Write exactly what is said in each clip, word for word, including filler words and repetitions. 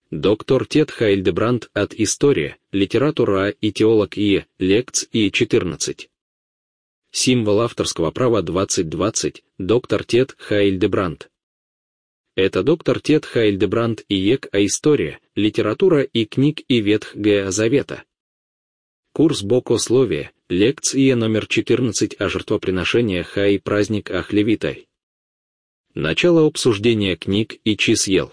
Доктор Тед Хайльдебранд от История, литература и теолог И. Лекц И. четырнадцать. Символ авторского права двадцать двадцать, доктор Тед Хайльдебранд. Это доктор Тед Хайльдебранд и ЕК А История, литература и книг и Ветхого Завета. Курс богословия, лекция номер четырнадцать о жертвоприношениях и праздник Ахлевитай. Начало обсуждения книг и чисел.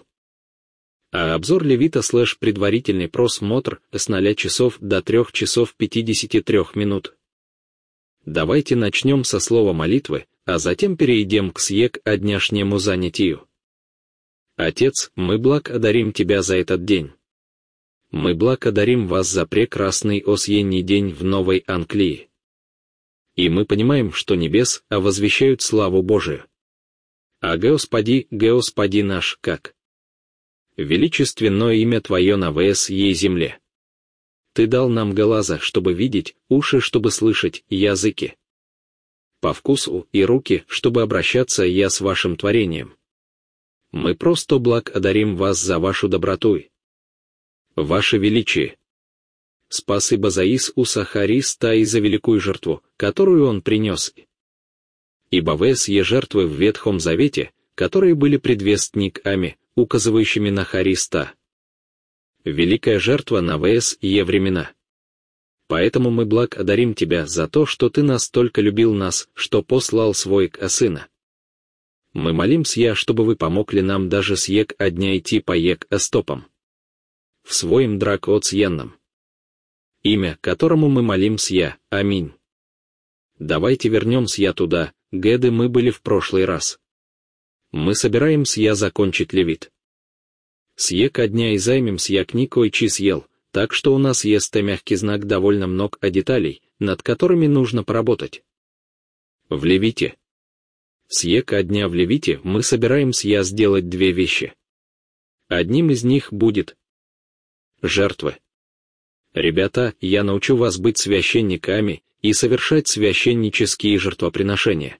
А обзор Левита слэш предварительный просмотр с ноля часов до трёх часов пятидесяти трёх минут. Давайте начнем со слова молитвы, а затем перейдем к сек о дняшнему занятию. Отец, мы благодарим Тебя за этот день. Мы благодарим Вас за прекрасный осенний день в Новой Англии. И мы понимаем, что небес а возвещают славу Божию. А Господи, Господи наш, как величественное имя Твое на всей земле. Ты дал нам глаза, чтобы видеть, уши, чтобы слышать, языки по вкусу и руки, чтобы обращаться я с Вашим творением. Мы просто благодарим Вас за Вашу доброту, Ваше величие. Спасибо за Иисуса Христа и за великую жертву, которую Он принес. Ибо все жертвы в Ветхом Завете, которые были предвестниками, указывающими на Христа. Великая жертва на все времена. Поэтому мы благодарим Тебя за то, что Ты настолько любил нас, что послал Свой Сына. Мы молимся, чтобы Вы помогли нам даже с ек о дня идти по ек о стопам. В своем драгоценном имя, которому мы молимся, аминь. Давайте вернемся туда, где мы были в прошлый раз. Мы собираемся закончить Левит. С ека дня и займемся книгой чисел, так что у нас есть мягкий знак довольно много деталей, над которыми нужно поработать. В Левите. С ека дня в Левите мы собираемся сделать две вещи. Одним из них будет жертвы. Ребята, я научу вас быть священниками и совершать священнические жертвоприношения.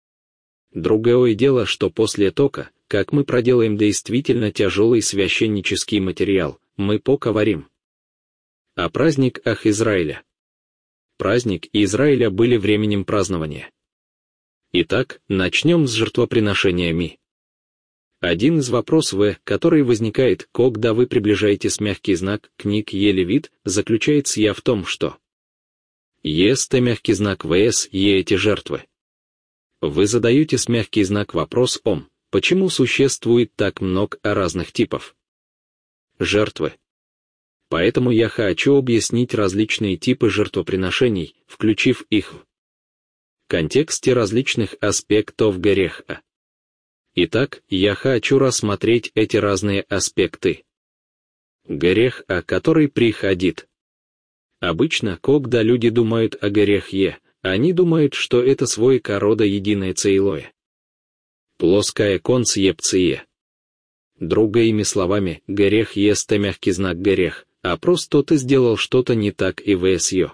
Другое дело, что после тока, как мы проделаем действительно тяжелый священнический материал, мы поговорим о праздниках Израиля. Праздник Израиля были временем празднования. Итак, начнем с жертвоприношениями. Один из вопросов, который возникает, когда вы приближаетесь мягкий знак книг Е-Левит, заключается я в том, что есть мягкий знак вс е эти жертвы. Вы задаете с мягкий знак вопрос ом, почему существует так много разных типов жертвы. Поэтому я хочу объяснить различные типы жертвоприношений, включив их в контексте различных аспектов греха. Итак, я хочу рассмотреть эти разные аспекты. Грех, о который приходит. Обычно, когда люди думают о грехе, они думают, что это свойка рода единое целое. Плоская концепция. Другими словами, грех есть мягкий знак грех, а просто ты сделал что-то не так и всё.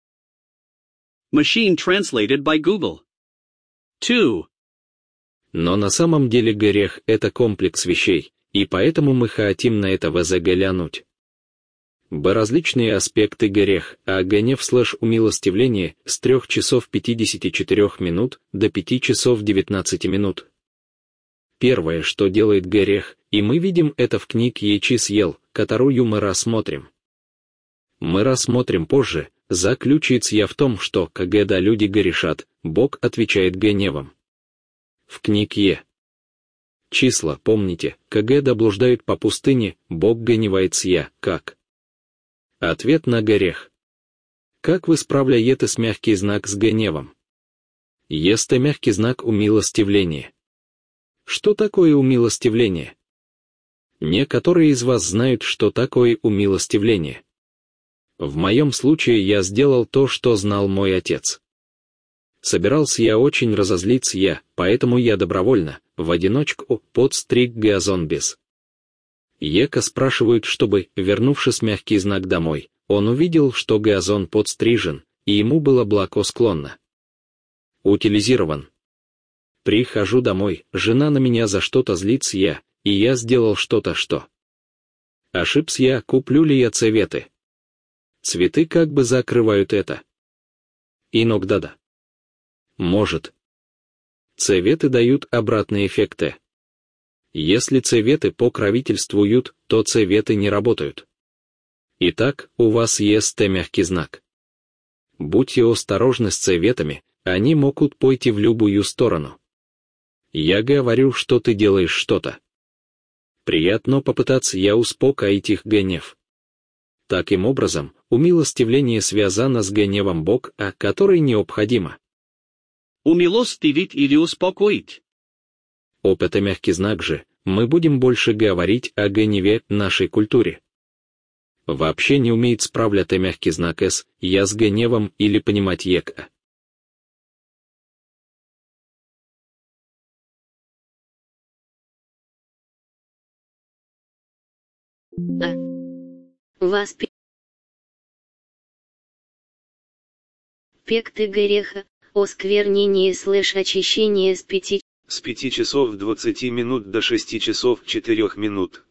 Machine translated by Google. two. Но на самом деле грех — это комплекс вещей, и поэтому мы хотим на это взглянуть. Б. Различные аспекты грех, а гнев слэш умилостивление с трёх часов пятидесяти четырёх минут до пяти часов девятнадцати минут. Первое, что делает грех, и мы видим это в книге чисел, которую мы рассмотрим. Мы рассмотрим позже, заключается я в том, что, когда люди грешат, Бог отвечает гневом. В книге числа, помните, когда блуждают по пустыне, Бог гневается я, как ответ на грех. Как вы справляетесь мягкий знак с гневом? Есть мягкий знак умилостивления. Что такое умилостивление? Некоторые из вас знают, что такое умилостивление. В моем случае я сделал то, что знал мой отец. Собирался я очень разозлиться я, поэтому я добровольно, в одиночку, подстриг газон без. Ека спрашивают, чтобы, вернувшись мягкий знак домой, он увидел, что газон подстрижен, и ему было благосклонно. Утилизирован. Прихожу домой, жена на меня за что-то злится я, и я сделал что-то, что Ошибся я, куплю ли я цветы? Цветы как бы закрывают это. Иногда да. Может. Цветы дают обратные эффекты. Если цветы покровительствуют, то цветы не работают. Итак, у вас есть мягкий знак. Будьте осторожны с цветами, они могут пойти в любую сторону. Я говорю, что ты делаешь что-то. Приятно попытаться я успокоить их гнев. Таким образом, умилостивление связано с гневом Бога, который необходимо. Умилостивить или успокоить. Опыт и мягкий знак же, мы будем больше говорить о гневе нашей культуре. Вообще не умеет справляться мягкий знак с «я с гневом» или понимать ека. А. Вас пекты греха, осквернение слэш очищение с пяти с пяти часов двадцати минут до шести часов четырёх минут.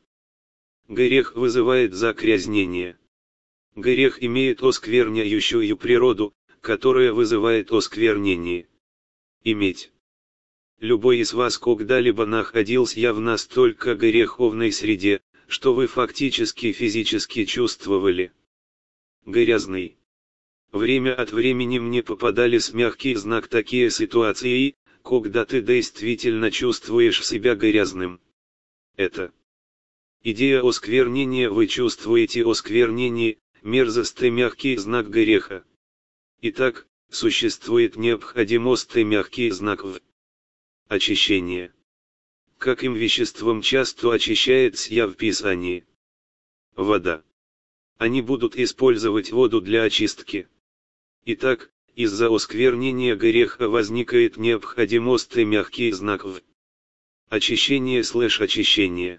Грех вызывает загрязнение. Грех имеет оскверняющую природу, которая вызывает осквернение. Иметь. Любой из вас когда-либо находился в настолько греховной среде, что вы фактически физически чувствовали грязный. Время от времени мне попадались мягкий знак такие ситуации, когда ты действительно чувствуешь себя грязным. Это идея осквернения. Вы чувствуете осквернение, мерзость и мягкий знак греха. Итак, существует необходимость и мягкий знак в очищение. Каким веществом часто очищается я в Писании? Вода. Они будут использовать воду для очистки. Итак, из-за осквернения греха возникает необходимость и мягкий знак в очищение слэш очищение.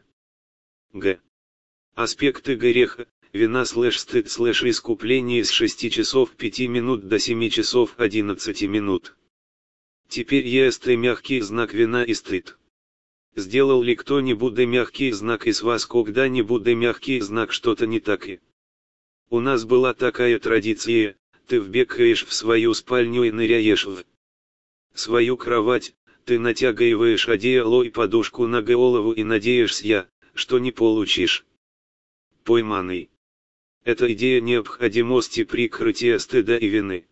Г. Аспекты греха, вина слэш стыд слэш искупление с шести часов пяти минут до семи часов одиннадцати минут. Теперь есть и мягкий знак вина и стыд. Сделал ли кто-нибудь мягкий знак из вас когда-нибудь мягкий знак что-то не так и? У нас была такая традиция, ты вбегаешь в свою спальню и ныряешь в свою кровать, ты натягиваешь одеяло и подушку на голову и надеешься, что не получишь пойманный. Это идея необходимости прикрытия стыда и вины.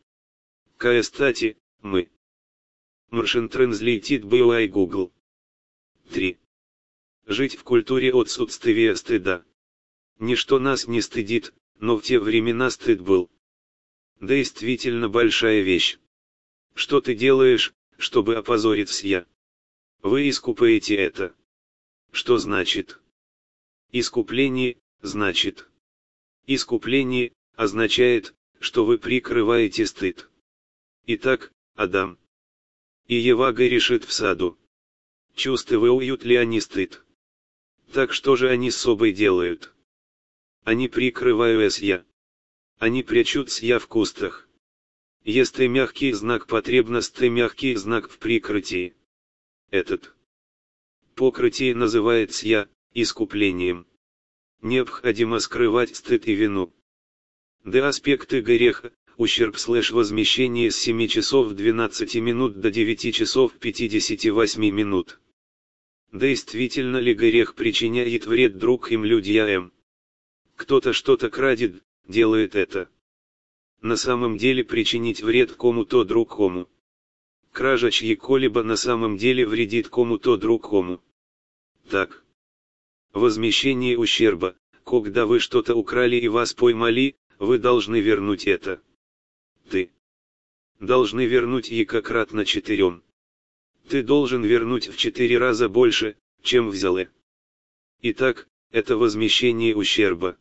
Кстати, мы. Machine Translated by Google. три. Жить в культуре отсутствия стыда. Ничто нас не стыдит, но в те времена стыд был действительно большая вещь. Что ты делаешь, чтобы опозориться? Вы искупаете это. Что значит? Искупление, значит. Искупление означает, что вы прикрываете стыд. Итак, Адам и Ева грешат в саду. Чувствуют ли они стыд? Так что же они с собой делают? Они прикрываются. Они прячутся в кустах. Есть и мягкий знак потребности, мягкий знак в прикрытии. Этот покрытие называется искуплением. Необходимо скрывать стыд и вину. Д. Аспекты греха, ущерб слэш возмещение с семи часов двенадцати минут до девяти часов пятидесяти восьми минут. Действительно ли грех причиняет вред другим людям? Кто-то что-то крадет, делает это. На самом деле причинить вред кому-то другому. Кража чьего-либо на самом деле вредит кому-то другому. Так. Возмещение ущерба, когда вы что-то украли и вас поймали, вы должны вернуть это. Ты должны вернуть екократно четырем. Ты должен вернуть в четыре раза больше, чем взял. Итак, это возмещение ущерба.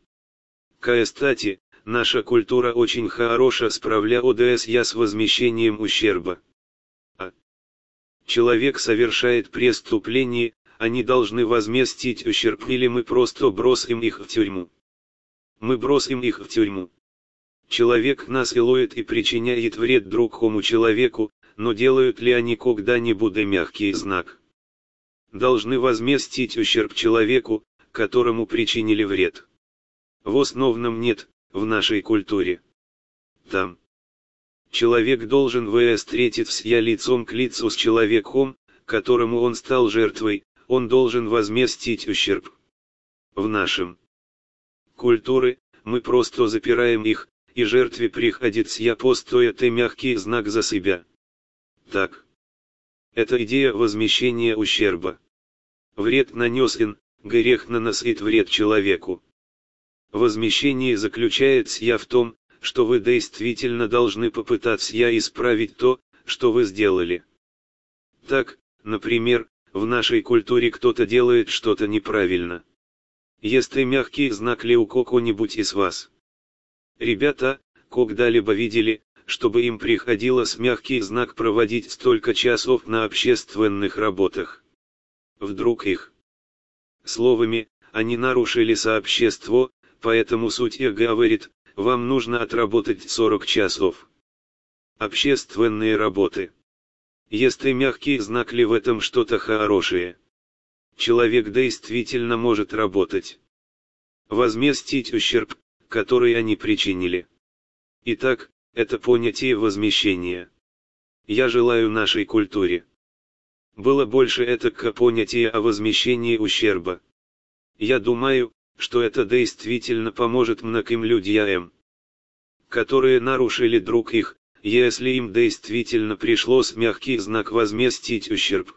Кстати, наша культура очень хорошо справляется с возмещением ущерба. А человек совершает преступление, они должны возместить ущерб, или мы просто бросим их в тюрьму. Мы бросим их в тюрьму. Человек насилует и причиняет вред другому человеку, но делают ли они когда-нибудь мягкий знак? Должны возместить ущерб человеку, которому причинили вред. В основном нет, в нашей культуре. Там. Человек должен встретиться лицом к лицу с человеком, которому он стал жертвой, он должен возместить ущерб. В нашем культуре, мы просто запираем их, и жертве приходится постоять мягкий знак за себя. Так. Это идея возмещения ущерба. Вред нанесен, грех наносит вред человеку. Возмещение заключается в том, что вы действительно должны попытаться исправить то, что вы сделали. Так, например, в нашей культуре кто-то делает что-то неправильно. Есть и мягкий знак ли у кого-нибудь из вас? Ребята, когда-либо видели, чтобы им приходилось мягкий знак проводить столько часов на общественных работах? Вдруг их словами, они нарушили сообщество, поэтому судья говорит, вам нужно отработать сорок часов. Общественные работы. Есть и мягкий знак ли в этом что-то хорошее? Человек действительно может работать. Возместить ущерб, который они причинили. Итак, это понятие возмещения. Я желаю нашей культуре было больше этакого понятия о возмещении ущерба. Я думаю, что это действительно поможет многим людям, которые нарушили друг их, если им действительно пришлось мягкий знак возместить ущерб.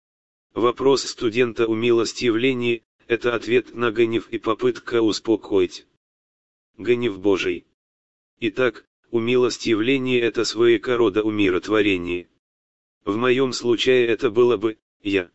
Вопрос студента умилостивления – это ответ на гнев и попытка успокоить. Гнев Божий. Итак, умилостивление – это своего рода умиротворение. В моем случае это было бы, я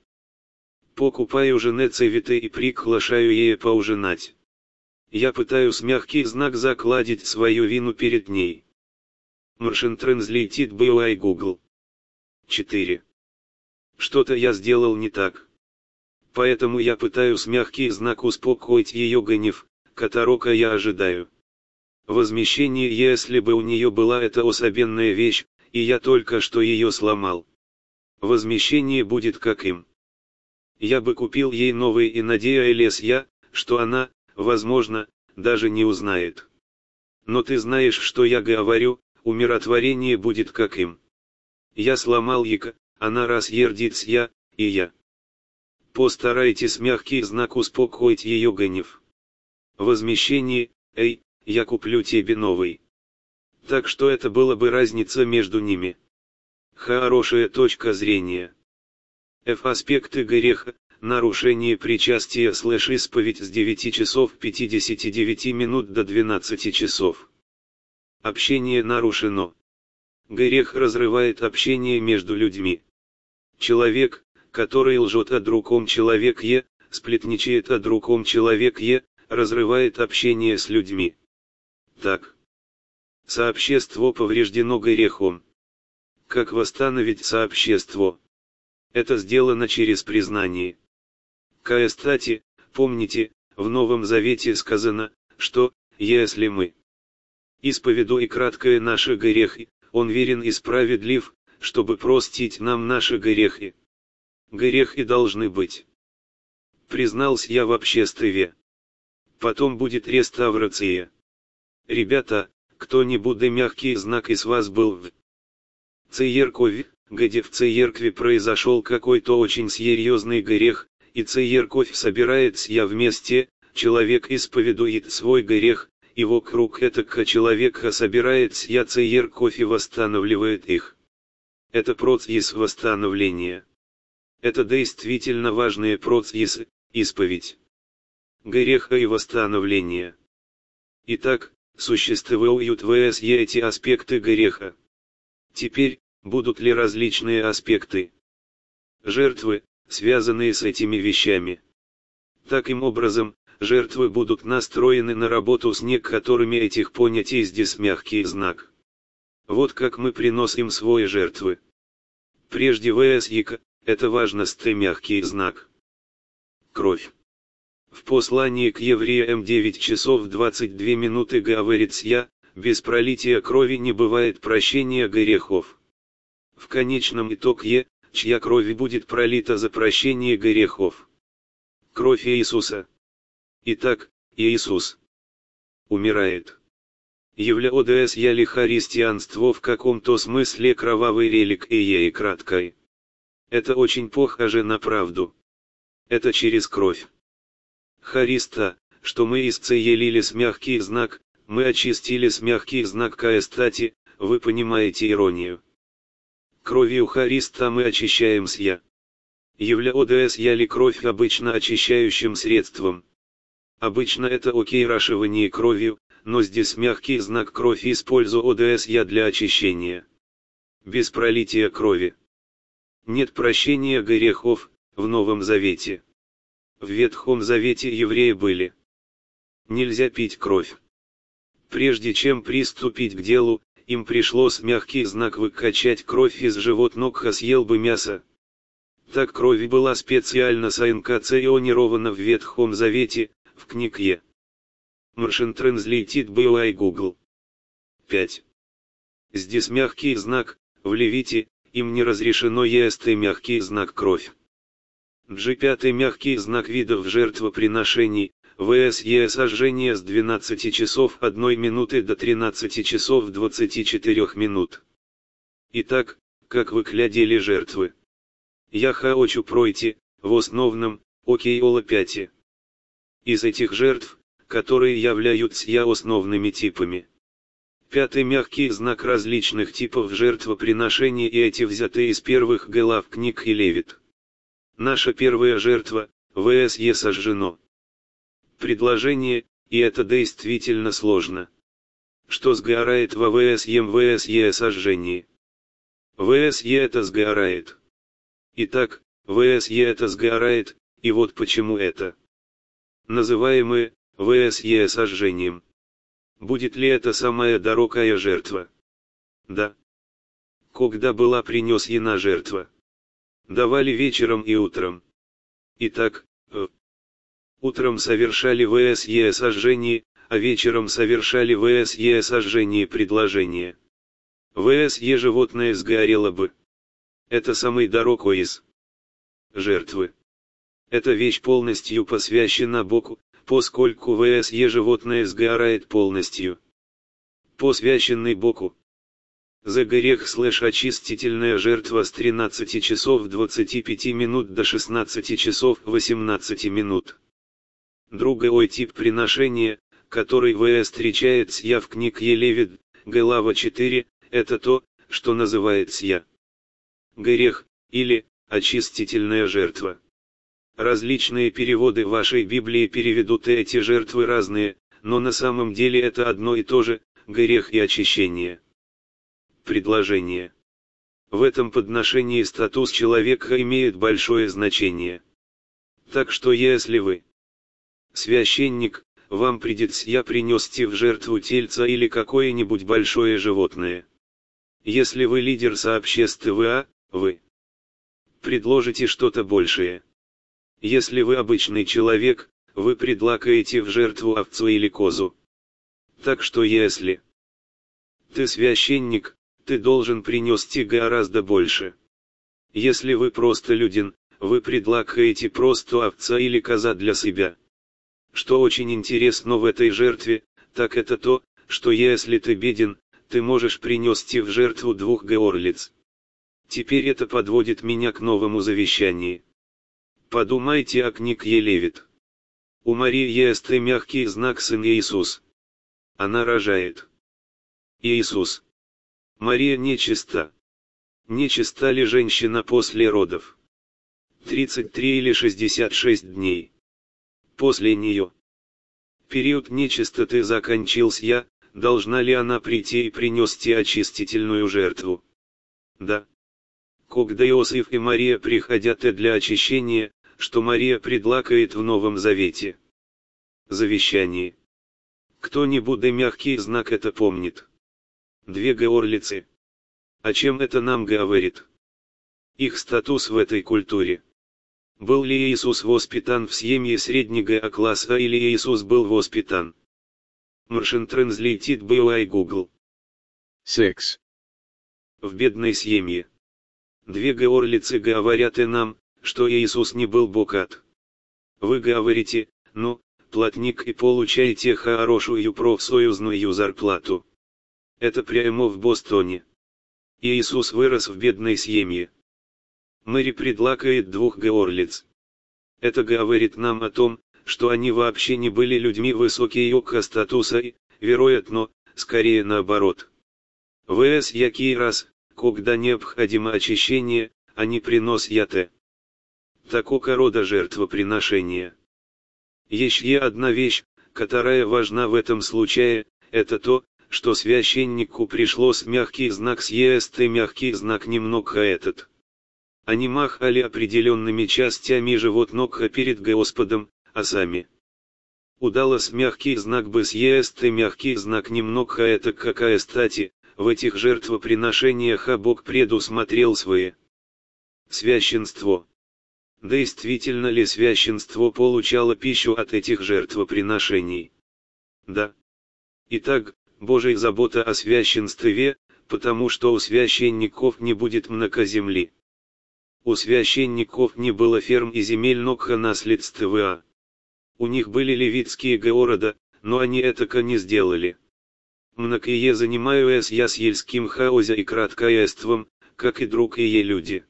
покупаю жене цветы и приглашаю ее поужинать. Я пытаюсь мягкий знак закладить свою вину перед ней. Martian Translated by Google. четыре. Что-то я сделал не так. Поэтому я пытаюсь мягкий знак успокоить ее гнев, которого я ожидаю. Возмещение, если бы у нее была эта особенная вещь, и я только что ее сломал. Возмещение будет как им. Я бы купил ей новый и надеялся я, что она, возможно, даже не узнает. Но ты знаешь, что я говорю, умиротворение будет как им. Я сломал ее, она рассердится я, и я. Постарайтесь мягкий знак успокоить ее гнев. Возмещение, эй, я куплю тебе новый. Так что это была бы разница между ними. Хорошая точка зрения. F. Аспекты греха, нарушение причастия слэш исповедь с девяти часов пятидесяти девяти минут до двенадцати часов. Общение нарушено. Грех разрывает общение между людьми. Человек, который лжет о другом человеке, сплетничает о другом человеке, разрывает общение с людьми. Так. Сообщество повреждено грехом. Как восстановить сообщество? Это сделано через признание. Кстати, помните, в Новом Завете сказано, что, если мы исповедуем краткое наши грехи, Он верен и справедлив, чтобы простить нам наши грехи. Грехи должны быть. Признался я в обществе. Потом будет реставрация. Ребята, кто-нибудь мягкий знак из вас был в церковь, где в церкви произошел какой-то очень серьезный грех, и церковь собирается я вместе, человек исповедует свой грех, и вокруг этого человека собирается я церковь и восстанавливает их. Это процесс восстановления. Это действительно важный процесс, исповедь греха и восстановления. Итак, существуют все эти аспекты греха. Теперь, будут ли различные аспекты жертвы, связанные с этими вещами? Таким образом, жертвы будут настроены на работу с некоторыми этих понятий здесь мягкий знак. Вот как мы приносим свои жертвы. Прежде всего, это важность мягкий знак. Кровь. В послании к евреям девять часов двадцать две минуты говорится я, без пролития крови не бывает прощения грехов. В конечном итоге, чья кровь будет пролита за прощение грехов? Кровь Иисуса. Итак, Иисус умирает. Явля ОДС яли христианство в каком-то смысле кровавой реликвией краткой. Это очень похоже на правду. Это через кровь Христа, что мы исцелили с мягкий знак, мы очистили с мягкий знак каестати, вы понимаете иронию. Кровью Христа мы очищаемся. Явля ОДС яли кровь обычно очищающим средством. Обычно это окей рашивание кровью, но здесь мягкий знак кровь использую ОДС я для очищения. Без пролития крови нет прощения грехов в Новом Завете. В Ветхом Завете евреи были. Нельзя пить кровь. Прежде чем приступить к делу, им пришлось мягкий знак выкачать кровь из животных, а съел бы мясо. Так кровь была специально санкционирована в Ветхом Завете, в книге Martian Translated by Google. пять. Здесь мягкий знак, в Левите, им не разрешено есть мягкий знак кровь. джи пять мягкий знак видов жертвоприношений, ВСЕ сожжение с двенадцати часов одной минуты до тринадцати часов двадцати четырёх минут. Итак, как вы клядели жертвы? Я хочу пройти, в основном, окей-ола пять. Из этих жертв, которые являются основными типами. Пятый мягкий знак различных типов жертвоприношений, и эти взяты из первых глав книг и Левит. Наша первая жертва, ВСЕ сожжено. Предложение, и это действительно сложно. Что сгорает во ВСЕ ВСЕ сожжении? ВСЕ это сгорает. Итак, ВСЕ это сгорает, и вот почему это называемое ВСЕ сожжением. Будет ли это самая дорогая жертва? Да. Когда была принесена жертва? Давали вечером и утром. Итак, э, утром совершали ВСЕ сожжение, а вечером совершали ВСЕ сожжение предложения. ВСЕ животное сгорело бы. Это самый дорогой из жертвы. Эта вещь полностью посвящена Богу, поскольку ВСЕ животное сгорает полностью. Посвященный Богу. За грех слэш очистительная жертва с тринадцати часов двадцати пяти минут до шестнадцати часов восемнадцати минут. Другой тип приношения, который ВС встречается я в книге Левит, глава четыре, это то, что называется я. Грех, или очистительная жертва. Различные переводы вашей Библии переведут эти жертвы разные, но на самом деле это одно и то же, грех и очищение. Предложение. В этом подношении статус человека имеет большое значение. Так что если вы священник, вам придется я принести в жертву тельца или какое-нибудь большое животное. Если вы лидер сообщества, вы предложите что-то большее. Если вы обычный человек, вы предлагаете в жертву овцу или козу. Так что если ты священник, ты должен принести гораздо больше. Если вы просто людин, вы предлагаете просто овца или коза для себя. Что очень интересно в этой жертве, так это то, что если ты беден, ты можешь принести в жертву двух горлиц. Теперь это подводит меня к новому завещанию. Подумайте о книге Левит. У Марии есть мягкий знак сын Иисус. Она рожает. Иисус. Мария нечиста. Нечиста ли женщина после родов? тридцать три или шестьдесят шесть дней. После нее. Период нечистоты закончился, должна ли она прийти и принести очистительную жертву? Да. Когда Иосиф и Мария приходят для очищения, что Мария предлагает в Новом Завете? Завещание. Кто-нибудь мягкий знак это помнит? Две горлицы. О чем это нам говорит? Их статус в этой культуре. Был ли Иисус воспитан в семье среднего класса или Иисус был воспитан? Martian Translated by Google. six. В бедной семье. Две горлицы говорят и нам, что Иисус не был богат. Вы говорите, ну, платник и получаете хорошую профсоюзную зарплату. Это прямо в Бостоне. Иисус вырос в бедной семье. Мэри предлагает двух горлиц. Это говорит нам о том, что они вообще не были людьми высокого статуса и, вероятно, скорее наоборот. Вс який раз, когда необходимо очищение, они приносят такого рода жертвоприношения. Еще одна вещь, которая важна в этом случае, это то, что священнику пришлось мягкий знак съесть и мягкий знак немного этот. Они махали определенными частями животного перед Господом, а сами. Удалось мягкий знак бы съесть и мягкий знак немного это какая стати, в этих жертвоприношениях а Бог предусмотрел свои священство. Действительно ли священство получало пищу от этих жертвоприношений? Да. Итак, Божья забота о священстве, потому что у священников не будет много земли. У священников не было ферм и земельного наследства. У них были левитские города, но они этого не сделали. Многие занимаются сельским хаозе и краткоеством, как и другие люди.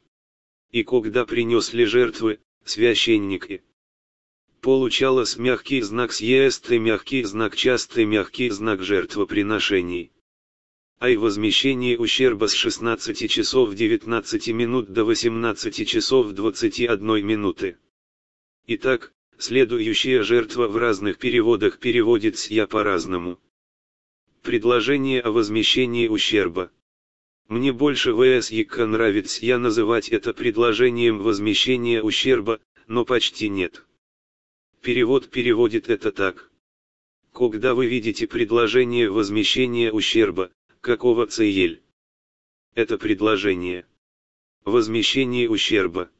И когда принесли жертвы, священники, получалось мягкий знак съест и мягкий знак часто и мягкий знак жертвоприношений. А и возмещение ущерба с шестнадцати часов девятнадцати минут до восемнадцати часов двадцати одной минуты. Итак, следующая жертва в разных переводах переводится по-разному. Предложение о возмещении ущерба. Мне больше вс яко нравится я называть это предложением возмещения ущерба, но почти нет. Перевод переводит это так. Когда вы видите предложение возмещения ущерба, какого цель? Это предложение. Возмещение ущерба.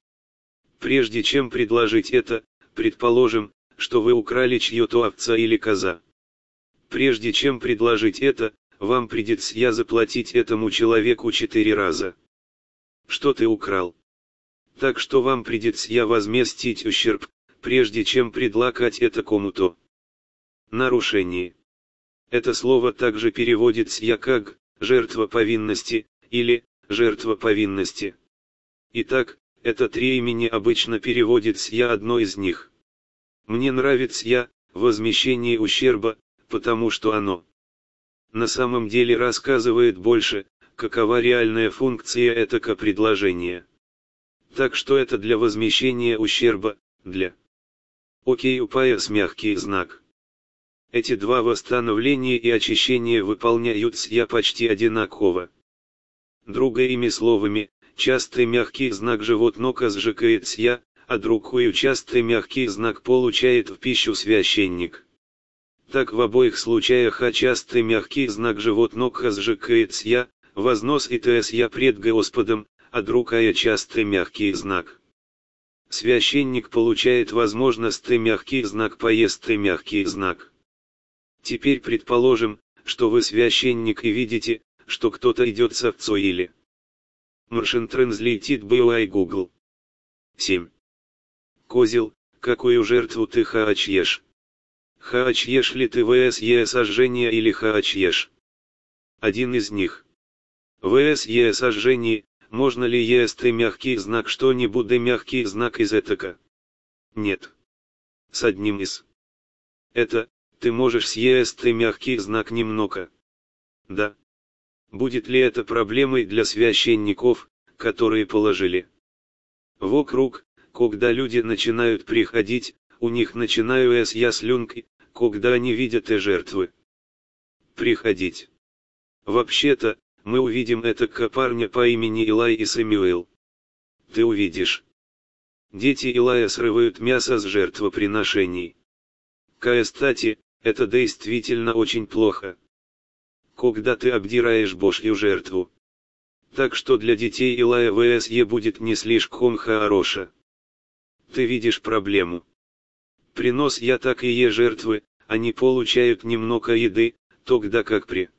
Прежде чем предложить это, предположим, что вы украли чью-то овца или коза. Прежде чем предложить это, вам придется заплатить этому человеку четыре раза. Что ты украл? Так что вам придется возместить ущерб, прежде чем предлагать это кому-то. Нарушение. Это слово также переводится как «жертва повинности» или «жертва повинности». Итак, это три имени обычно переводится одно из них. Мне нравится я, возмещение ущерба, потому что оно на самом деле рассказывает больше, какова реальная функция этого предложения. Так что это для возмещения ущерба, для окей упаяс мягкий знак. Эти два восстановления и очищения выполняются почти одинаково. Другими словами, частый мягкий знак животного сжигается, а другую частый мягкий знак получает в пищу священник. Так в обоих случаях а частый мягкий знак животного сжигается, вознос и тс я пред Господом, а другая частый мягкий знак. Священник получает возможность мягкий знак поесть мягкий знак. Теперь предположим, что вы священник и видите, что кто-то идет с овцой или Machine Translated by Google. семь. Козел, какую жертву ты хаачьешь? Хаачьешь ли ты вс е сожжение или хаачьешь? Один из них. Вс е сожжение, можно ли есть мягкий знак что-нибудь мягкий знак из этого? Нет. С одним из. Это, ты можешь съесть мягкий знак немного. Да. Будет ли это проблемой для священников, которые положили вокруг, когда люди начинают приходить, у них начинаются яслюнки, когда они видят и жертвы. Приходить. Вообще-то, мы увидим этого парня по имени Илай и Самуил. Ты увидишь. Дети Илая срывают мясо с жертвоприношений. Кстати, это действительно очень плохо. Когда ты обдираешь Божью жертву. Так что для детей Илая вс будет не слишком хорошо. Ты видишь проблему. Принос я так и е жертвы, они получают немного еды, тогда как при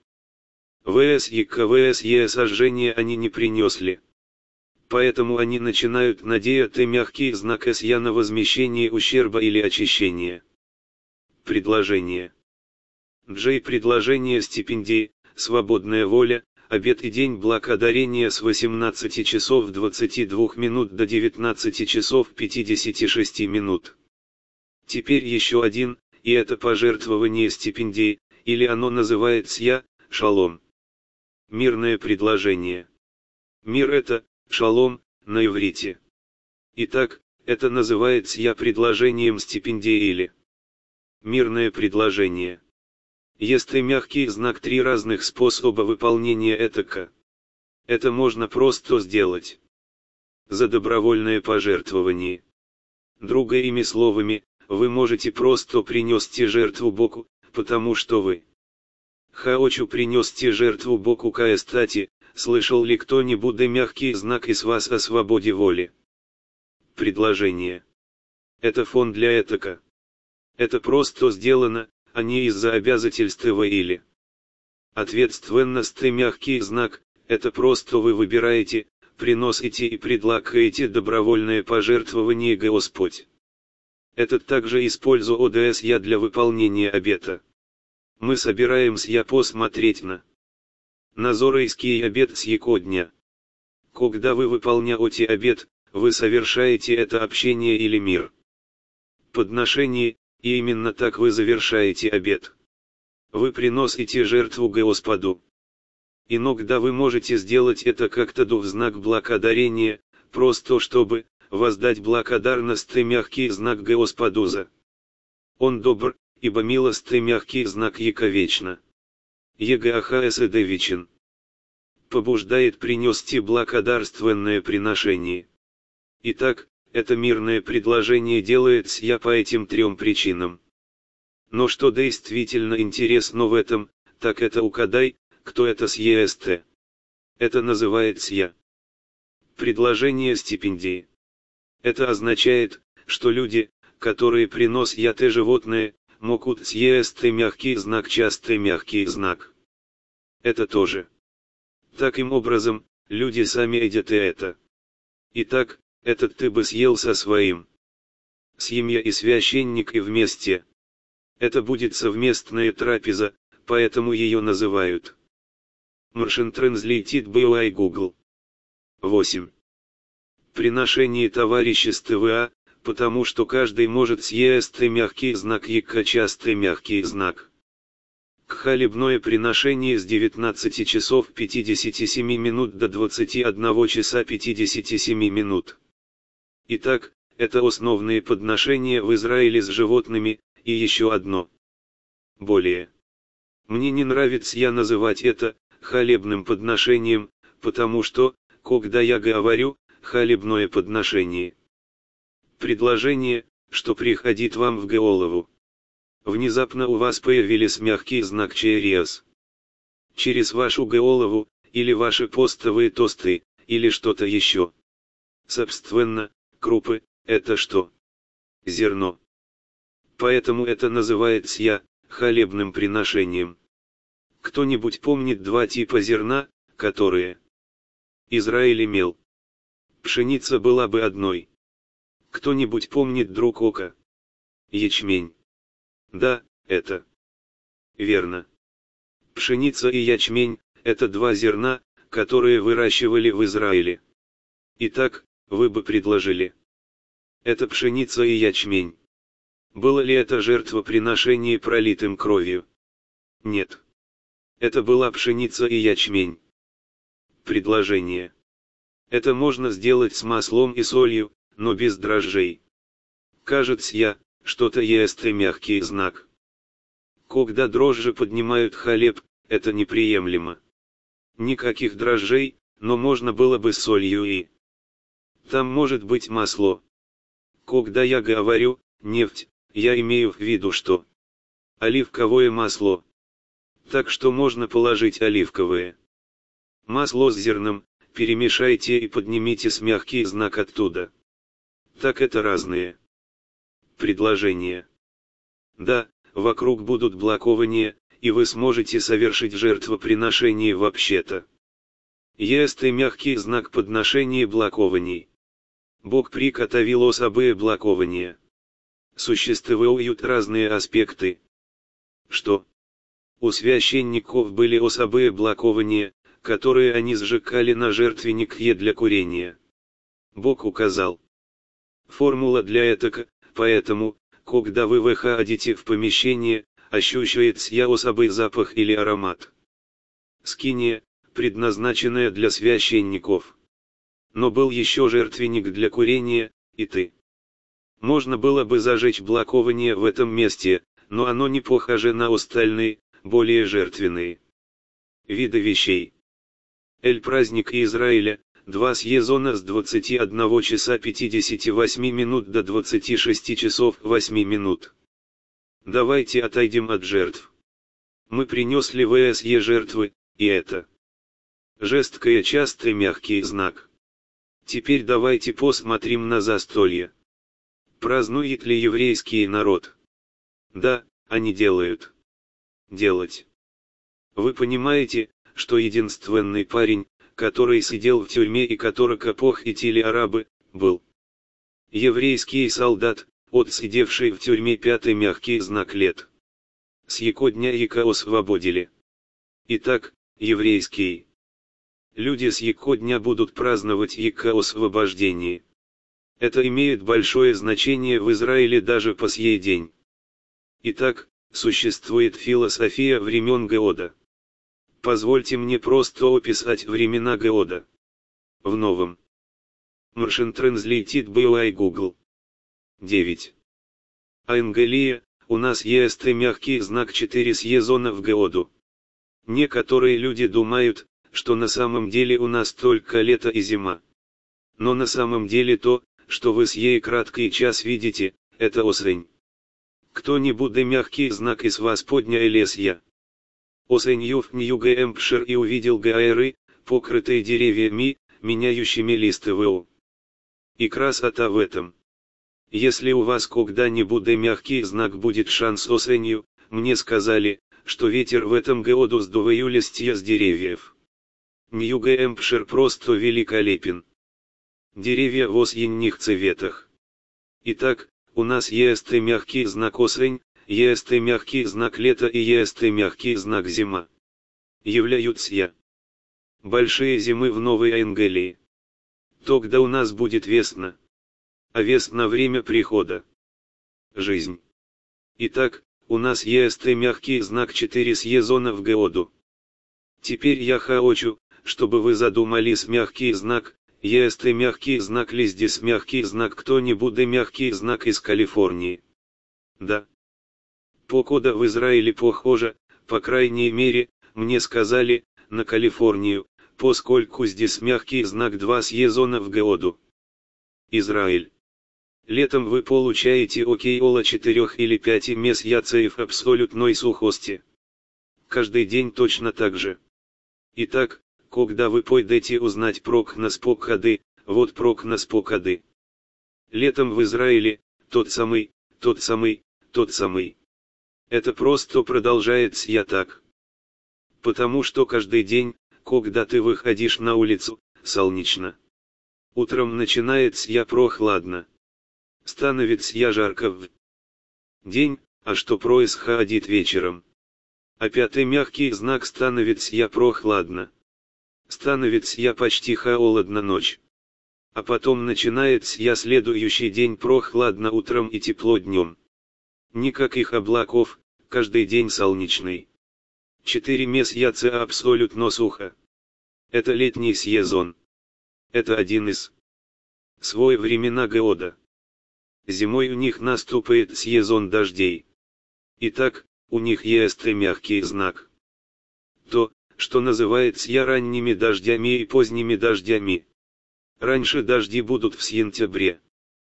вс и квс е сожжение они не принесли. Поэтому они начинают надеяться мягкий знак с я на возмещение ущерба или очищение. Предложение. Джей. Предложение стипендии, свободная воля, обед и день благодарения с восемнадцати часов двадцати двух минут до девятнадцати часов пятидесяти шести минут. Теперь еще один, и это пожертвование стипендии, или оно называется я, шалом. Мирное предложение. Мир это, шалом, на иврите. Итак, это называется я предложением стипендии или мирное предложение. Есть и мягкий знак три разных способа выполнения этака. Это можно просто сделать. За добровольное пожертвование. Другими словами, вы можете просто принести жертву Богу, потому что вы хочу принести жертву Богу кстати, слышал ли кто-нибудь мягкий знак из вас о свободе воли? Предложение. Это фон для этака. Это просто сделано, а не из-за обязательства или ответственности. Мягкий знак, это просто вы выбираете, приносите и предлагаете добровольное пожертвование Господь. Это также использую ОДС я для выполнения обета. Мы собираемся я посмотреть на назорайский обет сегодня. Когда вы выполняете обет, вы совершаете это общение или мир подношение, и именно так вы завершаете обет. Вы приносите жертву Господу. Иногда вы можете сделать это как-то в знак благодарения, просто чтобы воздать благодарность и мягкий знак Господу за Он добр, ибо милость и мягкий знак Яко вечно. Егахсд вечен. Побуждает принести благодарственное приношение. Итак, это мирное предложение делается я по этим трем причинам. Но что действительно интересно в этом, так это угадай, кто это съест. Это называется я предложение стипендии. Это означает, что люди, которые приносят те животные, могут съесть мягкий знак частый мягкий знак. Это тоже. Таким образом, люди сами едят это. Итак, этот ты бы съел со своим семья и священник и вместе. Это будет совместная трапеза, поэтому ее называют Machine Translated by Google. восемь. Приношение товарищества, потому что каждый может съесть мягкий знак и частый мягкий знак. Хвалебное приношение с девятнадцати часов пятидесяти семи минут до двадцати одного часа пятидесяти семи минут. Итак, это основные подношения в Израиле с животными, и еще одно. Более. Мне не нравится я называть это хвалебным подношением, потому что, когда я говорю хвалебное подношение, предложение, что приходит вам в голову. Внезапно у вас появились мягкий знак через. Через вашу голову, или ваши постовые тосты, или что-то еще. Собственно, крупы, это что? Зерно. Поэтому это называется я, хвалебным приношением. Кто-нибудь помнит два типа зерна, которые Израиль имел? Пшеница была бы одной. Кто-нибудь помнит другого? Ячмень. Да, это верно. Пшеница и ячмень – это два зерна, которые выращивали в Израиле. Итак, вы бы предложили. Это пшеница и ячмень. Было ли это жертвоприношение пролитым кровью? Нет. Это была пшеница и ячмень. Предложение. Это можно сделать с маслом и солью, но без дрожжей. Кажется я, что-то есть и мягкий знак. Когда дрожжи поднимают хлеб, это неприемлемо. Никаких дрожжей, но можно было бы с солью и там может быть масло. Когда я говорю нефть, я имею в виду что оливковое масло. Так что можно положить оливковое масло с зерном, перемешайте и поднимите с мягкий знак оттуда. Так это разные предложения. Да, вокруг будут блокования, и вы сможете совершить жертвоприношение вообще-то. Есть и мягкий знак подношения блокований. Бог приготовил особые блокования. существуют разные аспекты. Что? У священников были особые блокования, которые они сжигали на жертвеннике для курения. Бог указал. Формула для этого, поэтому, когда вы выходите в помещение, ощущается особый запах или аромат. Скиния, предназначенная для священников. Но был еще жертвенник для курения, и ты. Можно было бы зажечь блокование в этом месте, но оно не похоже на остальные, более жертвенные виды вещей. Эль праздник Израиля, два сезона с двадцати одного часа пятидесяти восьми минут до двадцати шести часов восьми минут. Давайте отойдем от жертв. Мы принесли ВСЕ жертвы, и это жесткий частый мягкий знак. Теперь давайте посмотрим на застолье. Празднует ли еврейский народ? Да, они делают. Делать. Вы понимаете, что единственный парень, который сидел в тюрьме и которого похитили арабы, был еврейский солдат, отсидевший в тюрьме пятый мягкий знак лет. С его дня его освободили. Итак, еврейский. Люди с его дня будут праздновать его освобождение. Это имеет большое значение в Израиле даже по сей день. Итак, существует философия времен Геода. Позвольте мне просто описать времена Геода. В новом Machine Translated by Google. девять. Ангелия, у нас есть мягкий знак четыре сезона в Геоду. Некоторые люди думают, что на самом деле у нас только лето и зима. Но на самом деле то, что вы сей краткий час видите, это осень. Кто-нибудь мягкий знак из вас поднял лесья. Осенью в Нью-Гэмпшир и увидел гайры, покрытые деревьями, меняющими листы в. И красота в этом. Если у вас когда-нибудь мягкий знак будет шанс осенью, мне сказали, что ветер в этом году сдуваю листья с деревьев. Нью-Гэмпшир просто великолепен. Деревья в осенних цветах. Итак, у нас есть мягкий знак осень, есть мягкий знак лета и есть мягкий знак зима. Являются большие зимы в Новой Ангелии. Тогда у нас будет весна. А весна время прихода. Жизнь. Итак, у нас есть мягкий знак четыре сезона в году. Теперь я хочу, чтобы вы задумались мягкий знак, есть мягкий знак ли здесь мягкий знак кто-нибудь мягкий знак из Калифорнии. Да. Погода в Израиле похожа, по крайней мере, мне сказали, на Калифорнию, поскольку здесь мягкий знак два сезона в году. Израиль. Летом вы получаете около четырёх или пяти месяцев абсолютной сухости. Каждый день точно так же. Итак, когда вы пойдете узнать прогноз погоды, вот прогноз погоды. Летом в Израиле, тот самый, тот самый, тот самый. Это просто продолжается я так. Потому что каждый день, когда ты выходишь на улицу, солнечно. Утром начинается я прохладно. Становится я жарко в день, а что происходит вечером? Опять мягкий знак становится я прохладно. Становится я почти холодно ночь. А потом начинается я следующий день прохладно утром и тепло днем. Никаких облаков, каждый день солнечный. Четыре месяца абсолютно сухо. Это летний сезон. Это один из свой времена года. Зимой у них наступает сезон дождей. Итак, у них есть мягкий знак. То, что называется я ранними дождями и поздними дождями. Раньше дожди будут в сентябре.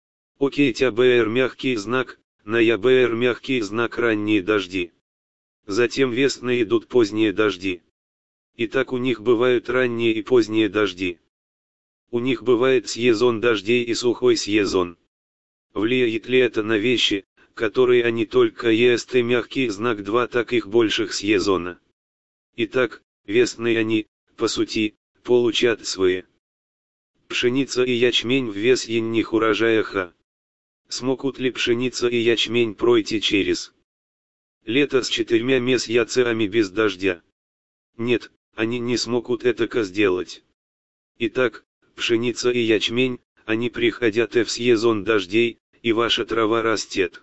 Октябрь мягкий знак, ноябрь мягкий знак ранние дожди. Затем весной идут поздние дожди. Итак, у них бывают ранние и поздние дожди. У них бывает сезон дождей и сухой сезон. Влияет ли это на вещи, которые они только есть мягкий знак два таких больших сезона? Итак, весной они, по сути, получат свои пшеница и ячмень в весенних урожаях. Смогут ли пшеница и ячмень пройти через лето с четырьмя месяцами без дождя? Нет, они не смогут этого сделать. Итак, пшеница и ячмень, они приходят в сезон дождей, и ваша трава растет.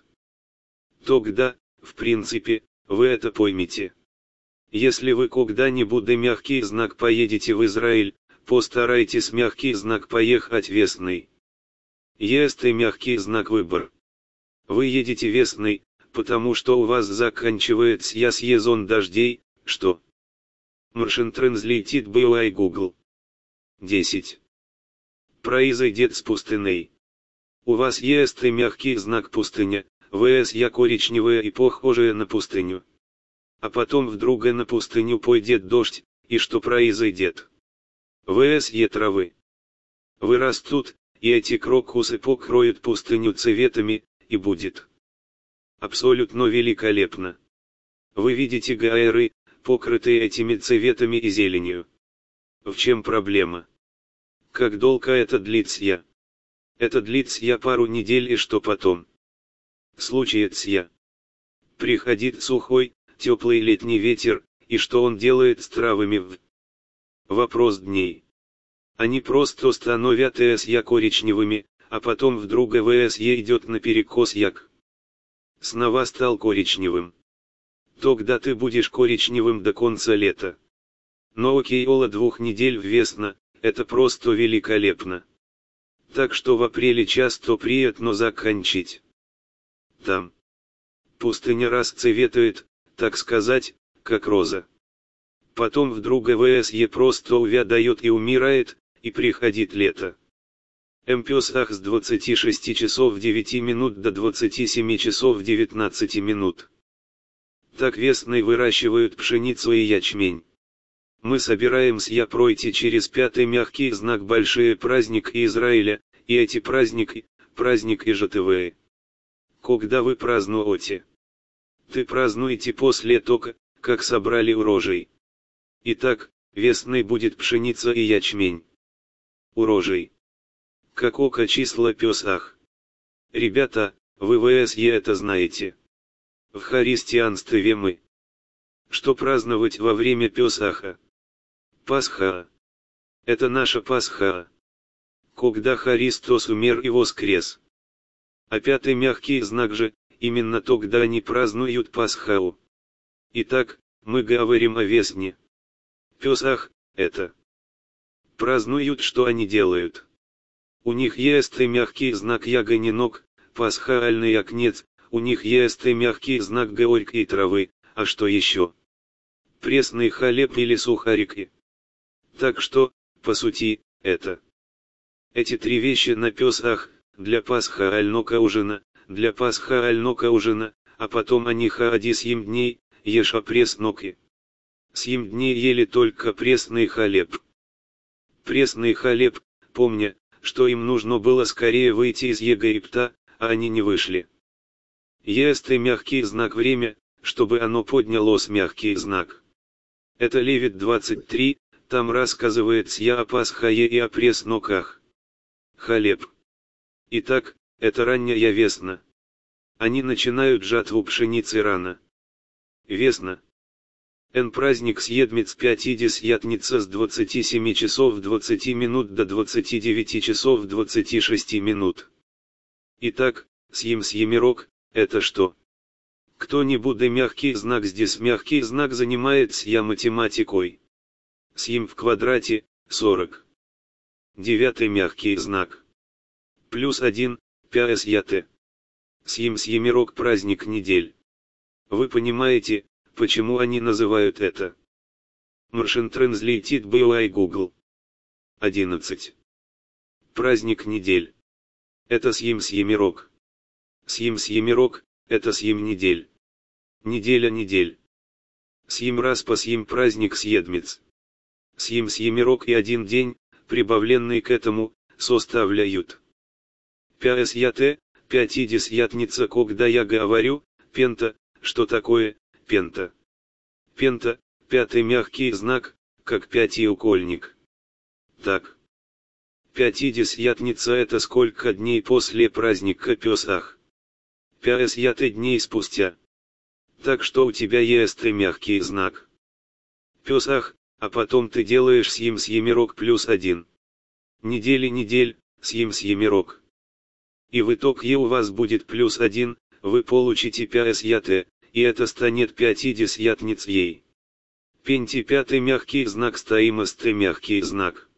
Тогда, в принципе, вы это поймете. Если вы когда-нибудь мягкий знак поедете в Израиль, постарайтесь мягкий знак поехать весной. Есть и мягкий знак выбор. Вы едете весной, потому что у вас заканчивается сезон дождей, что? Machine Translate by Google. десять. Произойдет с пустыней. У вас есть и мягкий знак пустыня, vs я коричневая и похожая на пустыню. А потом вдруг на пустыню пойдет дождь, и что произойдет? vs е травы. Вырастут, и эти крокусы покроют пустыню цветами, и будет абсолютно великолепно. Вы видите гаэры, покрытые этими цветами и зеленью. В чем проблема? Как долго это длится? Это длится пару недель, и что потом? Случается. Приходит сухой, теплый летний ветер, и что он делает с травами в вопрос дней. Они просто становятся коричневыми, а потом вдруг ВС идет наперекос як. Снова стал коричневым. Тогда ты будешь коричневым до конца лета. Но окей, около двух недель в весна, это просто великолепно. Так что в апреле часто приятно заканчивать. Там пустыня расцветает, так сказать, как роза. Потом вдруг ВСЕ просто увядает и умирает, и приходит лето. МПСах с двадцати шести часов девяти минут до двадцати семи часов девятнадцати минут. Так весной выращивают пшеницу и ячмень. Мы собираемся пройти через пятый мягкий знак большой праздник Израиля, и эти праздники, праздник и ЖТВ. Когда вы празднуете? Ты празднуете после того, как собрали урожай. Итак, весной будет пшеница и ячмень. Урожай. Какого числа Песах? Ребята, вы ВСЕ это знаете. В христианстве мы. Что праздновать во время Песаха? Пасха. Это наша Пасха. Когда Христос умер и воскрес. А пятый мягкий знак же, именно тогда они празднуют Пасху. Итак, мы говорим о весне. Песах, это. Празднуют, что они делают. У них есть и мягкий знак ягненок, пасхальный огнец, у них есть и мягкий знак горькой травы, а что еще? Пресный хлеб или сухарики. Так что, по сути, это. Эти три вещи на Песах, для пасхального ужина, для пасхального ужина, а потом они ходи семь дней, еша пресноки. Семь дней ели только пресный хлеб. Пресный хлеб, помня, что им нужно было скорее выйти из Египта, а они не вышли. Есть и мягкий знак время, чтобы оно поднялось мягкий знак. Это Левит двадцать три, там рассказывается о Пасхае и о пресноках. Хлеб. Итак, это ранняя весна. Они начинают жатву пшеницы рано. Весна. Эн праздник съедмец пятидесятница с двадцати семи часов двадцати минут до двадцати девяти часов двадцати шести минут. Итак, съем съемирок, это что? Кто-нибудь мягкий знак здесь мягкий знак занимается я математикой. Съем в квадрате, сорок. Девятый мягкий знак. Плюс один, пять ят. Съем съемирок праздник недель. Вы понимаете, почему они называют это? Machine Translate by Google. одиннадцать. Праздник недель. Это съем съемирок. Съем съемирок, это съем недель. Неделя недель. Съем раз по съем праздник съедмец. Съем съемирок и один день, прибавленный к этому, составляют. Пять ят, пятидесятница, когда я говорю, пента, что такое, пента? Пента, пятый мягкий знак, как пятиугольник. Так. Пятидесятница это сколько дней после праздника Песах? Пятьдесят дней спустя. Так что у тебя есть мягкий знак. Песах, а потом ты делаешь сим сьемирок плюс один. Недели недель, сим сьемирок. И в итоге у вас будет плюс один, вы получите пятьдесят, и это станет пятидесятниц ей. Пенти пятый мягкий знак стоимости мягкий знак.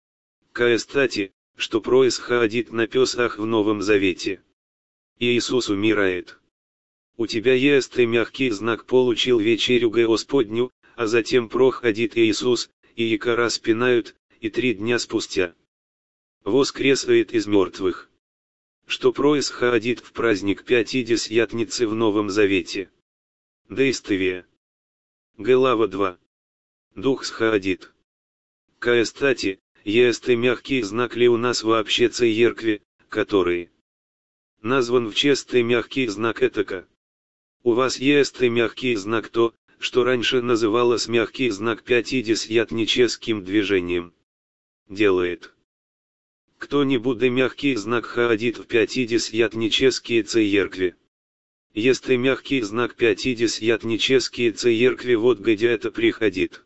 Кстати, что происходит на Песах в Новом Завете? Иисус умирает. У тебя есть мягкий знак получил вечерю Господню, а затем проходит Иисус, и яко распинают, и три дня спустя воскресает из мертвых. Что происходит в праздник Пятидесятницы в Новом Завете? Действие. Глава два. Дух сходит. Кстати, есть мягкий знак ли у нас вообще церкви, который назван в честь мягкий знак этака. У вас есть мягкий знак то, что раньше называлось мягкий знак пятидесятническим движением. Делает. Кто-нибудь мягкий знак ходит в пятидесятнические церкви. Есть мягкий знак пятидесятнические церкви вот где это приходит.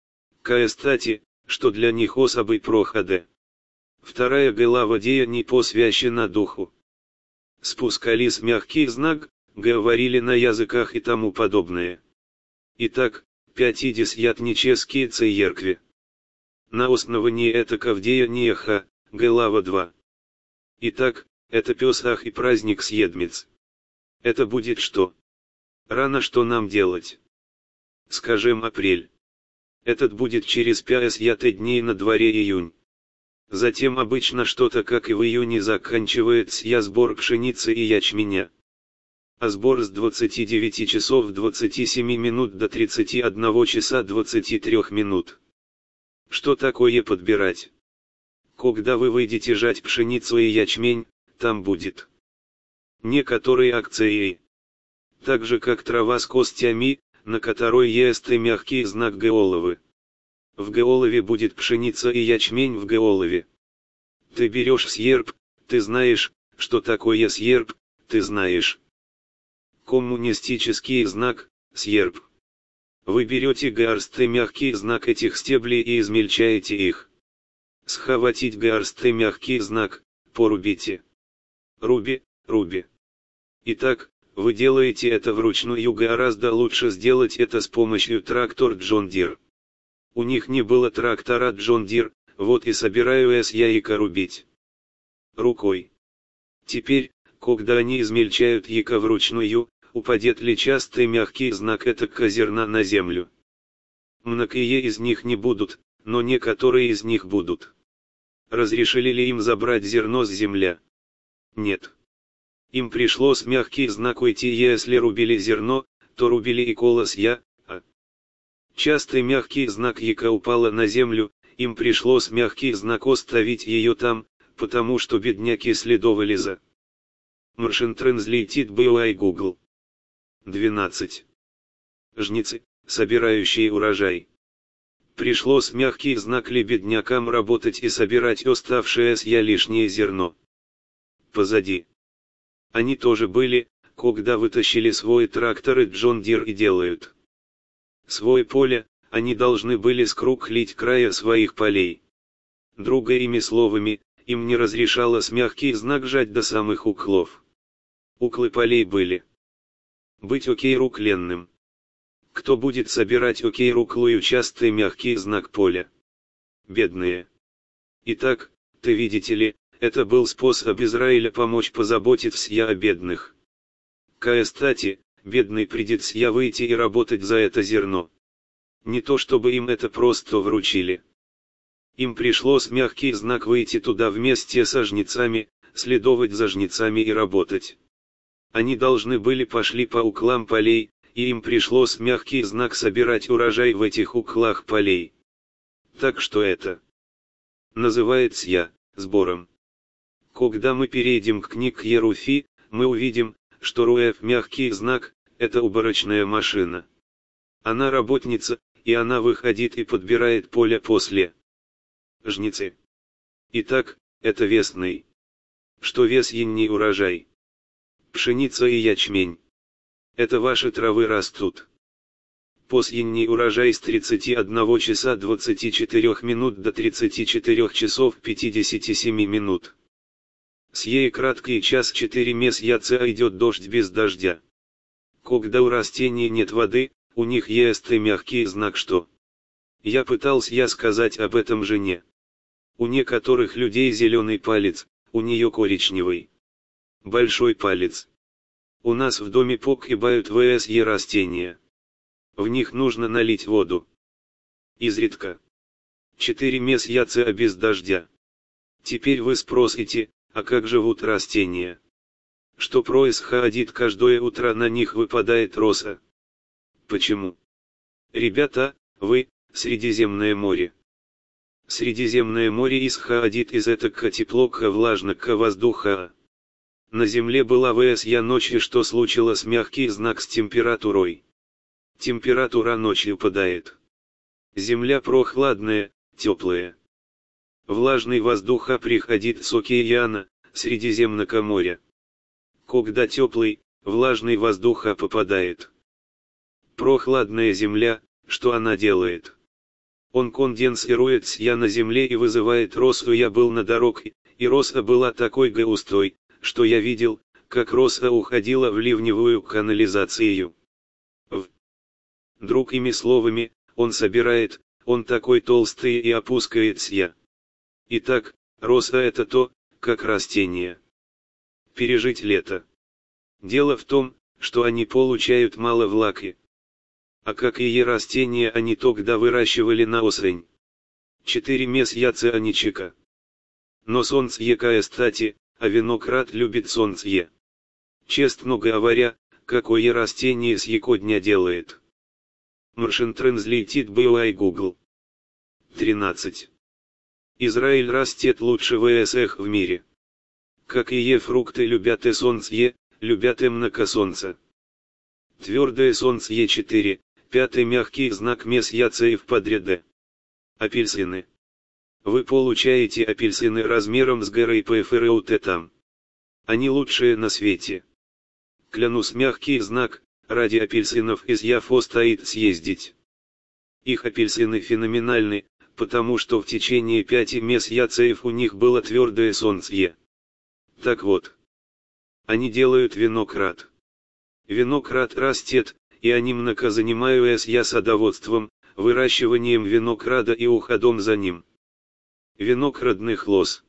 Кстати, что для них особый проходы. Вторая глава Деяний посвящена Духу. Спускались мягкий знак, говорили на языках и тому подобное. Итак, пятидесятнические церкви. На основании этака в Деяниях, глава два. Итак, это Песах и праздник Седмиц. Это будет что? Рано что нам делать? Скажем апрель. Этот будет через пятьдесят дней на дворе июнь. Затем обычно что-то как и в июне заканчивается сбор пшеницы и ячменя. А сбор с двадцати девяти часов двадцати семи минут до тридцати одного часа двадцати трёх минут. Что такое подбирать? Когда вы выйдете жать пшеницу и ячмень, там будет некоторые акции. Так же как трава с костями, на которой есть мягкий знак головы. В голове будет пшеница и ячмень в голове. Ты берешь сьерб, ты знаешь, что такое сьерб, ты знаешь. Коммунистический знак, сьерб. Вы берете гарст мягкий знак этих стеблей и измельчаете их. Схватить гарст мягкий знак, порубите. Руби, руби. Итак, вы делаете это вручную, гораздо лучше сделать это с помощью трактор Джон Дир. У них не было трактора Джон Дир, вот и собираюсь я яйка рубить рукой. Теперь, когда они измельчают яйка вручную, упадет ли частый мягкий знак этака зерна на землю? Многие из них не будут, но некоторые из них будут. Разрешили ли им забрать зерно с земля? Нет. Им пришлось мягкий знак уйти, если рубили зерно, то рубили и колос я, а частый мягкий знак яка упала на землю, им пришлось мягкий знак оставить ее там, потому что бедняки следовали за. Machine Translated by Google. двенадцать. Жницы, собирающие урожай. Пришлось мягкий знак ли беднякам работать и собирать оставшееся лишнее зерно. Позади. Они тоже были, когда вытащили свой трактор и Джон Дир и делают свое поле, они должны были скруглить края своих полей. Другими словами, им не разрешалось мягкий знак жать до самых углов. Углы полей были. Быть окей рукленным. Кто будет собирать окей руклую частый мягкий знак поля? Бедные. Итак, ты видите ли, это был способ Израиля помочь позаботиться о бедных. Кстати, бедный придется выйти и работать за это зерно. Не то чтобы им это просто вручили. Им пришлось мягкий знак выйти туда вместе со жнецами, следовать за жнецами и работать. Они должны были пошли по углам полей, и им пришлось мягкий знак собирать урожай в этих углах полей. Так что это называется я, сбором. Когда мы перейдем к книге Еруфи, мы увидим, что Руэф мягкий знак, это уборочная машина. Она работница, и она выходит и подбирает поле после жницы. Итак, это весный. Что весенний урожай? Пшеница и ячмень. Это ваши травы растут. Посенний урожай с тридцати одного часа двадцати четырёх минут до тридцати четырёх часов пятидесяти семи минут. Сей краткий час четыре месяца идет дождь без дождя. Когда у растений нет воды, у них есть и мягкий знак что. Я пытался я сказать об этом жене. У некоторых людей зеленый палец, у нее коричневый. Большой палец. У нас в доме погибают все растения. В них нужно налить воду. Изредка. Четыре месяца без дождя. Теперь вы спросите, а как живут растения? Что происходит каждое утро, на них выпадает роса? Почему? Ребята, вы, Средиземное море. Средиземное море исходит из этого теплого влажного воздуха. На земле была вся ночь, и что случилось мягкий знак с температурой. Температура ночью падает. Земля прохладная, теплая. Влажный воздух приходит с океана, Средиземного моря. Когда теплый, влажный воздух попадает. Прохладная земля, что она делает? Он конденсируется на земле и вызывает росу. Я был на дороге, и роса была такой густой, что я видел, как роса уходила в ливневую канализацию. В. Другими словами, он собирает, он такой толстый и опускается. Итак, роса это то, как растение. Пережить лето. Дело в том, что они получают мало влаги. А какие растения они тогда выращивали на осень? Четыре месяца они чека. Но солнце якая стати, а виноград любит солнце. Честно говоря, какое растение с яко дня делает? Machine Translated by Google. тринадцать. Израиль растет лучше всех в мире. Какие фрукты любят и солнце, любят и много солнца. Твердое солнце четыре, пятый мягкий знак месяца и в подряд. Апельсины. Вы получаете апельсины размером с горы ПФРУТ там. Они лучшие на свете. Клянусь, мягкий знак, ради апельсинов из Яфо стоит съездить. Их апельсины феноменальны, потому что в течение пяти месяцев у них было твердое солнце. Так вот. Они делают виноград. Виноград растет, и они много занимаются садоводством, выращиванием винограда и уходом за ним. Виноградных лоз.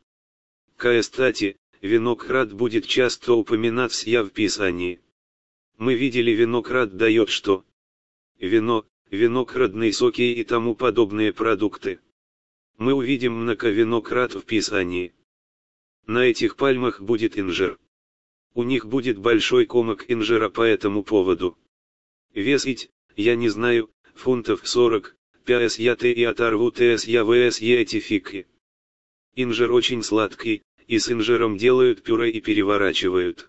Кстати, виноград будет часто упоминаться в Писании. Мы видели, виноград дает что? Вино, виноградные соки и тому подобные продукты. Мы увидим много виноград в Писании. На этих пальмах будет инжир. У них будет большой комок инжира по этому поводу. Весить, я не знаю, фунтов сорок, пять и оторву тс я вс эти фики. Инжир очень сладкий, и с инжиром делают пюре и переворачивают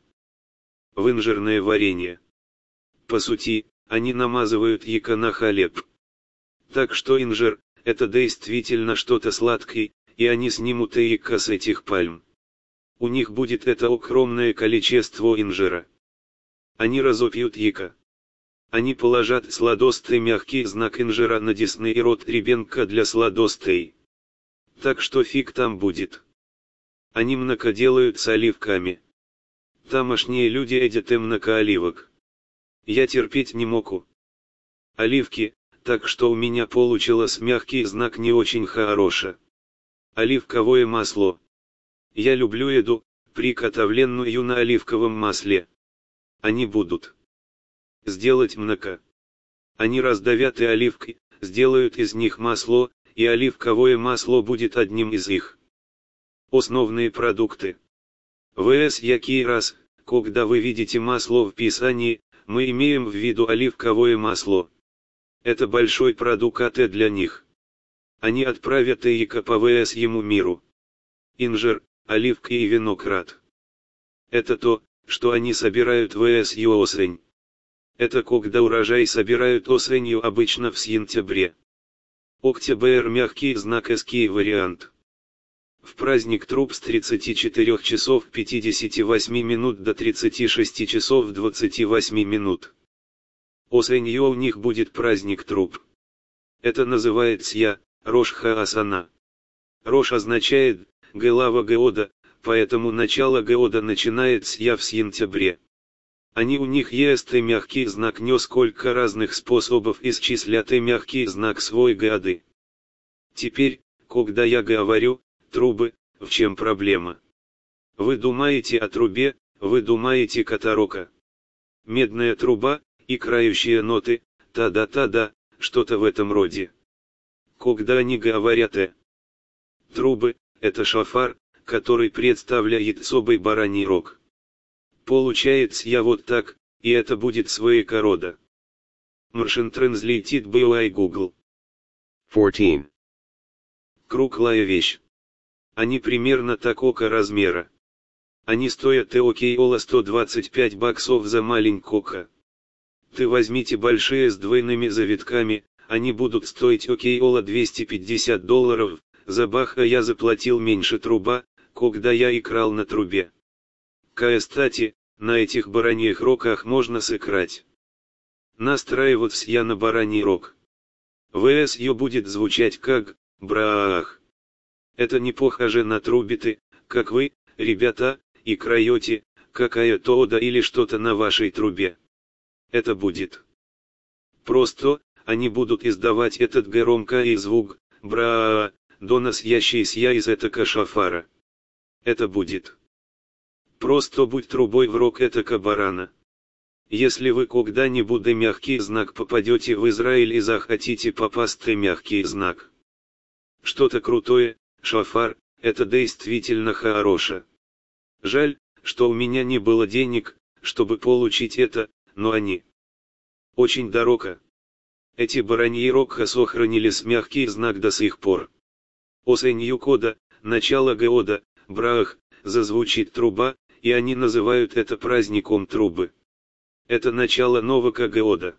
в инжирное варенье. По сути, они намазывают яйко на хлеб. Так что инжир, это действительно что-то сладкое, и они снимут яйко с этих пальм. У них будет это огромное количество инжира. Они разопьют яйко. Они положат сладостый мягкий знак инжира на десны и рот ребенка для сладостей. Так что фиг там будет. Они много делают с оливками. Тамошние люди едят и много оливок. Я терпеть не могу оливки, так что у меня получилось мягкий знак не очень хорошо. Оливковое масло. Я люблю еду, приготовленную на оливковом масле. Они будут сделать много. Они раздавят и оливки, сделают из них масло, и оливковое масло будет одним из их основные продукты. Вс який раз, когда вы видите масло в Писании, мы имеем в виду оливковое масло. Это большой продукт для них. Они отправят яйко по вс ему миру. Инжир, оливки и виноград. Это то, что они собирают вс осень. Это когда урожай собирают осенью, обычно в сентябре. Октябрь мягкий знак эский вариант. В праздник труб с тридцати четырёх часов пятидесяти восьми минут до тридцати шести часов двадцати восьми минут. Осенью у них будет праздник труб. Это называется я, Рош Хаасана. Рош означает «голова Геода», поэтому начало Геода начинается я в сентябре. Они у них есть и мягкий знак, несколько разных способов исчислять и мягкий знак свой Геоды. Теперь, когда я говорю «трубы», в чем проблема? Вы думаете о трубе, вы думаете катарока. Медная труба, и крающие ноты, та-да-та-да, что-то в этом роде. Когда они говорят «э». Трубы, это шофар, который представляет собой бараний рог. Получается я вот так, и это будет своего рода. Machine Translated by Google. fourteen. Круглая вещь. Они примерно такого размера. Они стоят около сто двадцать пять баксов за маленького. Ты возьмите большие с двойными завитками, они будут стоить около двухсот пятидесяти долларов, за баха я заплатил меньше труба, когда я играл на трубе. Кстати, на этих бараньих рогах можно сыграть. Настраиваться я на бараний рог. ВС ее будет звучать как «браах». Это не похоже на трубиты, как вы, ребята, играете, какая-то ода или что-то на вашей трубе. Это будет. Просто, они будут издавать этот громкий звук, бра, доносящийся из этого шофара. Это будет. Просто будь трубой в рог этого барана. Если вы когда-нибудь мягкий знак попадете в Израиль и захотите попасть в мягкий знак. Что-то крутое, шофар, это действительно хорошо. Жаль, что у меня не было денег, чтобы получить это, но они очень дорого. Эти бараньи рога сохранились мягкий знак до сих пор. Осенью кода, начало Геода, браах, зазвучит труба, и они называют это праздником трубы. Это начало нового Геода.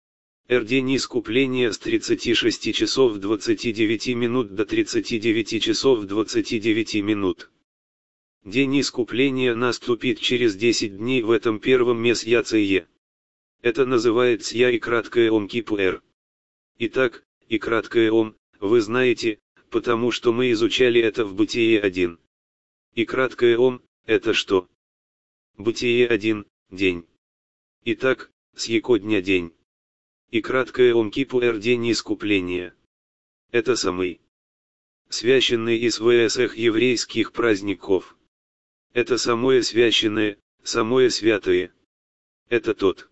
Р день искупления с тридцати шести часов двадцати девяти минут до тридцати девяти часов двадцати девяти минут. День искупления наступит через десять дней в этом первом месяце. Это называется я и краткое Ом Кипуэр. Итак, и краткое Ом, вы знаете, потому что мы изучали это в Бытие один. И краткое Ом, это что? Бытие один, день. Итак, с его дня день. И краткое Ом Кипуэр день искупления. Это самый священный из всех еврейских праздников. Это самое священное, самое святое. Это тот,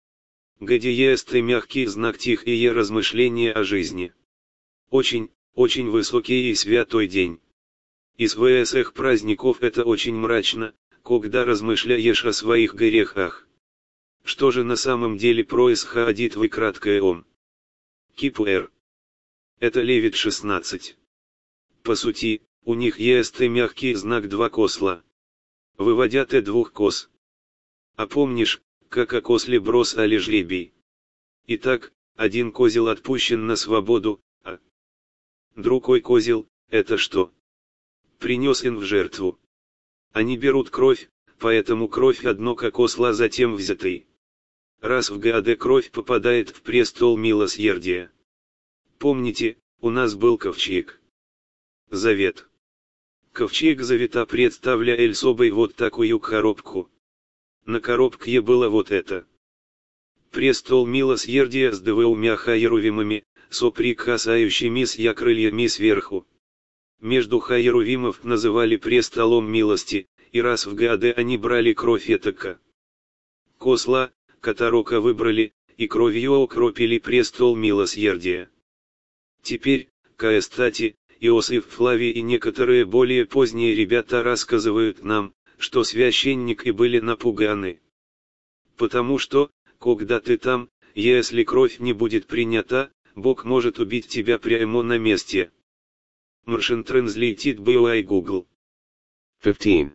где есть и мягкий знак тихие размышления о жизни. Очень, очень высокий и святой день. Из всех праздников это очень мрачно, когда размышляешь о своих грехах. Что же на самом деле происходит в краткое Ом Кипуэр? Это Левит шестнадцать. По сути, у них есть и мягкий знак два косла. Выводят и двух кос. А помнишь, как о косле бросали жребий? Итак, один козел отпущен на свободу, а другой козел, это что? Принес им в жертву. Они берут кровь, поэтому кровь одно как осла затем взятый. Раз в году кровь попадает в престол милосердия. Помните, у нас был ковчег. Завет. Ковчег завета представлял собой вот такую коробку. На коробке было вот это. Престол милосердия с двумя херувимами, соприкасающимися крыльями сверху. Между херувимов называли престолом милости, и раз в году они брали кровь этака косла, которого выбрали, и кровью окропили престол милосердия. Теперь, кстати, Иосиф Флавий и некоторые более поздние ребята рассказывают нам, что священники были напуганы. Потому что, когда ты там, если кровь не будет принята, Бог может убить тебя прямо на месте. Machine Translated by Google. fifteen.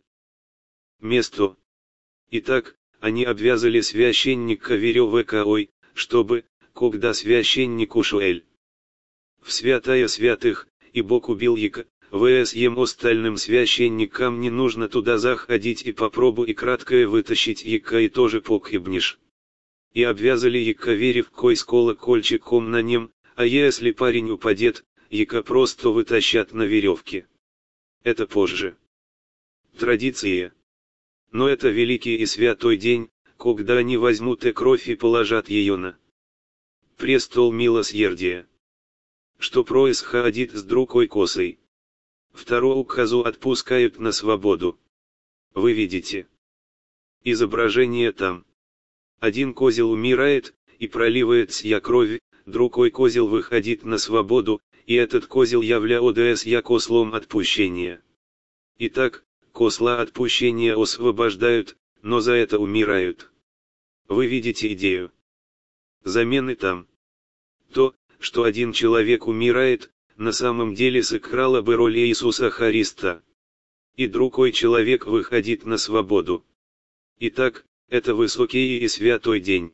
Место. Итак, они обвязали священника веревкой, чтобы, когда священник ушел в святая святых, и Бог убил его, вс ем остальным священникам не нужно туда заходить и попробуй и краткое вытащить яка и тоже погибнешь. И обвязали яка веревкой с колокольчиком на нем, а если парень упадет, яка просто вытащат на веревке. Это позже. Традиция. Но это великий и святой день, когда они возьмут и кровь и положат ее на престол милосердия. Что происходит с другой косой? Вторую козу отпускают на свободу. Вы видите изображение там. Один козел умирает, и проливает сия кровь, другой козел выходит на свободу, и этот козел является я кослом отпущения. Итак, косла отпущения освобождают, но за это умирают. Вы видите идею замены там. То, что один человек умирает, на самом деле сыграло бы роль Иисуса Христа. И другой человек выходит на свободу. Итак, это высокий и святой день.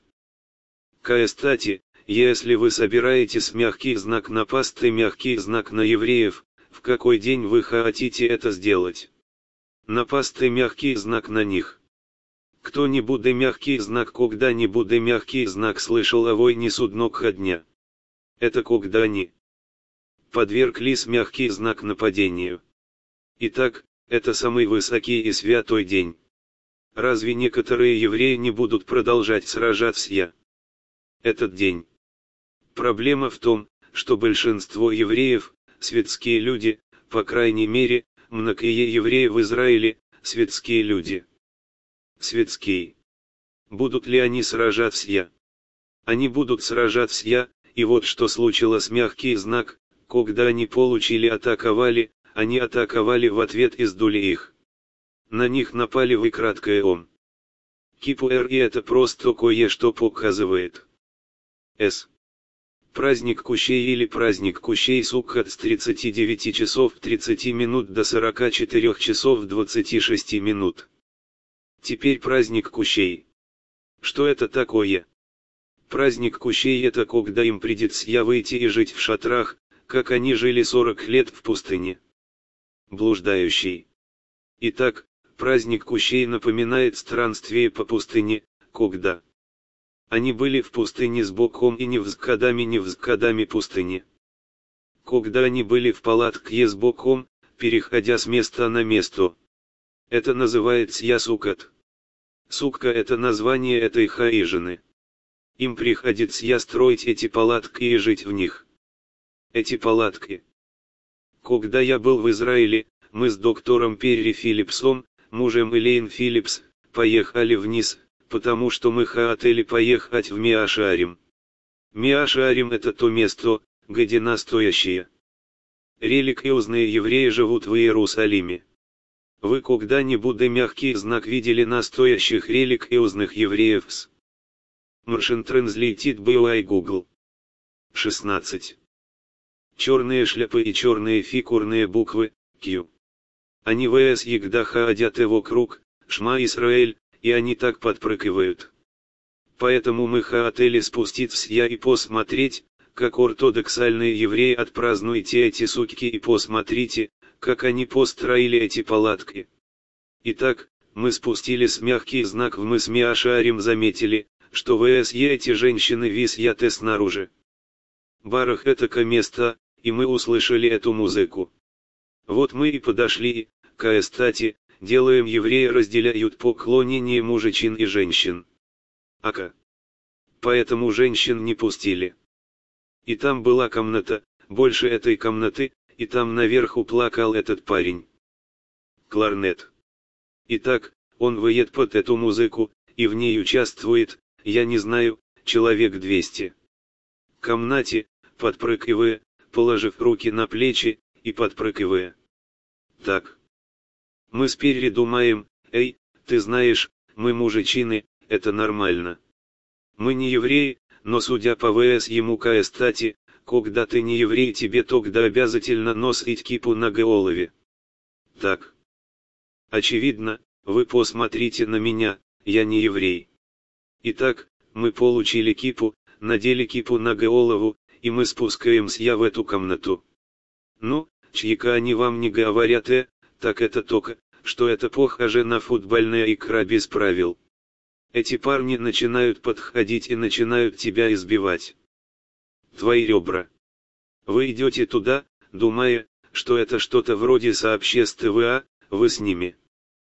Кстати, если вы собираетесь мягкий знак на паст и мягкий знак на евреев, в какой день вы хотите это сделать? На паст и мягкий знак на них. Кто-нибудь мягкий знак когда-нибудь мягкий знак слышал о войне судного дня? Это когда они подверглись мягкий знак нападению. Итак, это самый высокий и святой день. Разве некоторые евреи не будут продолжать сражаться? Этот день. Проблема в том, что большинство евреев, светские люди, по крайней мере, многие евреи в Израиле, светские люди. Светские. Будут ли они сражаться? Они будут сражаться, и вот что случилось мягкий знак, когда они получили атаковали, они атаковали в ответ и сдули их. На них напали в краткое ом. Кипуэр, и это просто кое-что показывает. С. Праздник Кущей или праздник Кущей Суккот с тридцати девяти часов тридцати минут до сорока четырёх часов двадцати шести минут. Теперь праздник Кущей. Что это такое? Праздник Кущей — это когда им придется выйти и жить в шатрах, как они жили сорок лет в пустыне. Блуждающий. Итак, праздник Кущей напоминает странствие по пустыне, когда они были в пустыне с Богом и не взгодами не взгодами пустыни. Когда они были в палатке с Богом, переходя с места на место. Это называется Суккот. Сукка — это название этой хижины. Им приходится строить эти палатки и жить в них. Эти палатки. Когда я был в Израиле, мы с доктором Перри Филлипсом, мужем Элейн Филлипс, поехали вниз, потому что мы хотели поехать в Миашарим. Миашарим — это то место, где настоящие религиозные евреи живут в Иерусалиме. Вы когда-нибудь мягкий знак видели настоящих религиозных евреев с Machine Translated by Google. шестнадцать. Черные шляпы и черные фигурные буквы, Q. Они вс егда ходят и вокруг, Шма Исраэль, и они так подпрыгивают. Поэтому мы хотели спуститься и посмотреть, как ортодоксальные евреи отпразднуют эти сутки, и посмотрите, как они построили эти палатки. Итак, мы спустились мягкий знак в мыс Миашарим, заметили, что вс эти женщины висят снаружи барах это место, и мы услышали эту музыку. Вот мы и подошли, к стати, делаем евреи разделяют поклонение мужчин и женщин. Ака. Поэтому женщин не пустили. И там была комната, больше этой комнаты, и там наверху плакал этот парень. Кларнет. Итак, он выйдет под эту музыку, и в ней участвует, я не знаю, человек двести. В комнате, подпрыгивая, положив руки на плечи, и подпрыгивая. Так. Мы спереди думаем, эй, ты знаешь, мы мужчины, это нормально. Мы не евреи, но судя по вс ему кстати, когда ты не еврей, тебе тогда обязательно носить кипу на голове. Так. Очевидно, вы посмотрите на меня, я не еврей. Итак, мы получили кипу, надели кипу на голову, и мы спускаемся в эту комнату. Ну, чьяка они вам не говорят, э, так это только, что это похоже на футбольная игра без правил. Эти парни начинают подходить и начинают тебя избивать. Твои ребра. Вы идете туда, думая, что это что-то вроде сообществ ТВА, вы с ними.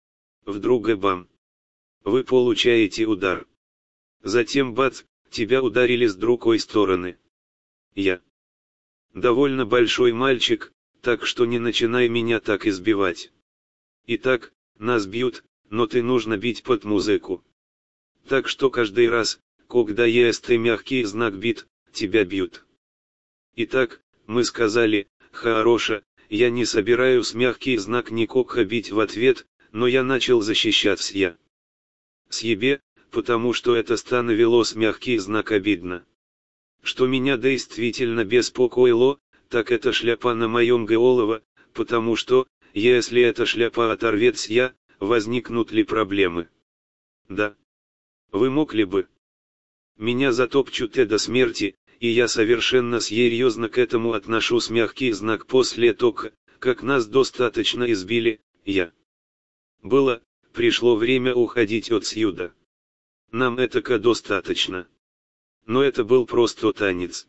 Вдруг бам. Вы получаете удар. Затем бац, тебя ударили с другой стороны. Я довольно большой мальчик, так что не начинай меня так избивать. Итак, нас бьют, но ты нужно бить под музыку. Так что каждый раз, когда есть мягкий знак бит, тебя бьют. Итак, мы сказали, хорошо, я не собираюсь мягкий знак никока бить в ответ, но я начал защищаться я. Съебе, потому что это становилось мягкий знак обидно. Что меня действительно беспокоило, так это шляпа на моем голове, потому что, если эта шляпа оторвется я, возникнут ли проблемы? Да. Вы могли бы. Меня затопчут до смерти, и я совершенно серьезно к этому отношусь. Мягкий знак после того, как нас достаточно избили, я. Было, пришло время уходить отсюда. Нам этого достаточно. Но это был просто танец.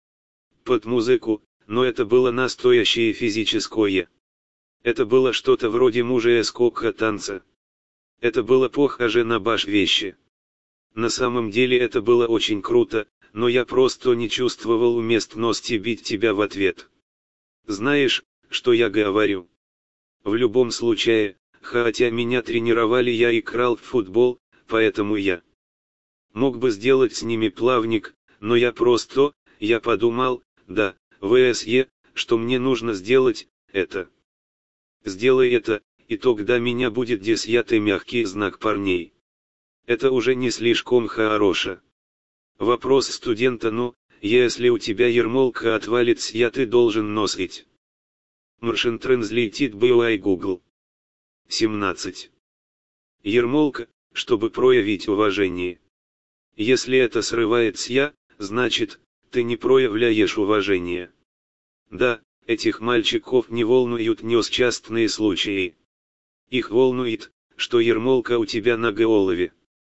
Под музыку, но это было настоящее физическое. Это было что-то вроде мужеского танца. Это было похоже на баш вещи. На самом деле это было очень круто, но я просто не чувствовал уместности бить тебя в ответ. Знаешь, что я говорю? В любом случае, хотя меня тренировали, я играл в футбол, поэтому я мог бы сделать с ними плавник, но я просто, я подумал, да, ВСЕ, что мне нужно сделать это. Сделай это, и тогда меня будет десятый мягкий знак парней. Это уже не слишком хорошо. Вопрос студента: ну, если у тебя ермолка отвалится, я ты должен носить. Machine Translate by Google. семнадцать. Ермолка, чтобы проявить уважение. Если это срывается я, значит, ты не проявляешь уважения. Да, этих мальчиков не волнуют несчастные случаи. Их волнует, что ермолка у тебя на голове.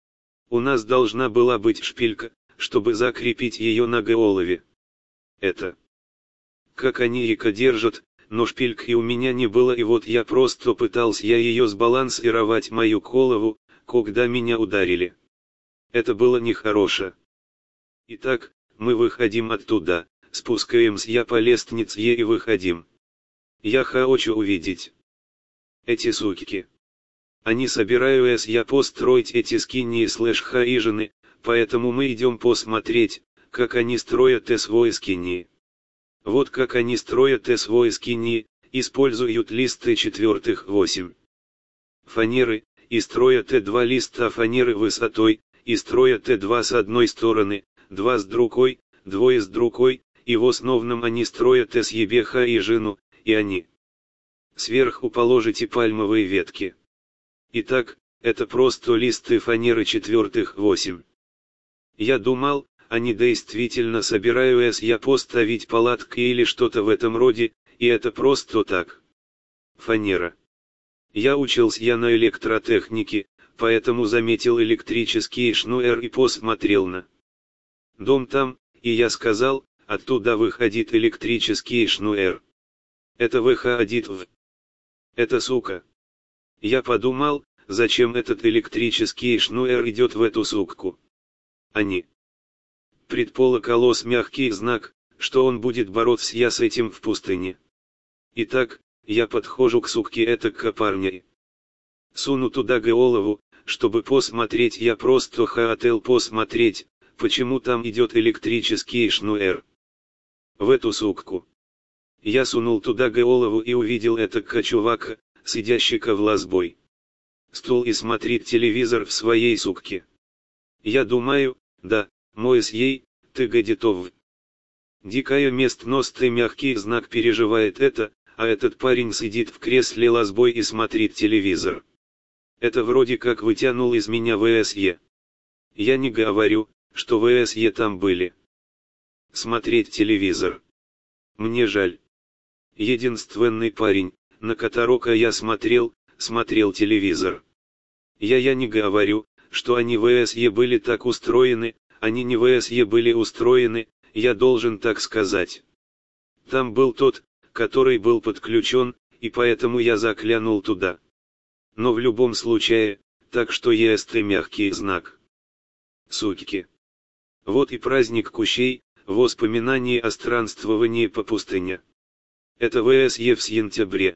У нас должна была быть шпилька, чтобы закрепить ее на голове. Это. Как они река держат, но шпильки у меня не было, и вот я просто пытался я ее сбалансировать мою голову, когда меня ударили. Это было нехорошо. Итак, мы выходим оттуда, спускаемся я по лестнице и выходим. Я хочу увидеть эти сучки. Они собираются я построить эти скини слэш хаижины, поэтому мы идем посмотреть, как они строят свой скини. Вот как они строят свой скини, используют листы четвертых восемь фанеры, и строят два листа фанеры высотой, и строят два с одной стороны, два с другой, двое с другой, и в основном они строят съебе хаижину, и они сверху положите пальмовые ветки. Итак, это просто листы фанеры четвертых восемь. Я думал, они действительно собираются я поставить палатки или что-то в этом роде, и это просто так. Фанера. Я учился я на электротехнике, поэтому заметил электрический шнур и посмотрел на дом там, и я сказал, оттуда выходит электрический шнур. Это выходит в... Это сука. Я подумал, зачем этот электрический шнур идет в эту сукку. Они предполагалось мягкий знак, что он будет бороться я с этим в пустыне. Итак, я подхожу к сукке этакого парня. Суну туда голову, чтобы посмотреть, я просто хотел посмотреть, почему там идет электрический шнур. В эту сукку. Я сунул туда голову и увидел этакого чувака, сидящего в лазбой стул и смотрит телевизор в своей сукке. Я думаю, да, мой с ей, ты готов. Дикая местность и мягкий знак переживает это, а этот парень сидит в кресле лазбой и смотрит телевизор. Это вроде как вытянул из меня ВСЕ. Я не говорю, что ВСЕ там были. Смотреть телевизор. Мне жаль. единственный парень, на которого я смотрел, смотрел телевизор. Я я не говорю, что они в ВСЕ были так устроены, они не в ВСЕ были устроены, я должен так сказать. Там был тот, который был подключен, и поэтому я заглянул туда. Но в любом случае, так что есть мягкий знак. Сутки. Вот и праздник Кущей, воспоминание о странствовании по пустыне. Это ВСЕ в сентябре.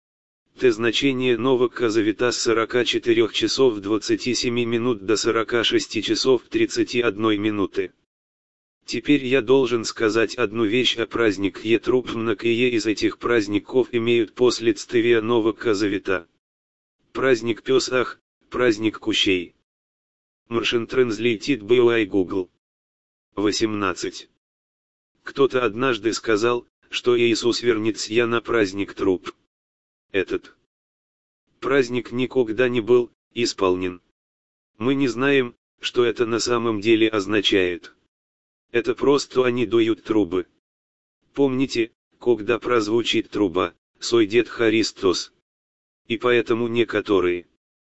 Т значение нового завита с сорока четырёх часов двадцати семи минут до сорока шести часов тридцати одной минуты. Теперь я должен сказать одну вещь о празднике труп. Многие из этих праздников имеют последствия нового завита. Праздник Песах, праздник Кущей. Маршин транслейтит by Google. восемнадцать. Кто-то однажды сказал, что Иисус вернется на праздник труп. Этот праздник никогда не был исполнен. Мы не знаем, что это на самом деле означает. Это просто они дуют трубы. Помните, когда прозвучит труба, сойдет Христос. И поэтому некоторые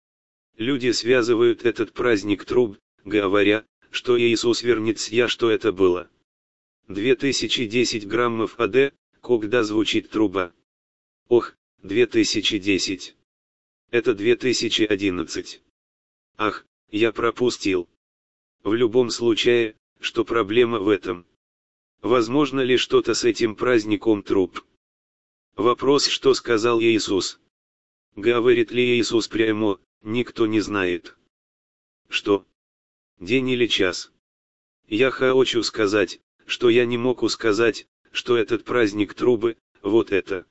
люди связывают этот праздник труб, говоря, что Иисус вернется, я что это было. две тысячи десять граммов АД, когда звучит труба. Ох, две тысячи десять. Это две тысячи одиннадцать. Ах, я пропустил. В любом случае, что проблема в этом? Возможно ли что-то с этим праздником труб? Вопрос, что сказал Иисус? Говорит ли Иисус прямо, никто не знает. Что? День или час? Я хочу сказать, что я не могу сказать, что этот праздник трубы, вот это.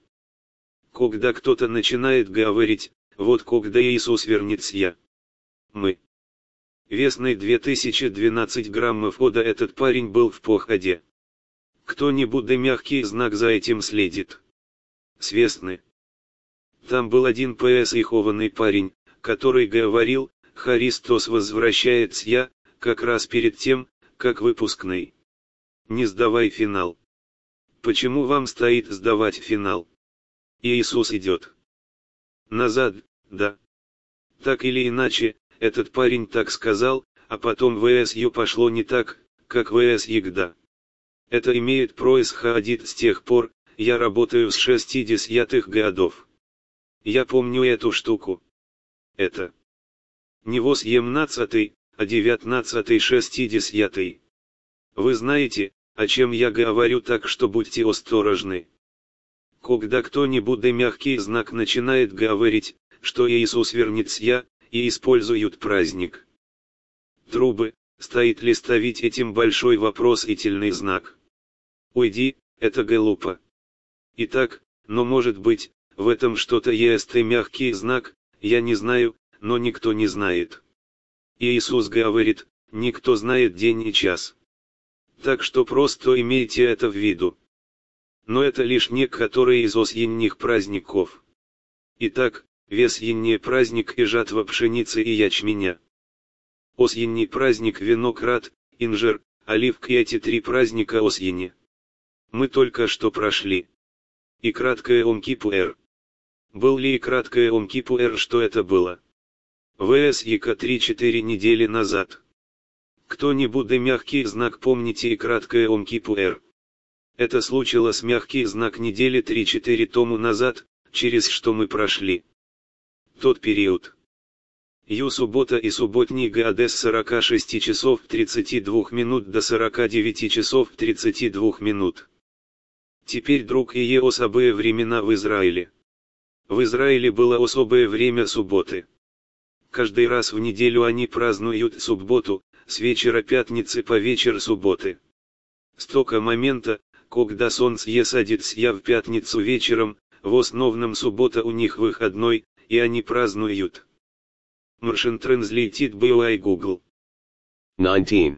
Когда кто-то начинает говорить, вот когда Иисус вернется я. Мы. Весной две тысячи двенадцать граммов ода этот парень был в походе. Кто-нибудь да мягкий знак за этим следит. Свестны. Там был один психованный парень, который говорил, Христос возвращается я, как раз перед тем, как выпускный. Не сдавай финал. Почему вам стоит сдавать финал? Иисус идет назад, да. Так или иначе, этот парень так сказал, а потом ВСЮ пошло не так, как ВСЕгда. Это имеет происходить с тех пор, я работаю с шестидесятых годов. Я помню эту штуку. Это не восемнадцатый, а девятнадцатый шестидесятый. Вы знаете, о чем я говорю, так что будьте осторожны. Когда кто-нибудь да мягкий знак начинает говорить, что Иисус вернется я, и используют праздник трубы, стоит ли ставить этим большой вопросительный знак? Уйди, это глупо. Итак, но может быть, в этом что-то есть и мягкий знак, я не знаю, но никто не знает. Иисус говорит, никто знает день и час. Так что просто имейте это в виду. Но это лишь некоторые из осенних праздников. Итак, весенний праздник и жатва пшеницы и ячменя. Осенний праздник виноград, инжир, оливки, эти три праздника осени. Мы только что прошли. И краткое Ом-Кипуэр. Был ли и краткое Ом-Кипуэр, что это было? ВСЕК три-четыре недели назад. Кто-нибудь да мягкий знак помните и краткое Ом-Кипуэр? Это случилось мягкий знак недели три-четыре тому назад, через что мы прошли. Тот период. Ю суббота и субботний год с сорока шести часов тридцати двух минут до сорока девяти часов тридцати двух минут. Теперь, друг, и особые времена в Израиле. В Израиле было особое время субботы. Каждый раз в неделю они празднуют субботу, с вечера пятницы по вечер субботы. С того момента, когда солнце садится в пятницу вечером, в основном суббота у них выходной, и они празднуют. Маршин транслейтит by Google. nineteen.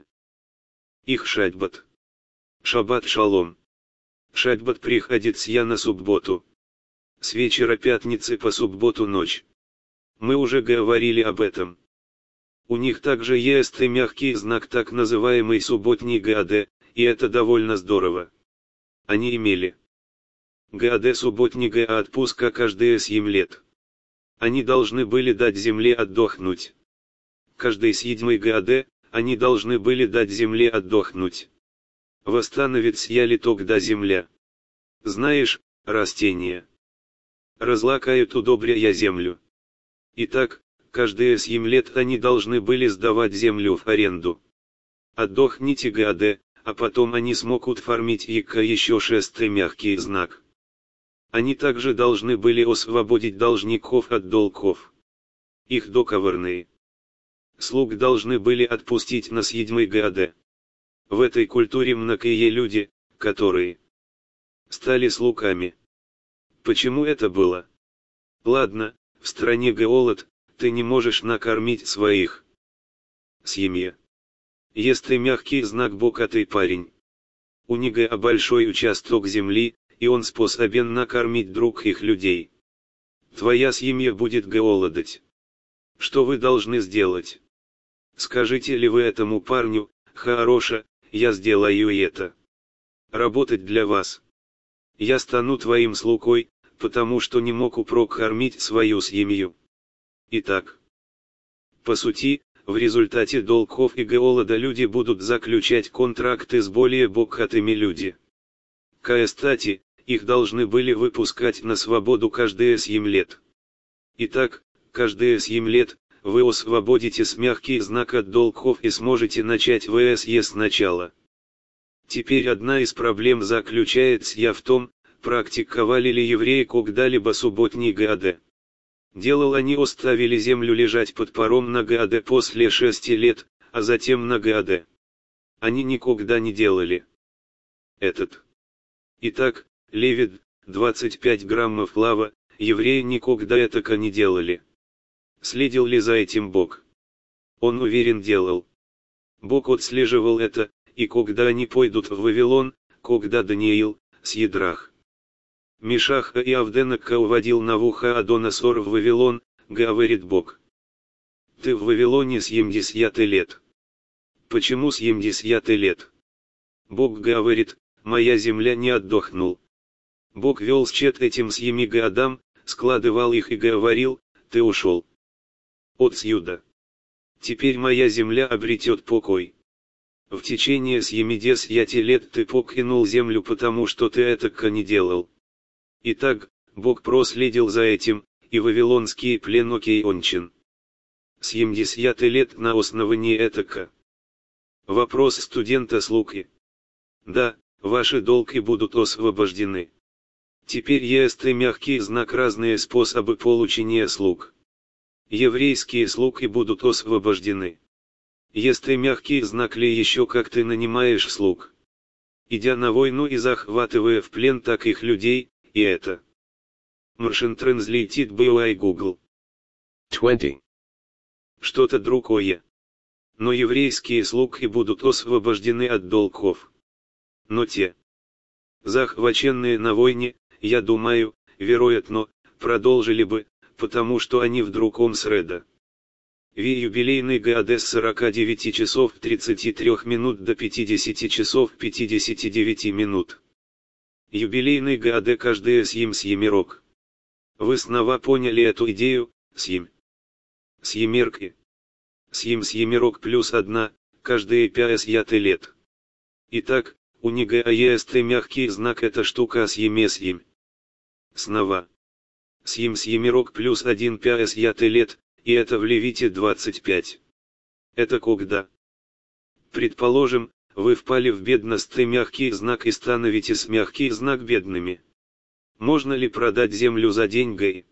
Их шаббат. Шаббат шалом. Шаббат приходится я на субботу. С вечера пятницы по субботу ночь. Мы уже говорили об этом. У них также есть и мягкий знак, так называемый субботний ГАД, и это довольно здорово. Они имели ГАД субботний ГА отпуска каждые семь лет. Они должны были дать земле отдохнуть. Каждый седьмой ГАД, они должны были дать земле отдохнуть. Восстановится я ли тогда земля? Знаешь, растения разлакают удобря я землю. Итак, каждые семь лет они должны были сдавать землю в аренду. Отдохните ГАД, а потом они смогут формить ика еще шестой мягкий знак. Они также должны были освободить должников от долгов. Их договорные слуг должны были отпустить на седьмой ГАД. В этой культуре многие люди, которые стали слугами. Почему это было? Ладно, в стране голод, ты не можешь накормить своих семьи. Есть ты мягкий знак богатый парень. У него большой участок земли, и он способен накормить других людей. Твоя семья будет голодать. Что вы должны сделать? Скажите ли вы этому парню: хорошо, я сделаю это. Работать для вас. Я стану твоим слугой, потому что не могу прокормить свою семью. Итак, по сути, в результате долгов и голода люди будут заключать контракты с более богатыми людьми. Кстати, их должны были выпускать на свободу каждые семь лет. Итак, каждые семь лет, вы освободите с мягкий знак от долгов и сможете начать ВСЕ сначала. Теперь одна из проблем заключается в том, практиковали ли евреи когда-либо субботний ГАД. Делал они оставили землю лежать под паром на ГАД после шести лет, а затем на ГАД. Они никогда не делали этот. Итак, Левит, двадцать пять граммов лава, евреи никогда этого не делали. Следил ли за этим Бог? Он уверен делал. Бог отслеживал это, и когда они пойдут в Вавилон, когда Даниил, Сидрах, Мишаха и Авденака уводил Навуходоносор в Вавилон, говорит Бог: ты в Вавилоне семьдесят лет. Почему семьдесят лет? Бог говорит: моя земля не отдохнул. Бог вел счет этим семи годам, складывал их и говорил: ты ушел отсюда. Теперь моя земля обретет покой. В течение семидесяти лет ты покинул землю, потому что ты этого не делал. Итак, Бог проследил за этим, и вавилонский плен окончен. семьдесят лет на основании этого. Вопрос студента Слуки. Да, ваши долги будут освобождены. Теперь есть и мягкий знак разные способы получения слуг. Еврейские слуги будут освобождены. Есть и мягкий знак ли еще как ты нанимаешь слуг, идя на войну и захватывая в плен таких людей, и это. Machine Translated by Google. twenty. Что-то другое. Но еврейские слуги будут освобождены от долгов. Но те, захваченные на войне, я думаю, вероятно, продолжили бы, потому что они в другом среда. Ви юбилейный ГАД с сорока девяти часов тридцати трёх минут до пятидесяти часов пятидесяти девяти минут. Юбилейный ГАД каждые семь семерок. Вы снова поняли эту идею, семь семерки. семь семерок плюс одна, каждые пятьдесят лет. Итак, у него есть мягкий знак, эта штука семь семь. Снова. семь семерок плюс один пятьдесят лет, и это в Левите двадцать пять. Это когда? Предположим, вы впали в бедность и мягкий знак и становитесь мягкий знак бедными. Можно ли продать землю за деньги?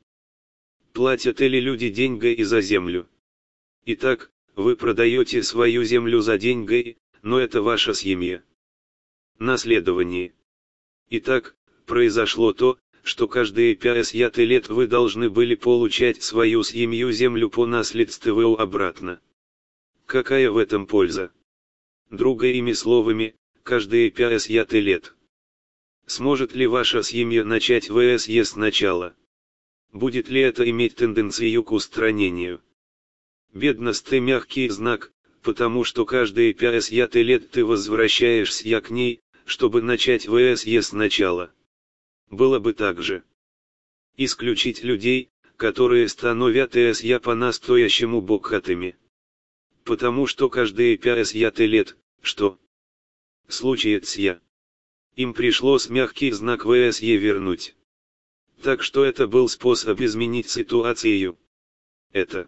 Платят ли люди деньги и за землю? Итак, вы продаете свою землю за деньги, но это ваша семья. Наследование. Итак, произошло то, что каждые пятьдесят лет вы должны были получать свою семью землю по наследству обратно. Какая в этом польза? Другими словами, каждые пятьдесят лет. Сможет ли ваша семья начать ВСЕ сначала? Будет ли это иметь тенденцию к устранению? Бедность и мягкий знак, потому что каждые пятьдесят лет ты возвращаешься к ней, чтобы начать ВСЕ сначала. было бы так же. Исключить людей, которые становятся я по-настоящему богатыми. Потому что каждые пятьдесят лет, что случается я. Им пришлось мягкий знак ВСЕ вернуть. Так что это был способ изменить ситуацию. Это,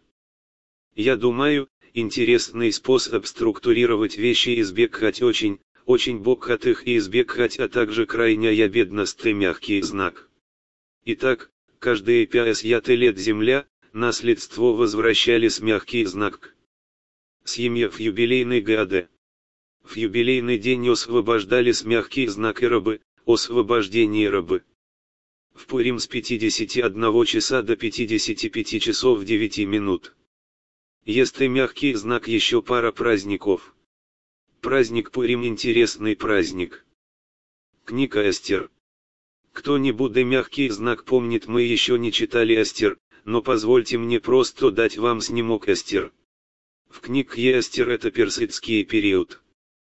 я думаю, интересный способ структурировать вещи, избегать очень, очень богатых и избегать, а также крайняя бедность мягкий знак. Итак, каждые пятьдесят лет земля, наследство возвращались мягкий знак. Семья в юбилейный год. В юбилейный день освобождались мягкий знак и рабы, освобождение рабы. В Пурим с пятидесяти одного часа до пятидесяти пяти часов девяти минут. Есть и мягкий знак еще пара праздников. Праздник Пурим — интересный праздник. Книга Эстер. Кто-нибудь мягкий знак помнит, мы еще не читали Эстер, но позвольте мне просто дать вам снимок Эстер. В книге Эстер это персидский период.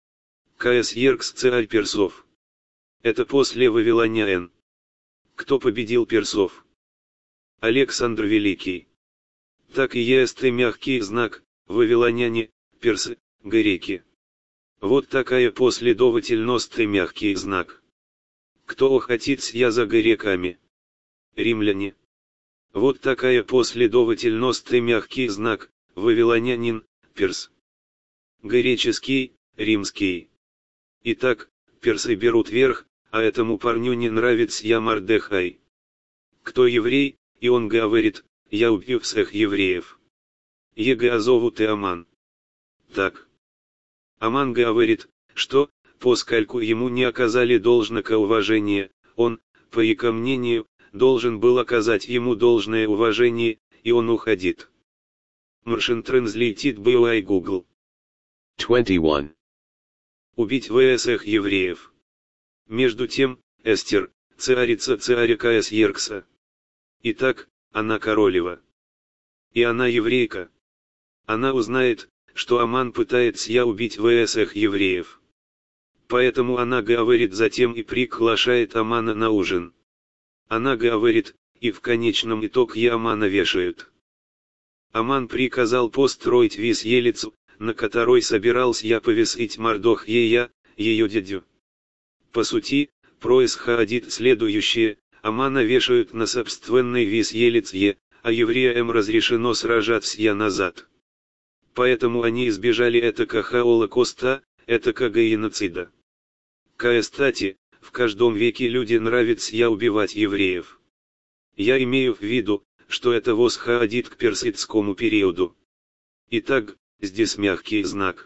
Каэсьеркс царь персов. Это после Вавилонян. Кто победил персов? Александр Великий. Так и есть и мягкий знак, вавилоняне, персы, греки. Вот такая последовательность и мягкий знак. Кто охотится я за греками? Римляне. Вот такая последовательность и мягкий знак, вавилонянин, перс. Греческий, римский. Итак, персы берут верх, а этому парню не нравится я Мордехай. Кто еврей, и он говорит, я убью всех евреев. Его зовут и Аман. Так. Аман говорит, что, поскольку ему не оказали должного уважения, он, по его мнению, должен был оказать ему должное уважение, и он уходит. Martian Translated by Google. двадцать один. Убить всех евреев. Между тем, Эстер, царица царя Каэсьеркса. Итак, она королева. И она еврейка. Она узнает, что Аман пытается я убить всех евреев. Поэтому она говорит затем и приглашает Амана на ужин. Она говорит, и в конечном итоге Амана вешают. Аман приказал построить виселицу, на которой собирался я повесить Мордохея, ее дядю. По сути, происходит следующее: Амана вешают на собственной виселице, а евреям разрешено сражаться я назад. Поэтому они избежали этакого холокоста, этакого геноцида. Кстати, в каждом веке люди нравится я убивать евреев. Я имею в виду, что это восходит к персидскому периоду. Итак, здесь мягкий знак.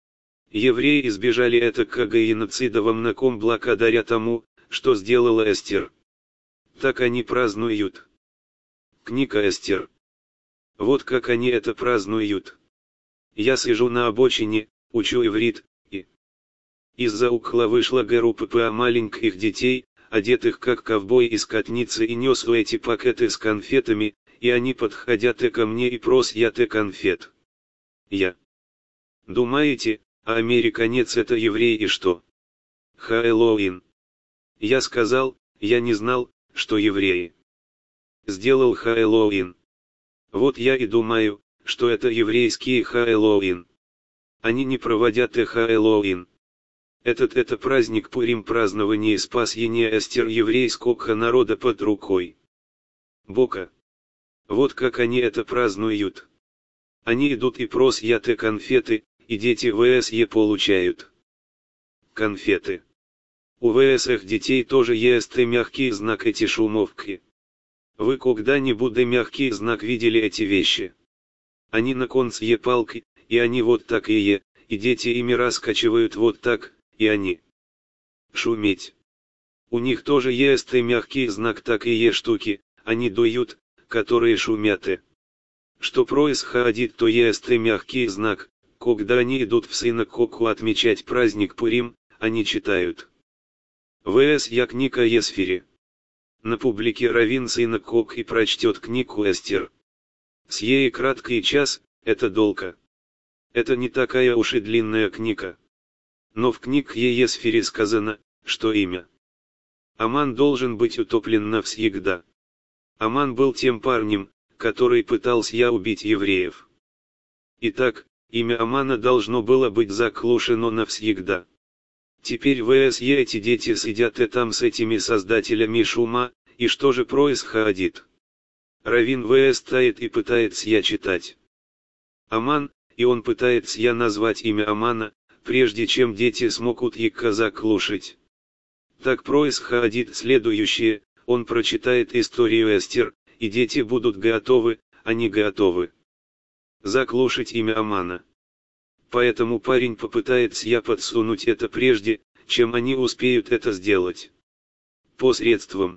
Евреи избежали этакого геноцида во многом благодаря тому, что сделала Эстер. Так они празднуют. Книга Эстер. Вот как они это празднуют. Я сижу на обочине, учу иврит, и из-за угла вышла группа маленьких детей, одетых как ковбой из скотницы, и несу эти пакеты с конфетами, и они подходят ко мне и просят конфет. Я. Думаете, а американец это еврей и что? Хэллоуин. Я сказал, я не знал, что евреи. Сделал Хэллоуин. Вот я и думаю, что это еврейский Хэллоуин. Они не проводят и Хэллоуин. Этот это праздник Пурим, празднование спасения Эстер еврейского народа под рукой Бога. Вот как они это празднуют. Они идут и просят и конфеты, и дети ВСЕ получают конфеты. У ВСХ детей тоже есть и мягкий знак, эти шумовки. Вы когда-нибудь мягкий знак видели эти вещи? Они на конце палки, и они вот такие, и дети ими раскачивают вот так, и они шуметь. У них тоже есть и мягкий знак, такие штуки, они дуют, которые шумят. Что происходит, то есть и мягкий знак, когда они идут в синагогу отмечать праздник Пурим, они читают ВС я книга Есфири. На публике раввин синагог и прочтет книгу Эстер. С ей краткий час, это долго. Это не такая уж и длинная книга. Но в книге Есфири сказано, что имя Аман должен быть утоплен навсегда. Аман был тем парнем, который пытался я убить евреев. Итак, имя Амана должно было быть заглушено навсегда. Теперь ВСЕ эти дети сидят и там с этими создателями шума, и что же происходит? Равин ВС стоит и пытается я читать Аман, и он пытается я назвать имя Амана, прежде чем дети смогут их заглушить. Так происходит следующее: он прочитает историю Эстер, и дети будут готовы, они готовы заглушить имя Амана. Поэтому парень попытается я подсунуть это прежде, чем они успеют это сделать. Посредством.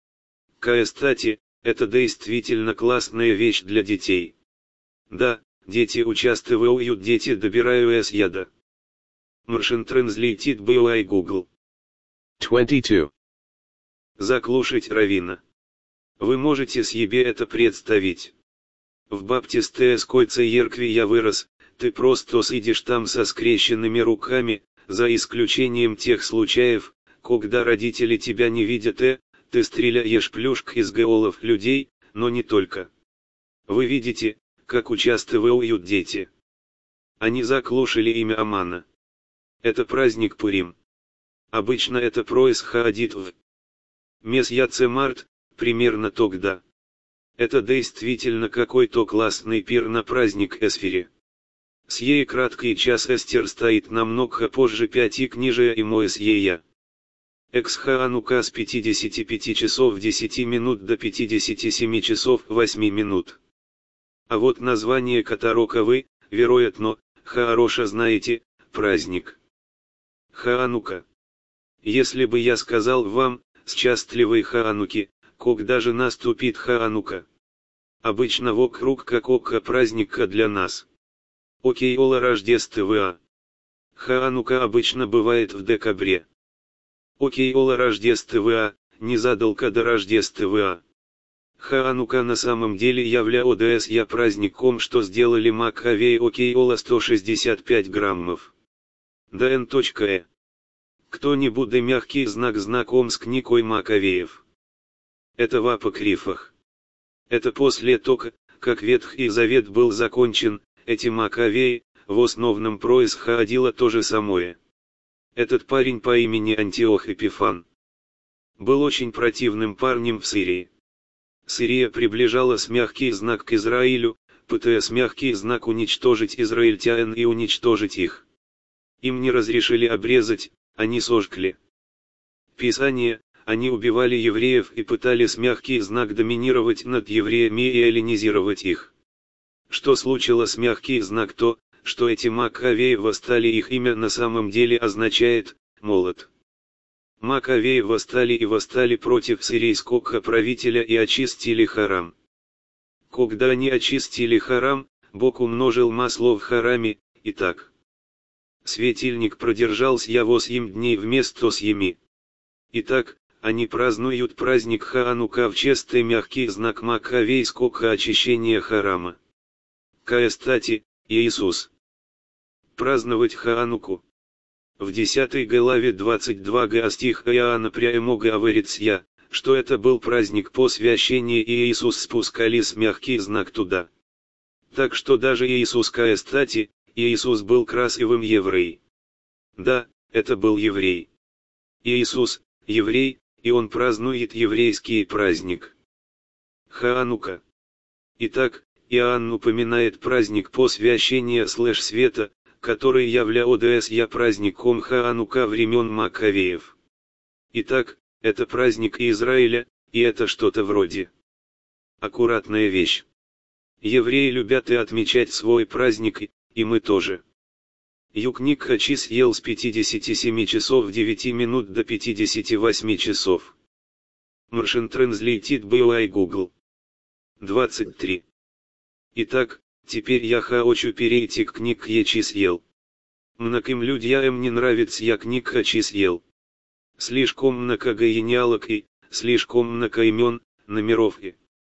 Кстати, это действительно классная вещь для детей. Да, дети участвуют, дети добираются с яда. Machine Translated by Google. twenty-two. Заглушить равина. Вы можете себе это представить. В баптистской церкви я вырос, ты просто сидишь там со скрещенными руками, за исключением тех случаев, когда родители тебя не видят и, ты стреляешь плюшк из голов людей, но не только. Вы видите, как участвуют дети. Они заглушили имя Амана. Это праздник Пурим. Обычно это происходит в месяце март, примерно тогда. Это действительно какой-то классный пир на праздник Эсфири. Сей краткий час Эстер стоит намного позже пяти книжия и Моисея. Экс-Хаанука с пятидесяти пяти часов десяти минут до пятидесяти семи часов восьми минут. А вот название которого вы, вероятно, хорошо знаете, праздник Хаанука. Если бы я сказал вам, счастливой Хаануки, когда же наступит Хаанука? Обычно вокруг какого праздника для нас. Окей, ола Рождества. Хаанука обычно бывает в декабре. Окей, ола Рождества, незадолго до Рождества. Хаанука на самом деле является праздником, что сделали Маккавей окей, ола сто шестьдесят пять граммов. дн.э. Кто-нибудь мягкий знак знаком с книгой Маккавеев? Это в апокрифах. Это после того, как Ветхий Завет был закончен, эти Маккавеи, в основном происходило то же самое. Этот парень по имени Антиох Эпифан был очень противным парнем в Сирии. Сирия приближалась мягкий знак к Израилю, пытаясь мягкий знак уничтожить израильтян и уничтожить их. Им не разрешили обрезать, они сожгли Писание, они убивали евреев и пытались мягкий знак доминировать над евреями и эллинизировать их. Что случилось с мягкий знак? То, что эти Маккавеи восстали, их имя на самом деле означает «молот». Маккавеи восстали и восстали против сирийского правителя и очистили Харам. Когда они очистили Харам, Бог умножил масло в Хараме, и так. Светильник продержался я восемь дней вместо семи. Итак, они празднуют праздник Хаанука в честь мягкий знак Маккавейского очищения Харама. Кстати, Иисус. Праздновать Хаануку. В десятой главе двадцать два га стих Иоанна прямо говорится я, что это был праздник посвящения и Иисус спускались мягкий знак туда. Так что даже Иисус кстати, Иисус был красивым еврей. Да, это был еврей. Иисус, еврей, и он празднует еврейский праздник Хаанука. Итак, Иоанн упоминает праздник посвящения слэш света, который является праздником Хаанука времен Маккавеев. Итак, это праздник Израиля, и это что-то вроде. Аккуратная вещь. Евреи любят и отмечать свой праздник, и мы тоже. Юкник Хачи съел с пятидесяти семи часов девяти минут до пятидесяти восьми часов. Machine Translated by Google. двадцать три. Итак, теперь я хочу перейти к книг Ячи съел. Многим людям не нравится я книг Хачи съел. Слишком много гениалок и, слишком много имен, номеров и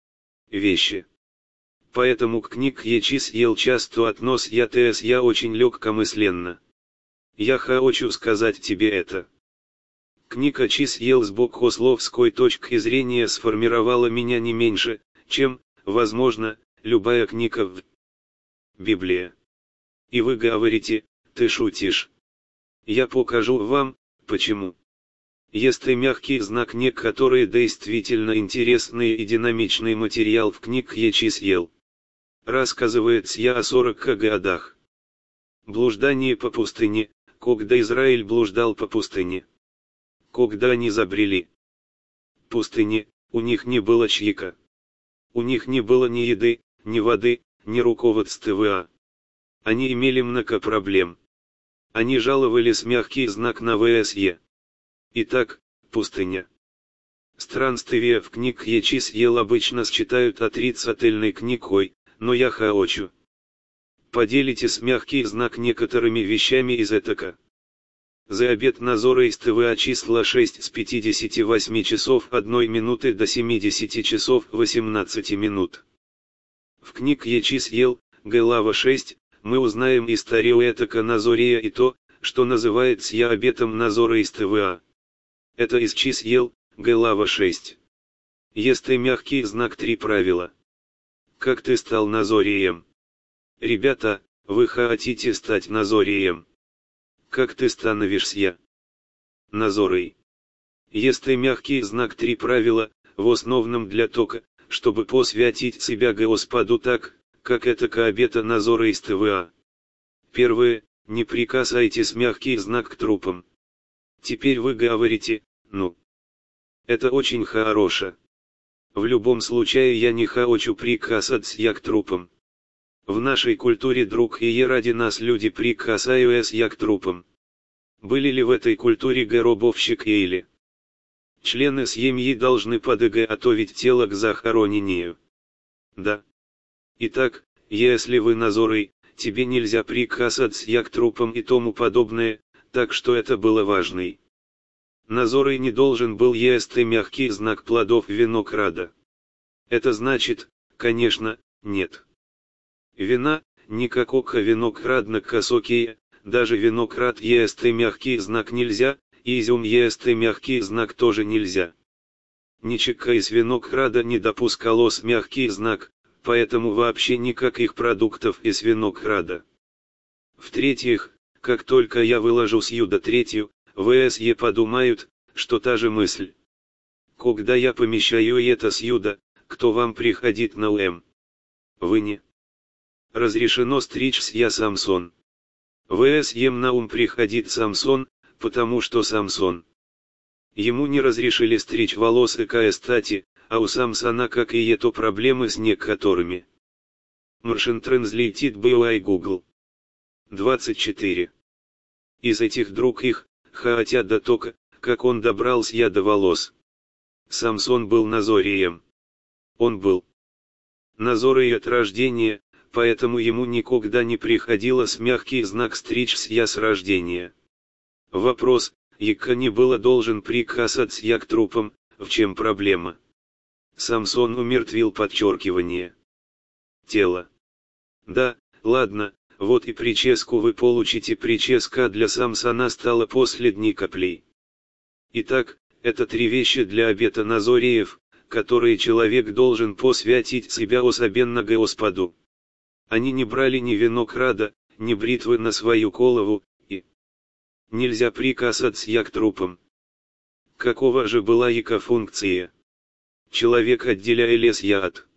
вещи. Поэтому к книг Ячи съел часто относ я тс я очень легкомысленно. Я хочу сказать тебе это. Книга чисел с богословской точки зрения сформировала меня не меньше, чем, возможно, любая книга в Библии. И вы говорите, ты шутишь. Я покажу вам, почему. Есть и мягкий знак, некоторые действительно интересный и динамичный материал в книге чисел. Рассказывается я о сорока годах. Блуждание по пустыне, когда Израиль блуждал по пустыне. Когда они забрели пустыне, у них не было чьяка. У них не было ни еды, ни воды, ни руководства. Они имели много проблем. Они жаловались мягкий знак на ВСЕ. Итак, пустыня. Странствия в книге чисел обычно считают отрицательной книгой, но я хочу поделитесь мягкий знак некоторыми вещами из этого. За обед на зороастрийства числа шесть с пятидесяти восьми часов одной минуты до семидесяти часов восемнадцати минут. В книге чисел, глава шесть, мы узнаем историю этого Назорея и то, что называется я обетом на зороастрийства. Это из чисел, глава шесть. Есть и мягкий знак три правила. Как ты стал Назореем? Ребята, вы хотите стать Назореем? Как ты становишься Назорой? Есть и мягкий знак три правила, в основном для того, чтобы посвятить себя Господу так, как это к обета на зороастрийства. Первое, не прикасайтесь мягкий знак к трупам. Теперь вы говорите, ну, это очень хорошо. В любом случае я не хочу прикасаться к трупам. В нашей культуре, друг, и ради нас люди прикасаются к трупам. Были ли в этой культуре гробовщик или члены семьи должны подготовить тело к захоронению? Да. Итак, если вы Назорой, тебе нельзя прикасаться к трупам и тому подобное, так что это было важной. Назорой не должен был есть мягкий знак плодов винограда. Это значит, конечно, нет. Вина, никакого виноградного сока, даже виноград есть мягкий знак нельзя, изюм есть мягкий знак тоже нельзя. Ничего из винограда не допускалось мягкий знак, поэтому вообще никаких продуктов из винограда. В-третьих, как только я выложу сюда третью, ВСЕ подумают, что та же мысль. Когда я помещаю это сюда, кто вам приходит на ум? Вы не. Разрешено стричься я Самсон. ВСЕм на ум приходит Самсон, потому что Самсон. Ему не разрешили стричь волосы к стати, а у Самсона как и ето проблемы с некоторыми. Machine Translate by Google. двадцать четыре. Из этих других, хотя до тока, как он добрался я до волос. Самсон был Назореем. Он был Назорой от рождения, поэтому ему никогда не приходилось мягкий знак стричься я с рождения. Вопрос, яко не было должен прикасаться я к трупам, в чем проблема? Самсон умертвил подчеркивание. Тело. Да, ладно, вот и прическу вы получите, прическа для Самсона стала последней каплей. Итак, это три вещи для обета Назореев, которые человек должен посвятить себя особенно Господу. Они не брали ни винограда, ни бритвы на свою голову, и нельзя прикасаться к трупам. Какова же была яка функция? Человек отделяя лес я от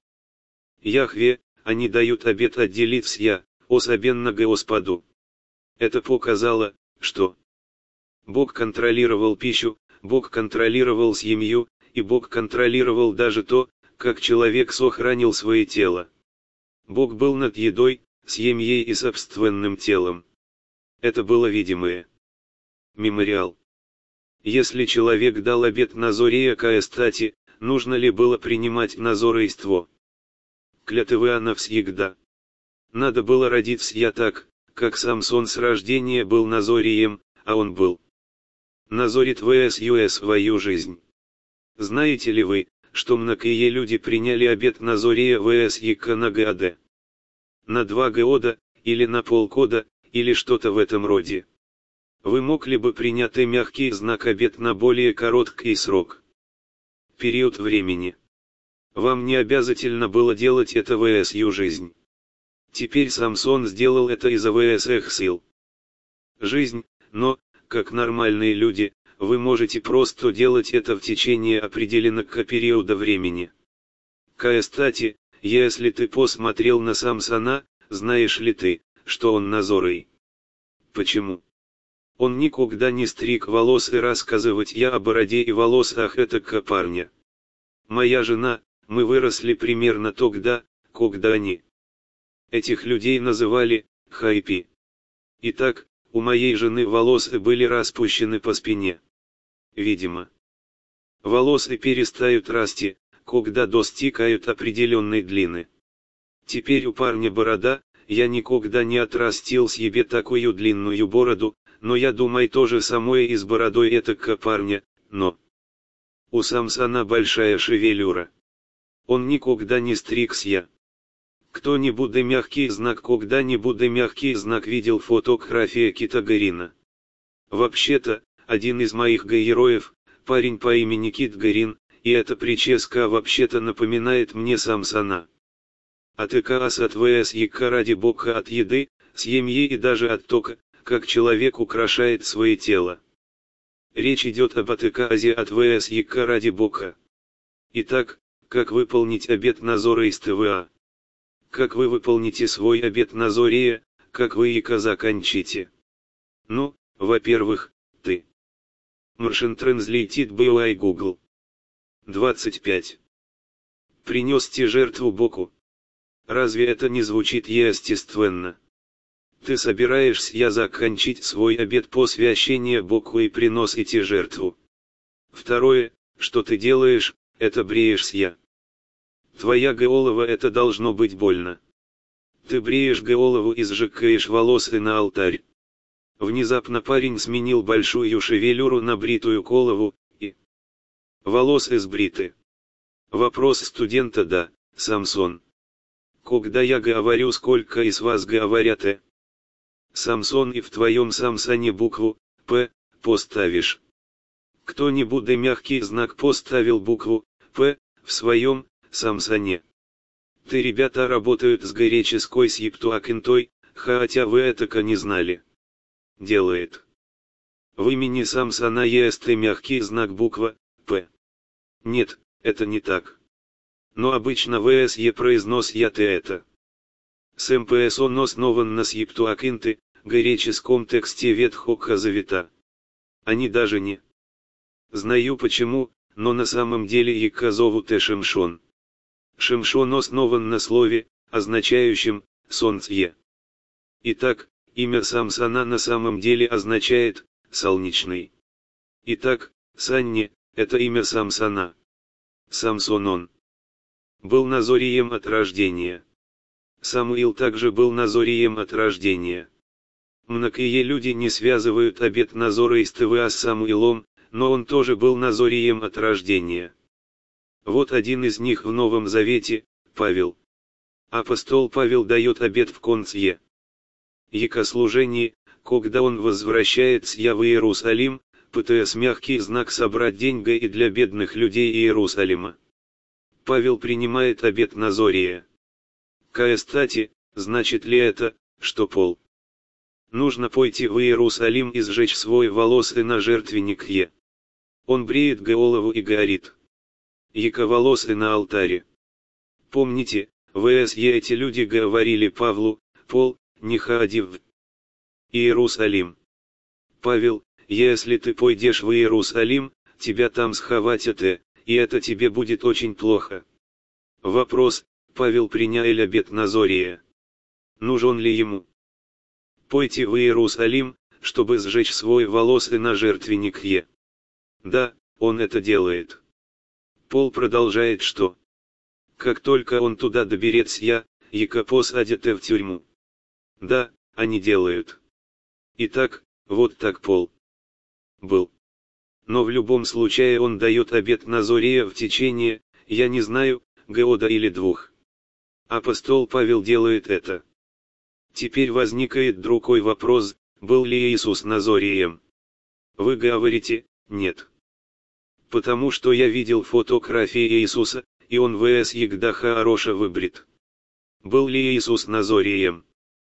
Яхве, они дают обет отделиться я, особенно Господу. Это показало, что Бог контролировал пищу, Бог контролировал семью, и Бог контролировал даже то, как человек сохранил свое тело. Бог был над едой, семьей и собственным телом. Это было видимое. Мемориал. Если человек дал обет Назорея к стати, нужно ли было принимать назорейство? Клятвы она всегда. Надо было родиться я так, как Самсон с рождения был Назореем, а он был Назорит всю свою жизнь. Знаете ли вы, что многие люди приняли обет Назорея всю на год? На два года, или на полгода, или что-то в этом роде. Вы могли бы принять мягкий знак обет на более короткий срок. Период времени. Вам не обязательно было делать это всю жизнь. Теперь Самсон сделал это из-за ваших сил. Жизнь, но, как нормальные люди, вы можете просто делать это в течение определенного периода времени. Кстати, если ты посмотрел на Самсона, знаешь ли ты, что он назорый? Почему? Он никогда не стриг волос, и рассказывать я о бороде и волосах этакого парня. Моя жена, мы выросли примерно тогда, когда они. Этих людей называли хайпи. Итак, у моей жены волосы были распущены по спине. Видимо. Волосы перестают расти, когда достигают определенной длины. Теперь у парня борода, я никогда не отрастил себе такую длинную бороду, но я думаю то же самое и с бородой этакого парня, но... У Самсона большая шевелюра. Он никогда не стригся. Кто-нибудь мягкий знак когда-нибудь мягкий знак видел фотографию Кита Гарина? Вообще-то, один из моих героев, парень по имени Кит Гарин, и эта прическа вообще-то напоминает мне Самсона. Отыкаясь от всяка ради бога от еды, семьи и даже от тока, как человек украшает свое тело. Речь идет об отыказе от всяка ради бога. Итак, как выполнить обет Назора из ТВА? Как вы выполните свой обет Назория, как вы яка закончите? Ну, во-первых, ты. Martian Translated by Google. двадцать пять. Принести жертву Богу. Разве это не звучит естественно? Ты собираешься я закончить свой обет посвящения Богу и приносите жертву. Второе, что ты делаешь, это бреешься. Твоя голова это должно быть больно. Ты бреешь голову и сжигаешь волосы на алтарь. Внезапно парень сменил большую шевелюру на бритую голову, и... волосы сбриты. Вопрос студента: да, Самсон. Когда я говорю, сколько из вас говорят «э», Самсон, и в твоем Самсоне букву «П» поставишь. Кто-нибудь мягкий знак поставил букву «П» в своем Самсоне? Ты, ребята, работают с греческой септуагинтой, хотя вы этого не знали. Делает. В имени Самсона есть мягкий знак буква «П». Нет, это не так. Но обычно ВСЕ произносят это. СМПС он основан на септуагинте, греческом тексте Ветхого Завета. Они даже не. Знаю почему, но на самом деле яка зовут э Шимшон. Шимшон основан на слове, означающем «солнце». Итак, имя Самсона на самом деле означает «солнечный». Итак, Санни – это имя Самсона. Самсон он был назорием от рождения. Самуил также был назорием от рождения. Многие люди не связывают обет Назора из ТВА с Самуилом, но он тоже был назорием от рождения. Вот один из них в Новом Завете, Павел. Апостол Павел дает обет в конце яко служении, когда он возвращается в Иерусалим, пытаясь мягкий знак собрать деньги и для бедных людей Иерусалима. Павел принимает обет Назория. Кстати, значит ли это, что Пол нужно пойти в Иерусалим и сжечь свой волосы на жертвенник Е? Он бреет голову и говорит: яко волосы на алтаре. Помните, ВСЕ эти люди говорили Павлу: Пол, не ходи в Иерусалим. Павел: если ты пойдешь в Иерусалим, тебя там схватят, и это тебе будет очень плохо. Вопрос: Павел принял обет Назория. Нужен ли ему пойти в Иерусалим, чтобы сжечь свой волосы на жертвенник Е? Да, он это делает. Пол продолжает, что как только он туда доберется, яко посадят в тюрьму. Да, они делают. Итак, вот так Пол был. Но в любом случае он дает обет Назория в течение, я не знаю, года или двух. Апостол Павел делает это. Теперь возникает другой вопрос: был ли Иисус Назореем? Вы говорите, нет. Потому что я видел фотографии Иисуса, и он вс егда хорошо выбрит. Был ли Иисус Назореем?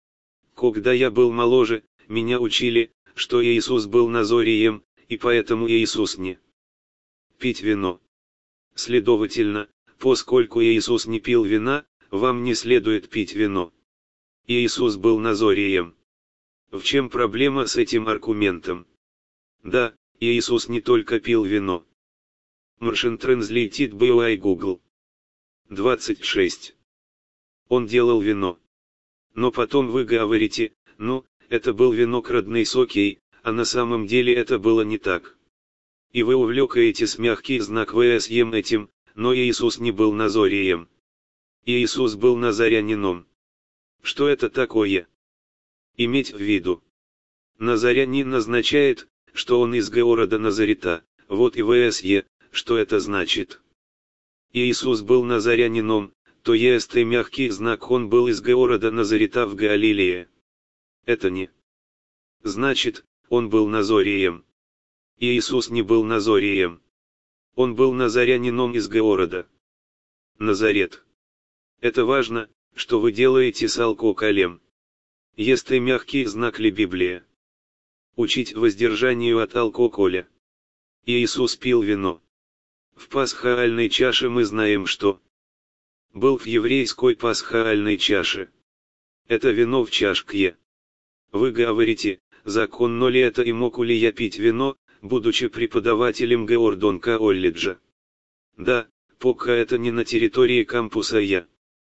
Когда я был моложе, меня учили, что Иисус был Назореем, и поэтому Иисус не пить вино. Следовательно, поскольку Иисус не пил вина, вам не следует пить вино. Иисус был Назореем. В чем проблема с этим аргументом? Да, Иисус не только пил вино. Machine Translated by Google. двадцать шесть. Он делал вино. Но потом вы говорите, ну, это был виноградный сокей, а на самом деле это было не так. И вы увлекаетесь мягкий знак всем этим, но Иисус не был Назореем. Иисус был назарянином. Что это такое? Иметь в виду. Назарянин означает, что он из города Назарета, вот и вс, что это значит. Иисус был назарянином, то есть и мягкий знак он был из города Назарета в Галилее. Это не значит, он был Назореем. Иисус не был Назореем. Он был назарянином из города Назарет. Это важно, что вы делаете с алкоголем. Есть и мягкий знак ли Библия. Учить воздержанию от алкоголя. Иисус пил вино. В пасхальной чаше мы знаем, что был в еврейской пасхальной чаше. Это вино в чашке. Вы говорите, законно ли это и мог ли я пить вино, будучи преподавателем Гордон колледжа? Да, пока это не на территории кампуса я.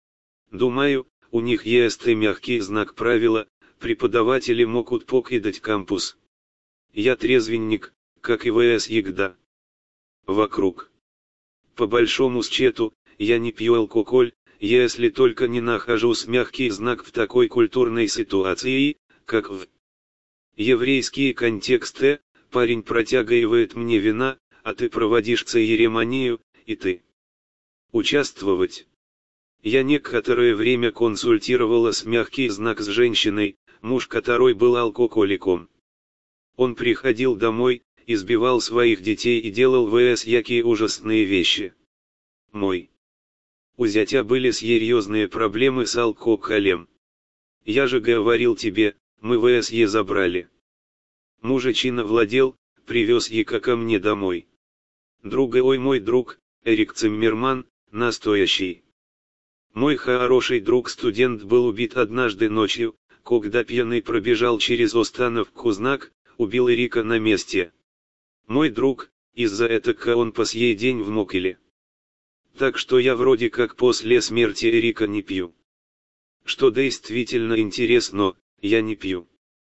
Думаю, у них есть и мягкий знак правила, преподаватели могут покидать кампус. Я трезвенник, как и вс егда. Вокруг. По большому счету, я не пью алкоголь, если только не нахожусь мягкий знак в такой культурной ситуации, как в еврейские контексты, парень протягивает мне вина, а ты проводишь церемонию, и ты участвовать. Я некоторое время консультировала с мягкий знак с женщиной, муж которой был алкоголиком. Он приходил домой, избивал своих детей и делал вс якие ужасные вещи. Мой. У зятя были серьезные проблемы с алкоголем. Я же говорил тебе, мы вс е забрали. Мужичина владел, привез Ека ко мне домой. Другой мой друг, Эрик Циммерман, настоящий. Мой хороший друг-студент был убит однажды ночью, когда пьяный пробежал через остановку знак, убил Эрика на месте. Мой друг, из-за этого он по сей день в могиле. Так что я вроде как после смерти Эрика не пью. Что действительно интересно, я не пью.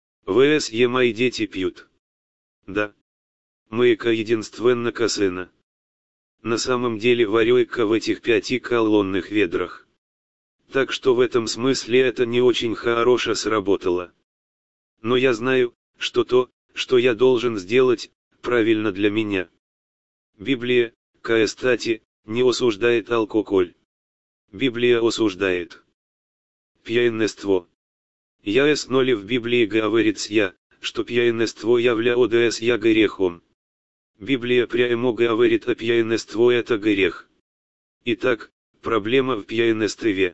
вс е мои дети пьют. Да. Мы-ка единственно косына. На самом деле варю-ка в этих пяти колонных ведрах. Так что в этом смысле это не очень хорошо сработало. Но я знаю, что то, что я должен сделать, правильно для меня. Библия, кстати, не осуждает алкоголь. Библия осуждает пьянство. Ясно ли в Библии говорится я, что пьянство является я грехом? Библия прямо говорит о пьянстве это грех. Итак, проблема в пьянстве.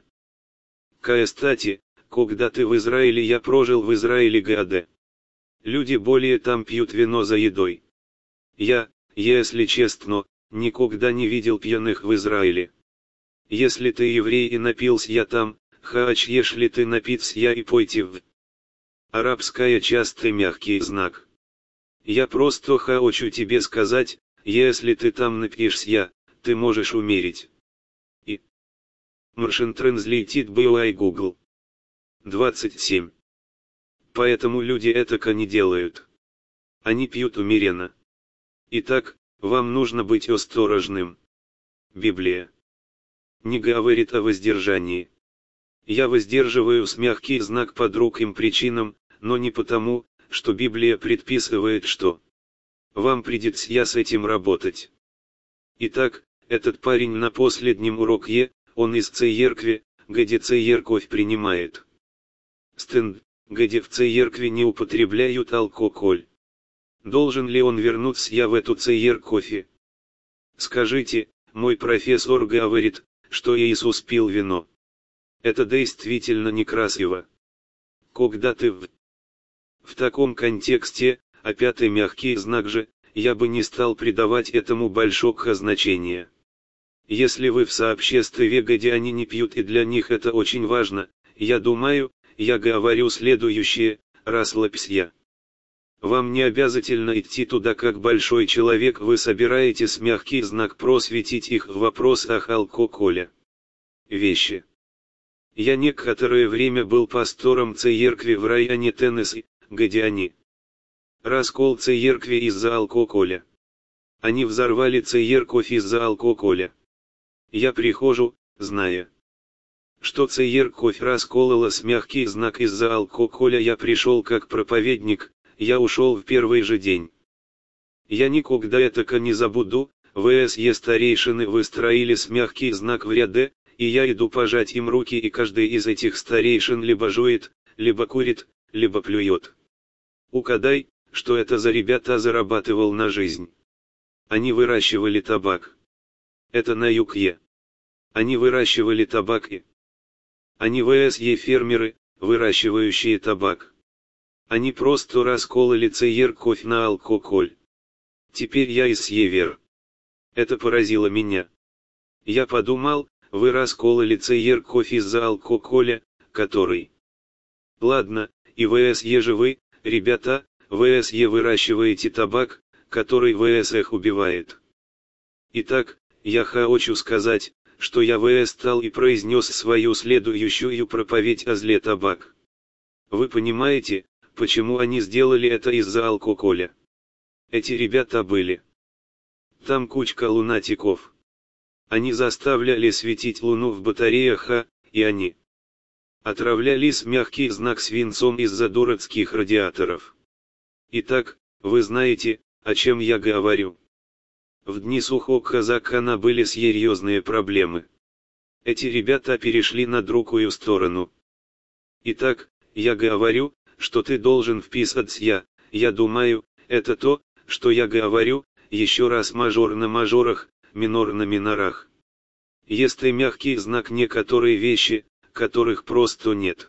Кстати, когда ты в Израиле я прожил в Израиле года. Люди более там пьют вино за едой. Я, если честно, никогда не видел пьяных в Израиле. Если ты еврей и напился я там, хач если ты напиться я и пойти в арабская частый мягкий знак. Я просто хочу тебе сказать, если ты там напьешься я, ты можешь умереть. И Machine Translated by Google. двадцать семь. Поэтому люди этого не делают. Они пьют умеренно. Итак, вам нужно быть осторожным. Библия не говорит о воздержании. Я воздерживаюсь мягкий знак по другим причинам, но не потому, что Библия предписывает, что вам придется я с этим работать. Итак, этот парень на последнем уроке, он из церкви, где церковь принимает стенд, где в церкви не употребляют алкоголь. Должен ли он вернуться я в эту церковь? Скажите, мой профессор говорит, что Иисус пил вино. Это действительно некрасиво. Когда ты в... В таком контексте, а пятый мягкий знак же, я бы не стал придавать этому большого значения. Если вы в сообществе, где они не пьют и для них это очень важно, я думаю, я говорю следующее: расслабься. Вам не обязательно идти туда как большой человек, вы собираетесь мягкий знак просветить их в вопросах алкоголя. Вещи. Я некоторое время был пастором церкви в районе Теннесси, где они раскол церкви из-за алкоголя. Они взорвали церковь из-за алкоголя. Я прихожу, зная, что церковь раскололась мягкий знак из-за алкоголя, я пришел как проповедник, я ушел в первый же день. Я никогда этого не забуду, ВСЕ старейшины выстроились мягкий знак в ряде, и я иду пожать им руки, и каждый из этих старейшин либо жует, либо курит, либо плюет. Угадай, что это за ребята зарабатывал на жизнь. Они выращивали табак. Это на юге. Они выращивали табак и... Они ВСЕ фермеры, выращивающие табак. Они просто раскололи церковь на алкоголь. Теперь я из север. Это поразило меня. Я подумал, вы раскололи церковь из-за алкоголя, который... Ладно, и ВСЕ же вы, ребята, ВСЕ выращиваете табак, который ВСЕ убивает. Итак, я хочу сказать, что я ВС стал и произнес свою следующую проповедь о зле табак. Вы понимаете, почему они сделали это из-за алкоголя? Эти ребята были. Там кучка лунатиков. Они заставляли светить луну в батареях, а, и они отравлялись мягкий знак свинцом из-за дурацких радиаторов. Итак, вы знаете, о чем я говорю. В дни сухого закона были серьезные проблемы. Эти ребята перешли на другую сторону. Итак, я говорю, что ты должен вписаться, я, я думаю, это то, что я говорю, еще раз мажор на мажорах, минор на минорах. Есть и мягкий знак некоторые вещи, которых просто нет.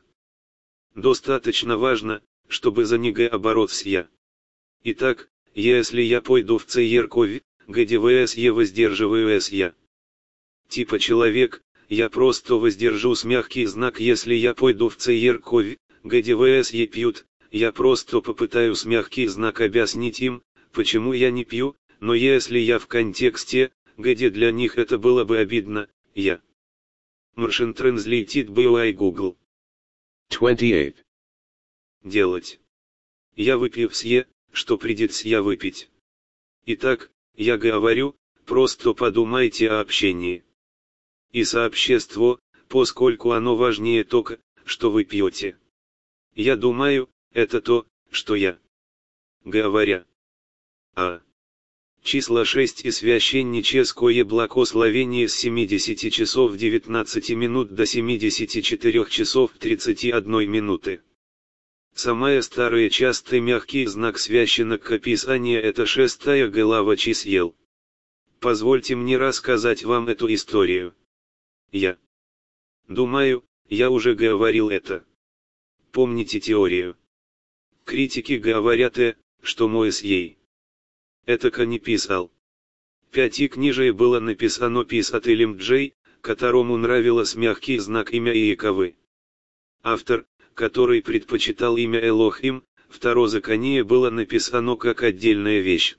Достаточно важно, чтобы за них бороться я. Итак, если я пойду в церковь, где ВСЕ воздерживаюсь я. Типа человек, я просто воздержусь мягкий знак, если я пойду в церковь, где ВСЕ пьют, я просто попытаюсь мягкий знак объяснить им, почему я не пью, но если я в контексте, где для них это было бы обидно, я. Martian Translated by Google. twenty-eight. Делать. Я выпью все, что придется я выпить. Итак, я говорю, просто подумайте о общении. И сообщество, поскольку оно важнее только, что вы пьете. Я думаю, это то, что я говоря. А. Число шесть и священническое благословение с семидесяти часов девятнадцати минут до семидесяти четырёх часов тридцати одной минуты. Самая старая частый мягкий знак священного писания — это шестая глава чисел. Позвольте мне рассказать вам эту историю. Я думаю, я уже говорил это. Помните теорию? Критики говорят, что Моисей это не писал. Пятикнижие было написано писателем Джей, которому нравилось мягкий знак имя Иековы. Автор, который предпочитал имя Элохим, второзаконие было написано как отдельная вещь.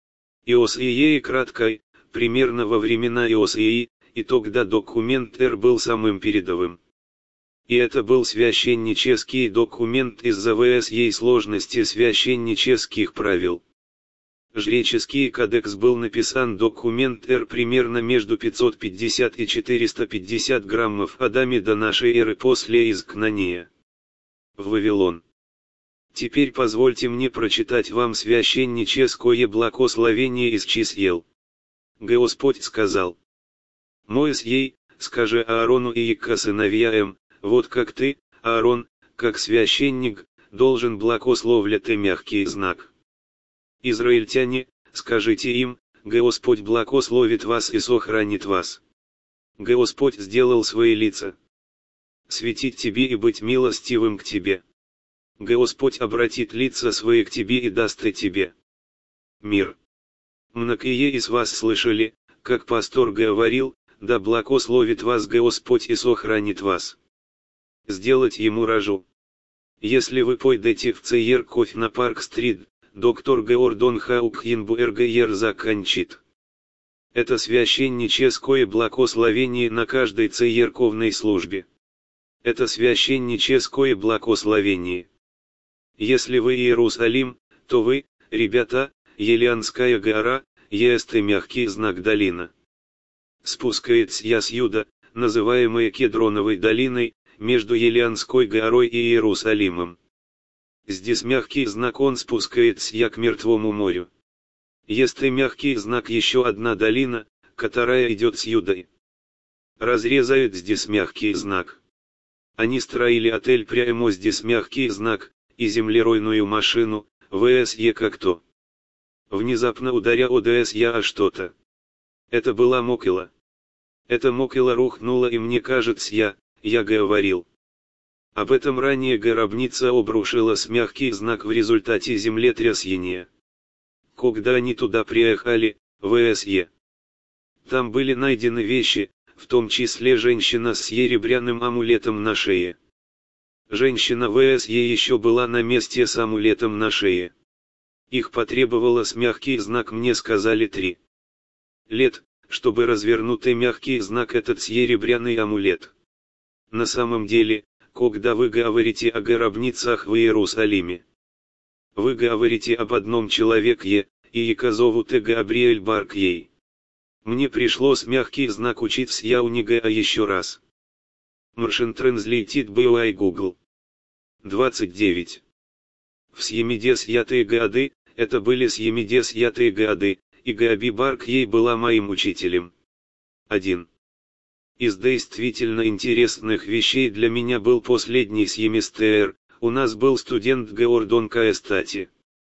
Иосии краткой, примерно во времена Иосии, и тогда документ Р был самым передовым. И это был священнический документ из-за ВСЕ сложности священнических правил. Жреческий кодекс был написан документ Р примерно между пятьсот пятьдесят и четыреста пятьдесят граммов Адаме до нашей эры после изгнания в Вавилон. Теперь позвольте мне прочитать вам священническое благословение из чисел. Господь сказал: Моисей, скажи Аарону и Ика сыновьям, вот как ты, Аарон, как священник, должен благословлять и мягкий знак. Израильтяне, скажите им: Господь благословит вас и сохранит вас. Господь сделал свои лица светить тебе и быть милостивым к тебе. Господь обратит лица свои к тебе и даст и тебе мир. Многие из вас слышали, как пастор говорил: да благословит вас Господь и сохранит вас. Сделать ему рожу. Если вы пойдете в церковь на Парк-стрит, доктор Гордон Хаукхенбуэргер закончит. Это священническое благословение на каждой церковной службе. Это священническое благословение. Если вы Иерусалим, то вы, ребята, Елеанская гора, есть и мягкий знак долина. Спускается я с Юда, называемой Кедроновой долиной, между Елеанской горой и Иерусалимом. Здесь мягкий знак, он спускается я к Мертвому морю. Есть и мягкий знак еще одна долина, которая идет с Юдой. Разрезает здесь мягкий знак. Они строили отель прямо здесь мягкий знак, и землеройную машину, ВСЕ как то. Внезапно ударя ОДС я о что-то. Это была Мокила. Это Мокила рухнула, и мне кажется, я, я говорил. Об этом ранее гробница обрушилась мягкий знак в результате землетрясения. Когда они туда приехали, ВСЕ. Там были найдены вещи, в том числе женщина с серебряным амулетом на шее. Женщина ВСЕ еще была на месте с амулетом на шее. Их потребовалось мягкий знак, мне сказали три лет, чтобы развернуть мягкий знак, этот серебряный амулет. На самом деле, когда вы говорите о гробницах в Иерусалиме, вы говорите об одном человеке, и его зовут Габриэль Баркей. Мне пришлось мягкий знак учиться я у него еще раз. Machine Translated by Google. двадцать девять. В семидесятые годы, это были семидесятые годы, и Габи Баркей была моим учителем. один. Из действительно интересных вещей для меня был последний семестр. У нас был студент Гордон Каэстати.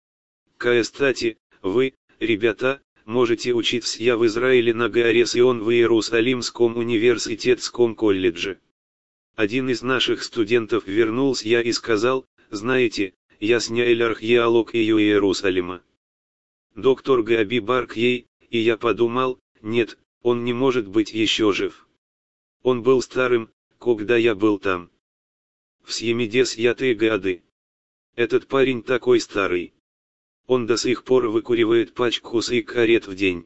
Каэстати, вы, ребята, можете учиться я в Израиле на горе Сион в Иерусалимском университетском колледже. Один из наших студентов вернулся я и сказал: знаете, я снял археологию Иерусалима. Доктор Габи Баркей, и я подумал: нет, он не может быть еще жив. Он был старым, когда я был там. В семидесятые годы. Этот парень такой старый. Он до сих пор выкуривает пачку сигарет в день.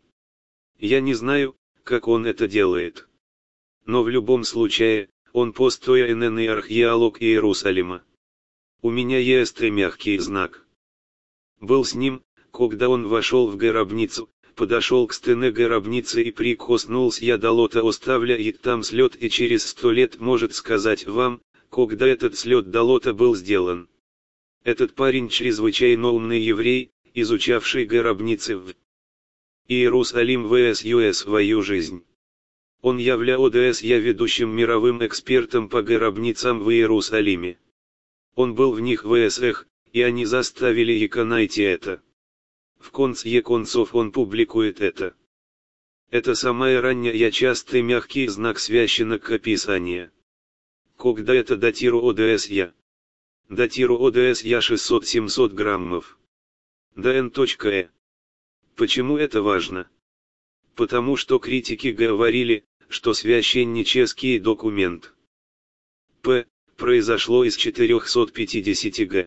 Я не знаю, как он это делает. Но в любом случае, он постоянный археолог Иерусалима. У меня есть и мягкий знак. Был с ним, когда он вошел в гробницу, подошел к стене гробницы и прикоснулся я до лота, оставляет там след, и через сто лет может сказать вам, когда этот след до лота был сделан. Этот парень чрезвычайно умный еврей, изучавший гробницы в Иерусалим vs ю эс свою жизнь. Он являлся я ведущим мировым экспертом по гробницам в Иерусалиме. Он был в них в ВСХ, и они заставили его найти это. В конце концов он публикует это. Это самая ранняя частый мягкий знак священнок описания. Когда это датиру ОДС я? Датиру ОДС я шестьсот-семьсот граммов. ДН.э. Почему это важно? Потому что критики говорили, что священнический документ П произошло из четырехсот пятидесяти гэ.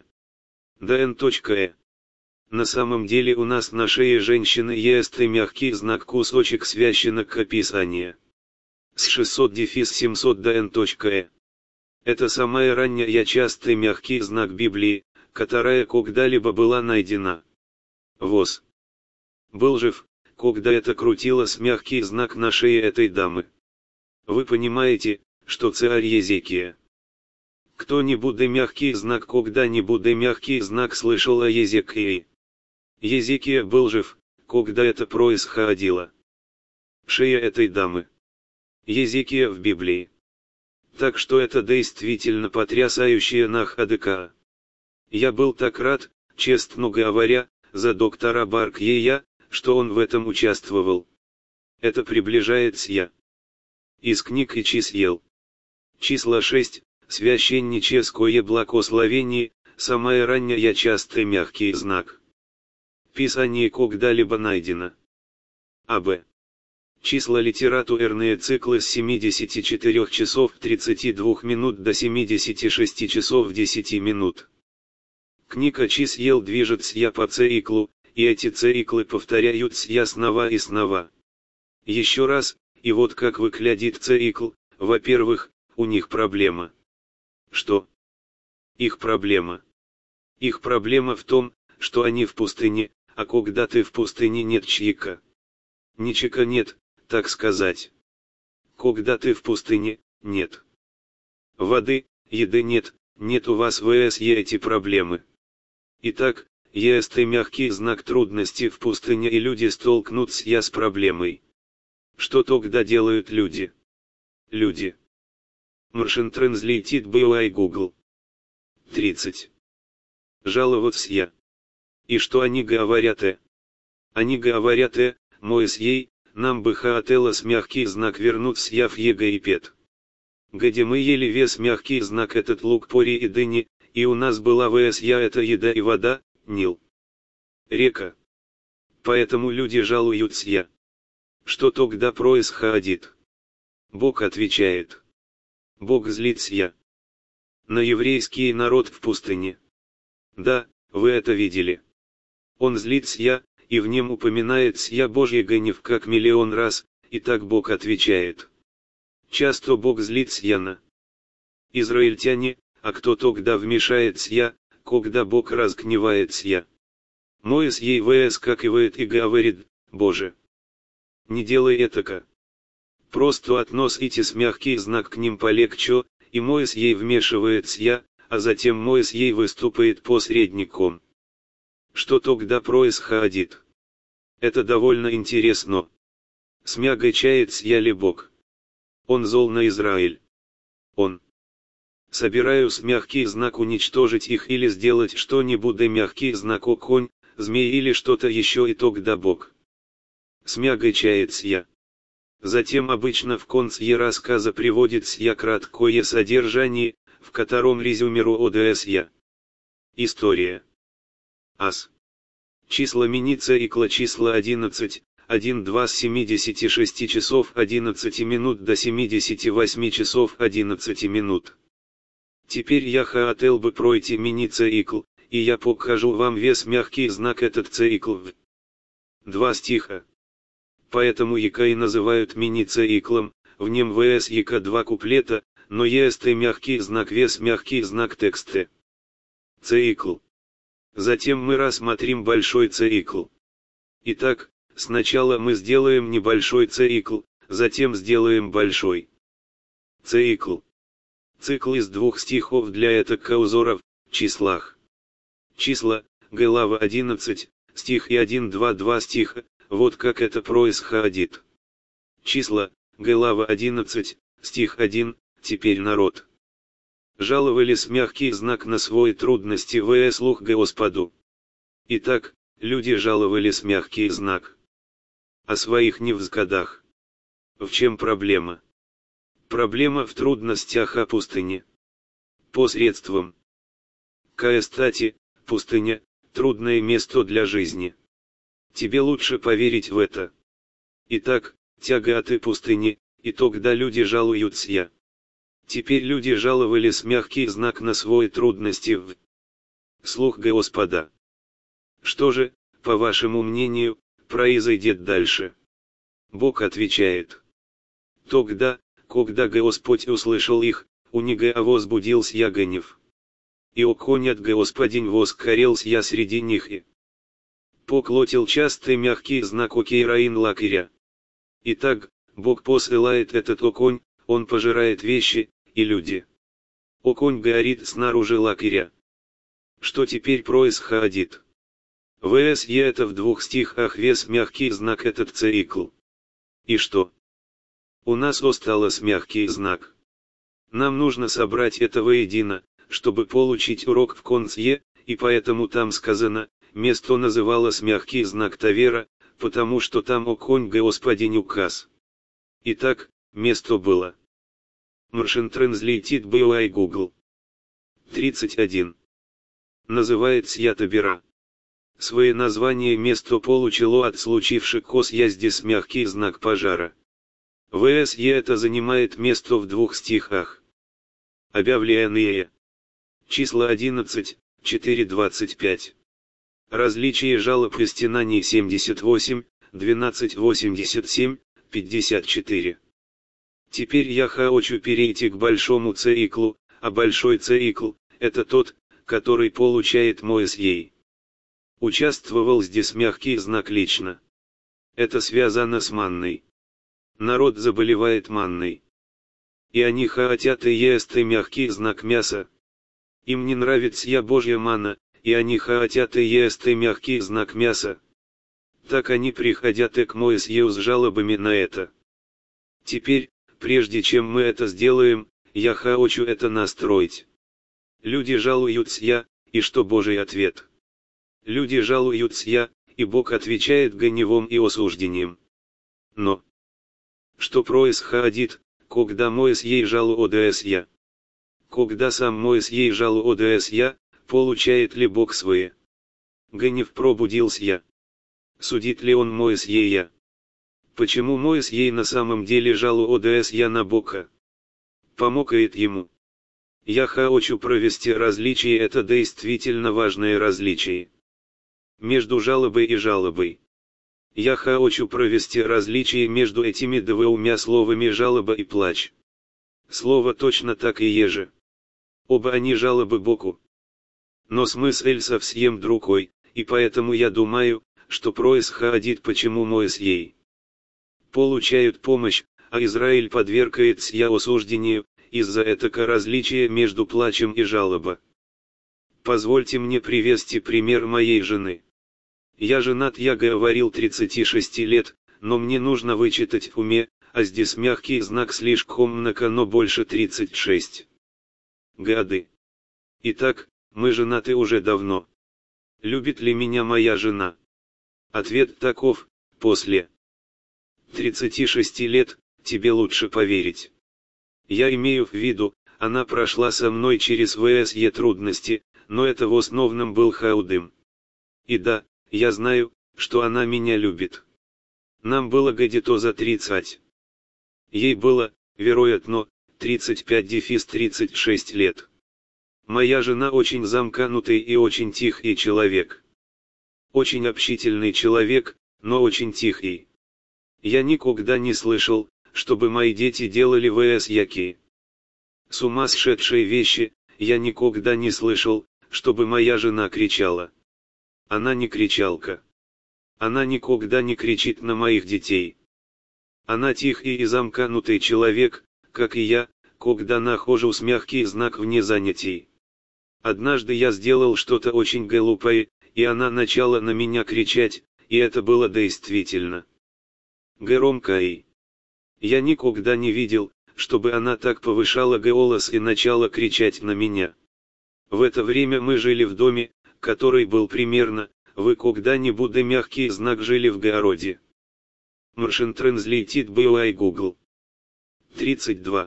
ДН.э. На самом деле у нас на шее женщины есть и мягкий знак кусочек священок описания. С шестьсот семьсот ДН.э. Это самая ранняя частый мягкий знак Библии, которая когда-либо была найдена. ВОЗ. Был жив, когда это крутилось мягкий знак на шее этой дамы. Вы понимаете, что царь Езекия. Кто-нибудь мягкий знак, когда-нибудь мягкий знак слышал о Езекии. Езекия был жив, когда это происходило. Шея этой дамы. Езекия в Библии. Так что это действительно потрясающая находка. Я был так рад, честно говоря, за доктора Баркьея, что он в этом участвовал. Это приближается. Из книг и чисел. Числа шесть, священническое благословение, самая ранняя частый мягкий знак. Писание когда-либо найдено. А Б. Числа литературные циклы с семидесяти четырёх часов тридцати двух минут до семидесяти шести часов десяти минут. Книга чисел движется по циклу, и эти циклы повторяются снова и снова. Еще раз, и вот как выглядит цикл. Во-первых, у них проблема. Что? Их проблема. Их проблема в том, что они в пустыне, а когда ты в пустыне нет чика. Ничего нет, так сказать. Когда ты в пустыне, нет воды, еды нет, нет у вас вс эти проблемы. Итак, есть и мягкий знак трудности в пустыне, и люди столкнутся с проблемой. Что тогда делают люди? Люди. Machine Translated by Google. тридцать. Жаловаться я. И что они говорят? э? Они говорят, э, Моисей, нам бы хотелось мягкий знак вернуться я в Египет. Где мы ели вес мягкий знак этот лук пори и дыни, и у нас была вс я это еда и вода, Нил. Река. Поэтому люди жалуются я. Что тогда происходит? Бог отвечает. Бог злится я. На еврейский народ в пустыне. Да, вы это видели. Он злится я, и в нем упоминается я Божий гнев как миллион раз, и так Бог отвечает. Часто Бог злится я на израильтяне, а кто тогда вмешается я, когда Бог разгневается я. Моисей выскакивает и говорит: Боже, не делай этака. Просто относите с мягкий знак к ним полегче, и Моисей вмешивается я, а затем Моисей выступает посредником. Что тогда происходит? Это довольно интересно. Смягчается я ли Бог? Он зол на Израиль. Он. Собираюсь мягкий знак уничтожить их или сделать что-нибудь мягкий знак о конь, змей или что-то еще, и тогда Бог. Смягчается я. Затем обычно в конце рассказа приводится я краткое содержание, в котором резюмирую я. История. Ас. Числа мини-цикла числа одиннадцать, один-два с семидесяти шести часов одиннадцати минут до семидесяти восьми часов одиннадцати минут. Теперь я хотел бы пройти мини-цикл, и я покажу вам весь мягкий знак этот цикл в два стиха. Поэтому яка и называют мини-циклом, в нем вс яка два куплета, но есть и мягкий знак вес мягкий знак текста. Цикл. Затем мы рассмотрим большой цикл. Итак, сначала мы сделаем небольшой цикл, затем сделаем большой цикл. Цикл из двух стихов для этого узора в числах. Числа, глава одиннадцать, стих и один-два-два стиха, вот как это происходит. Числа, глава одиннадцать, стих один, теперь народ жаловались мягкий знак на свой трудности в слух Господу. Итак, люди жаловались мягкий знак о своих невзгодах. В чем проблема? Проблема в трудностях о пустыне. Посредством. Кстати, пустыня – трудное место для жизни. Тебе лучше поверить в это. Итак, тяга от пустыни, и тогда люди жалуются я. Теперь люди жаловались мягкий знак на свой трудности в слух Господа. Что же, по вашему мнению, произойдет дальше? Бог отвечает. Тогда, когда Господь услышал их, у него возбудился я гнев. И оконят Господин воскорелся я среди них и поклотил частый мягкий знак окейраин лакиря. Итак, Бог посылает этот оконь, он пожирает вещи, и люди. Оконь горит снаружи лакиря. Что теперь происходит? Вс е это в двух стихах вес мягкий знак этот цикл. И что? У нас осталось мягкий знак. Нам нужно собрать это воедино, чтобы получить урок в конце, и поэтому там сказано, место называлось мягкий знак Тавера, потому что там оконь Господин указ. Итак, место было. Machine Translated by Google. тридцать один. Называется я Табера. Свое название место получило от случившегося здесь мягкий знак пожара. ВСЕ это занимает место в двух стихах. Объявление. Числа одиннадцать, четыре двадцать пять. Различие жалоб и стенаний семьдесят восемь, двенадцать восемьдесят семь, пятьдесят четыре. Теперь я хочу перейти к большому циклу, а большой цикл – это тот, который получает Моисей. Участвовал здесь мягкий знак лично. Это связано с манной. Народ заболевает манной. И они хотят и есть мягкий знак мяса. Им не нравится я Божья манна, и они хотят и есть мягкий знак мяса. Так они приходят и к Моисею с жалобами на это. Теперь, прежде чем мы это сделаем, я хочу это настроить. Люди жалуются, и что Божий ответ? Люди жалуются, и Бог отвечает гневом и осуждением. Но что происходит, когда Моисей жалуется? Когда сам Моисей жалуется, получает ли Бог свое? Гнев пробудился. Судит ли он Моисея? Почему Моисей на самом деле жалуется на Бога? Помогает ему. Я хочу провести различие, это действительно важное различие. Между жалобой и жалобой. Я хочу провести различие между этими двумя словами жалоба и плач. Слово точно так и еже. Оба они жалобы Богу. Но смысл совсем другой, и поэтому я думаю, что происходит, почему Моисей получают помощь, а Израиль подвергается осуждению, из-за этого различия между плачем и жалоба. Позвольте мне привести пример моей жены. Я женат, я говорил тридцати шести лет, но мне нужно вычитать в уме, а здесь мягкий знак слишком много, но больше тридцать шесть. Годы. Итак, мы женаты уже давно. Любит ли меня моя жена? Ответ таков: после тридцати шести лет, тебе лучше поверить. Я имею в виду, она прошла со мной через ВСЕ трудности, но это в основном был хаудым. И да, я знаю, что она меня любит. Нам было где-то за тридцать. Ей было, вероятно, тридцать пять тридцать шесть лет. Моя жена очень замкнутый и очень тихий человек. Очень общительный человек, но очень тихий. Я никогда не слышал, чтобы мои дети делали ВСЕки. Сумасшедшие вещи, я никогда не слышал, чтобы моя жена кричала. Она не кричалка. Она никогда не кричит на моих детей. Она тихий и замкнутый человек, как и я, когда нахожусь мягкий знак вне занятий. Однажды я сделал что-то очень глупое, и она начала на меня кричать, и это было действительно громко. И я никогда не видел, чтобы она так повышала голос и начала кричать на меня. В это время мы жили в доме, который был примерно, вы когда-нибудь мягкий знак жили в городе. Machine Translated by Google. тридцать два.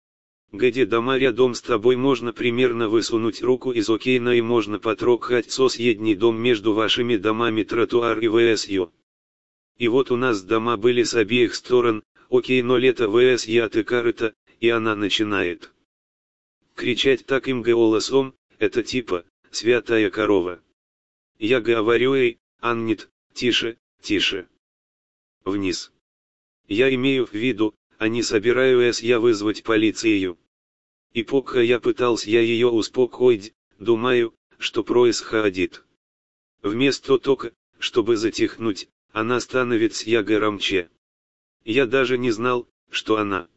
Где дома рядом с тобой можно примерно высунуть руку из окна и можно потрогать соседний дом между вашими домами, тротуар и ВСЕ. И вот у нас дома были с обеих сторон, окей, но лето ВСЕ от Икарыта, и она начинает кричать таким голосом, это типа «святая корова». Я говорю ей: Аннет, тише, тише. Вниз. Я имею в виду, а не собираюсь я вызвать полицию. И пока я пытался я ее успокоить, думаю, что происходит. Вместо того, чтобы затихнуть, она становится я громче. Я даже не знал, что она.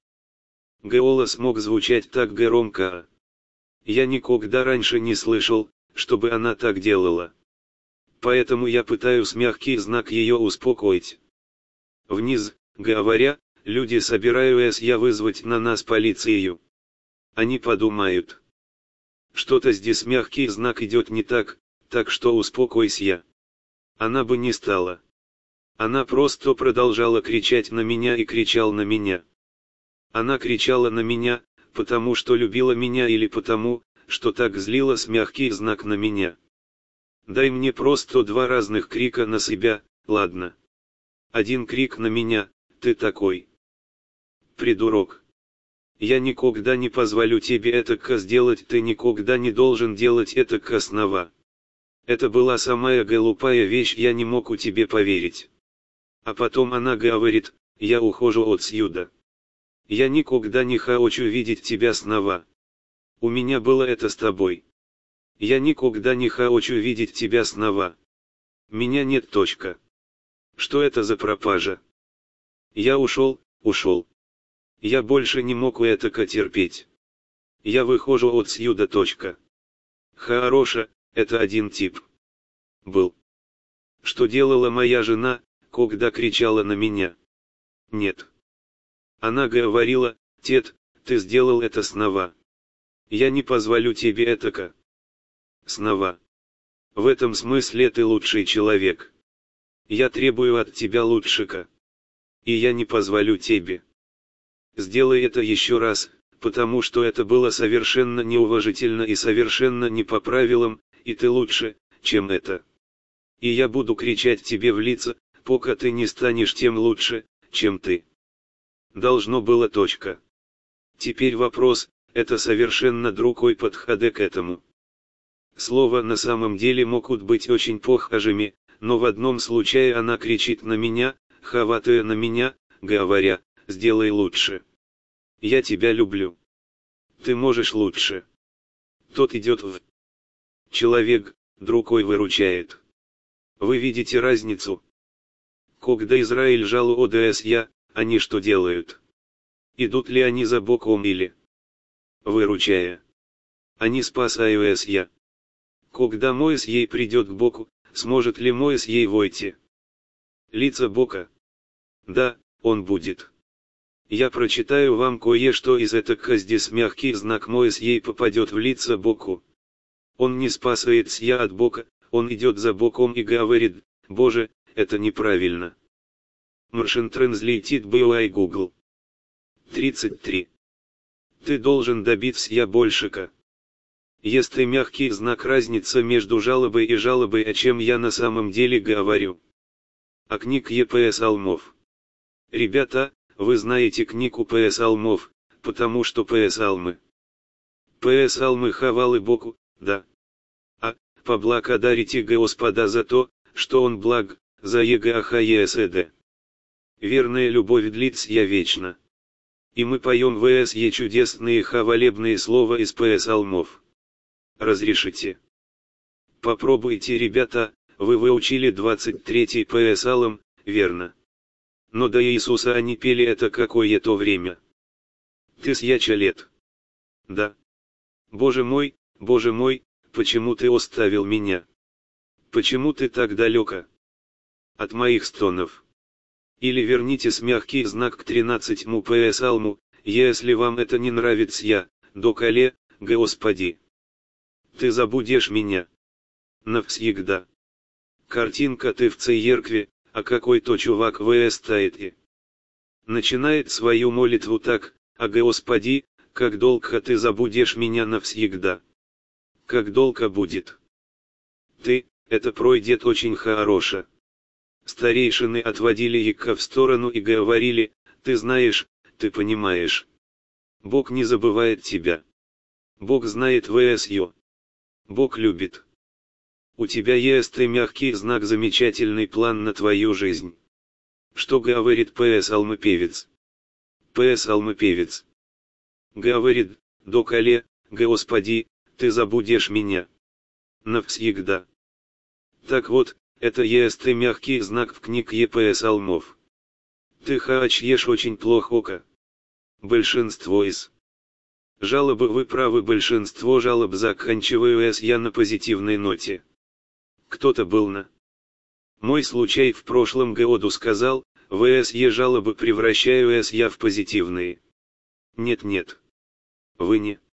Голос мог звучать так громко. Я никогда раньше не слышал, чтобы она так делала. Поэтому я пытаюсь мягкий знак ее успокоить. Вниз, говоря, люди собираются я вызвать на нас полицию. Они подумают. Что-то здесь мягкий знак идет не так, так что успокойся. Она бы не стала. Она просто продолжала кричать на меня и кричал на меня. Она кричала на меня, потому что любила меня или потому, что так злилась мягкий знак на меня. Дай мне просто два разных крика на себя, ладно? Один крик на меня, ты такой придурок. Я никогда не позволю тебе это сделать, ты никогда не должен делать это снова. Это была самая глупая вещь, я не мог у тебе поверить. А потом она говорит, я ухожу отсюда. Я никогда не хочу видеть тебя снова. У меня было это с тобой. Я никогда не хочу видеть тебя снова. Меня нет, точка. Что это за пропажа? Я ушел, ушел. Я больше не мог это терпеть. Я выхожу отсюда, точка. Хорошо, это один тип. Был. Что делала моя жена, когда кричала на меня? Нет. Она говорила, Тед, ты сделал это снова. Я не позволю тебе этака. Снова. В этом смысле ты лучший человек. Я требую от тебя лучшика. И я не позволю тебе. Сделай это еще раз, потому что это было совершенно неуважительно и совершенно не по правилам, и ты лучше, чем это. И я буду кричать тебе в лицо, пока ты не станешь тем лучше, чем ты. Должно было, точка. Теперь вопрос, это совершенно другой подход к этому. Слова на самом деле могут быть очень похожими, но в одном случае она кричит на меня, хватая на меня, говоря, сделай лучше. Я тебя люблю. Ты можешь лучше. Тот идет в человек, другой выручает. Вы видите разницу? Когда Израиль жал ОДС, они что делают? Идут ли они за Богом или выручая? Они спасают я. Когда Моисей придет к Богу, сможет ли Моисей войти? Лица Бога? Да, он будет. Я прочитаю вам кое-что из этого, здесь мягкий знак Моисей попадет в лица Богу. Он не спасается я от Бога, он идет за Богом и говорит, Боже, это неправильно. Machine Translated by Google. тридцать три. Ты должен добиться я большего. Есть ли мягкий знак разница между жалобой и жалобой, о чем я на самом деле говорю? А книг Е П Псалмов. Ребята, вы знаете книгу Псалмов, потому что Псалмы. Псалмы хвалы Богу, да. А, поблагодарите Господа за то, что Он благ, за Его ХСД. Верная любовь длится я вечно. И мы поем ВСЕ чудесные хвалебные слова из Псалмов. Разрешите? Попробуйте, ребята, вы выучили двадцать третий Псалом, верно? Но до Иисуса они пели это какое-то время. Тысяча лет. Да. Боже мой, Боже мой, почему ты оставил меня? Почему ты так далеко от моих стонов? Или вернитесь мягкий знак к тринадцатому Псалму, если вам это не нравится я, доколе, Господи. Ты забудешь меня навсегда. Картинка ты в церкви, а какой-то чувак стоит и начинает свою молитву так, а Господи, как долго ты забудешь меня навсегда? Как долго будет? Ты, это пройдет очень хорошо. Старейшины отводили Ика в сторону и говорили, ты знаешь, ты понимаешь. Бог не забывает тебя. Бог знает ВСЮ. Бог любит. У тебя есть и мягкий знак, замечательный план на твою жизнь. Что говорит Псалмопевец? Псалмопевец говорит, доколе, Господи, ты забудешь меня навсегда. Так вот, это есть и мягкий знак в книге Псалмов. Ты хочешь очень плохо. Большинство из жалобы, вы правы, большинство жалоб заканчиваюсь я на позитивной ноте. Кто-то был на мой случай в прошлом году сказал, ВСЕ жалобы превращаюсь я в позитивные. Нет-нет. Вы не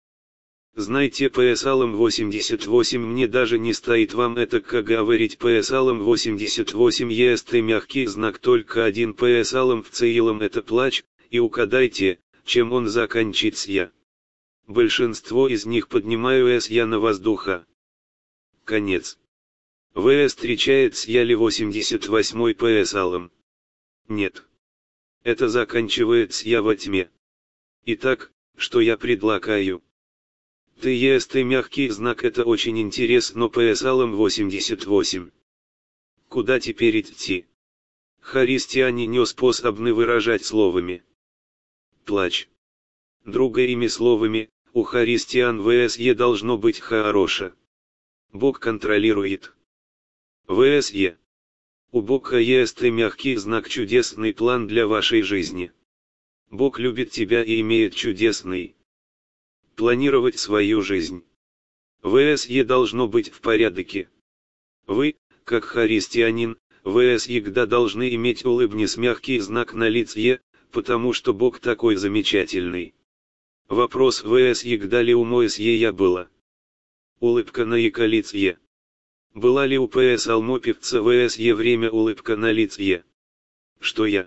Знайте Псалом восемьдесят восемь, мне даже не стоит вам это как говорить. Псалом восемьдесят восемь есть мягкий знак, только один Псалом в целом это плач, и угадайте, чем он заканчивается. Я. Большинство из них поднимаю с я на воздуха. Конец. Вы встречается я ли восемьдесят восьмой Псалом? Нет. Это заканчивается я во тьме. Итак, что я предлагаю? Ты есть и мягкий знак, это очень интересно. Псалом восемьдесят восемь. Куда теперь идти? Христиане не способны выражать словами. Плач. Другими словами, у христиан ВСЕ должно быть хорошо. Бог контролирует. ВСЕ. У Бога есть и мягкий знак, чудесный план для вашей жизни. Бог любит тебя и имеет чудесный планировать свою жизнь. ВСЕ должно быть в порядке. Вы, как христианин, всегда должны иметь улыбнись мягкий знак на лице, потому что Бог такой замечательный. Вопрос всегда ли у Моисея была улыбка на его лице? Была ли у псалмопевца ВСЕ время улыбка на лице? Что я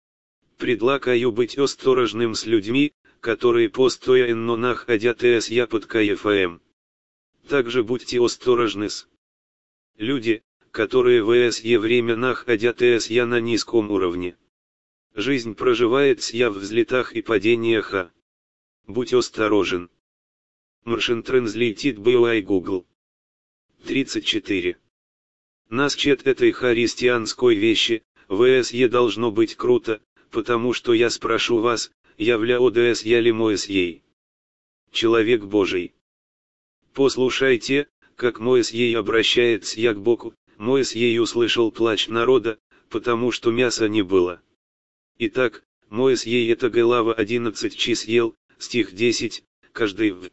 предлагаю быть осторожным с людьми, которые постоянно находятся я под КФМ. Также будьте осторожны с люди, которые ВСЕ время находятся я на низком уровне. Жизнь проживается я в взлетах и падениях, а будь осторожен. Маршин транслитит би Google. тридцать четыре. Насчет этой христианской вещи, ВСЕ должно быть круто, потому что я спрошу вас, являюсь я ли Моисей? Человек Божий. Послушайте, как Моисей обращается я к Богу. Моисей услышал плач народа, потому что мяса не было. Итак, Моисей это глава одиннадцать чисел, стих десять, каждый в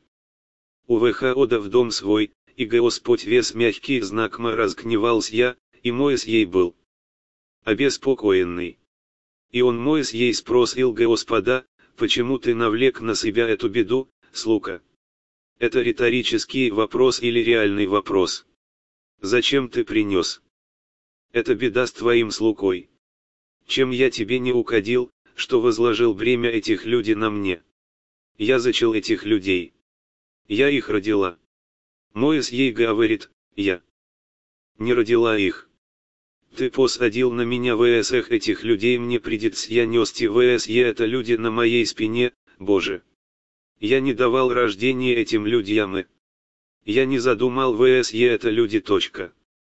увхода в дом свой, и Господь весь мягкий знак ма разгневался я, и Моисей был обеспокоенный. И он Моисей спросил Господа, почему ты навлек на себя эту беду, слуга? Это риторический вопрос или реальный вопрос? Зачем ты принес? Это беда с твоим слугой. Чем я тебе не угодил, что возложил бремя этих людей на мне? Я зачал этих людей. Я их родила. Моисей говорит, я не родила их. Ты посадил на меня ВСХ этих людей, мне придется я нести ВСЕ, это люди на моей спине, Боже. Я не давал рождения этим людям и я не задумал ВСЕ, это люди. Точка.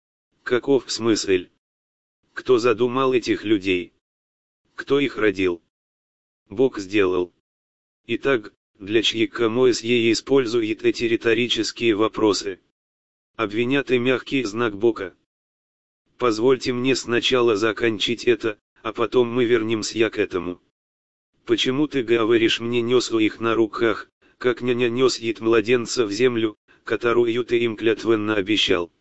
Каков смысл? Кто задумал этих людей? Кто их родил? Бог сделал. Итак, для чьих Моисей использует эти риторические вопросы? Обвинят и мягкий знак Бога. Позвольте мне сначала закончить это, а потом мы вернемся я к этому. Почему ты говоришь мне несу их на руках, как няня несет младенца в землю, которую ты им клятвенно обещал?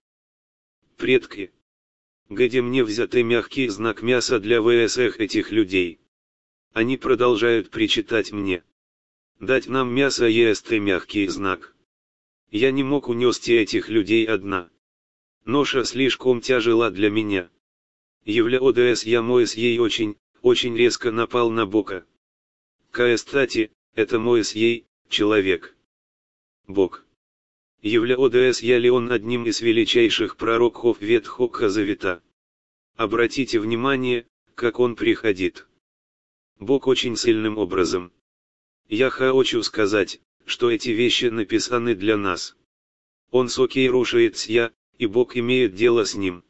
Предки. Где мне взятый мягкий знак мяса для ВСХ этих людей? Они продолжают причитать мне. Дать нам мясо есть и мягкий знак. Я не мог унести этих людей одна. Ноша слишком тяжела для меня. Являюсь я Моисей очень, очень резко напал на Бога. Кстати, это Моисей, человек. Бог. Являюсь я ли он одним из величайших пророков Ветхого Завета? Обратите внимание, как он приходит. Бог очень сильным образом. Я хочу сказать, что эти вещи написаны для нас. Он сокей рушается я, и Бог имеет дело с ним.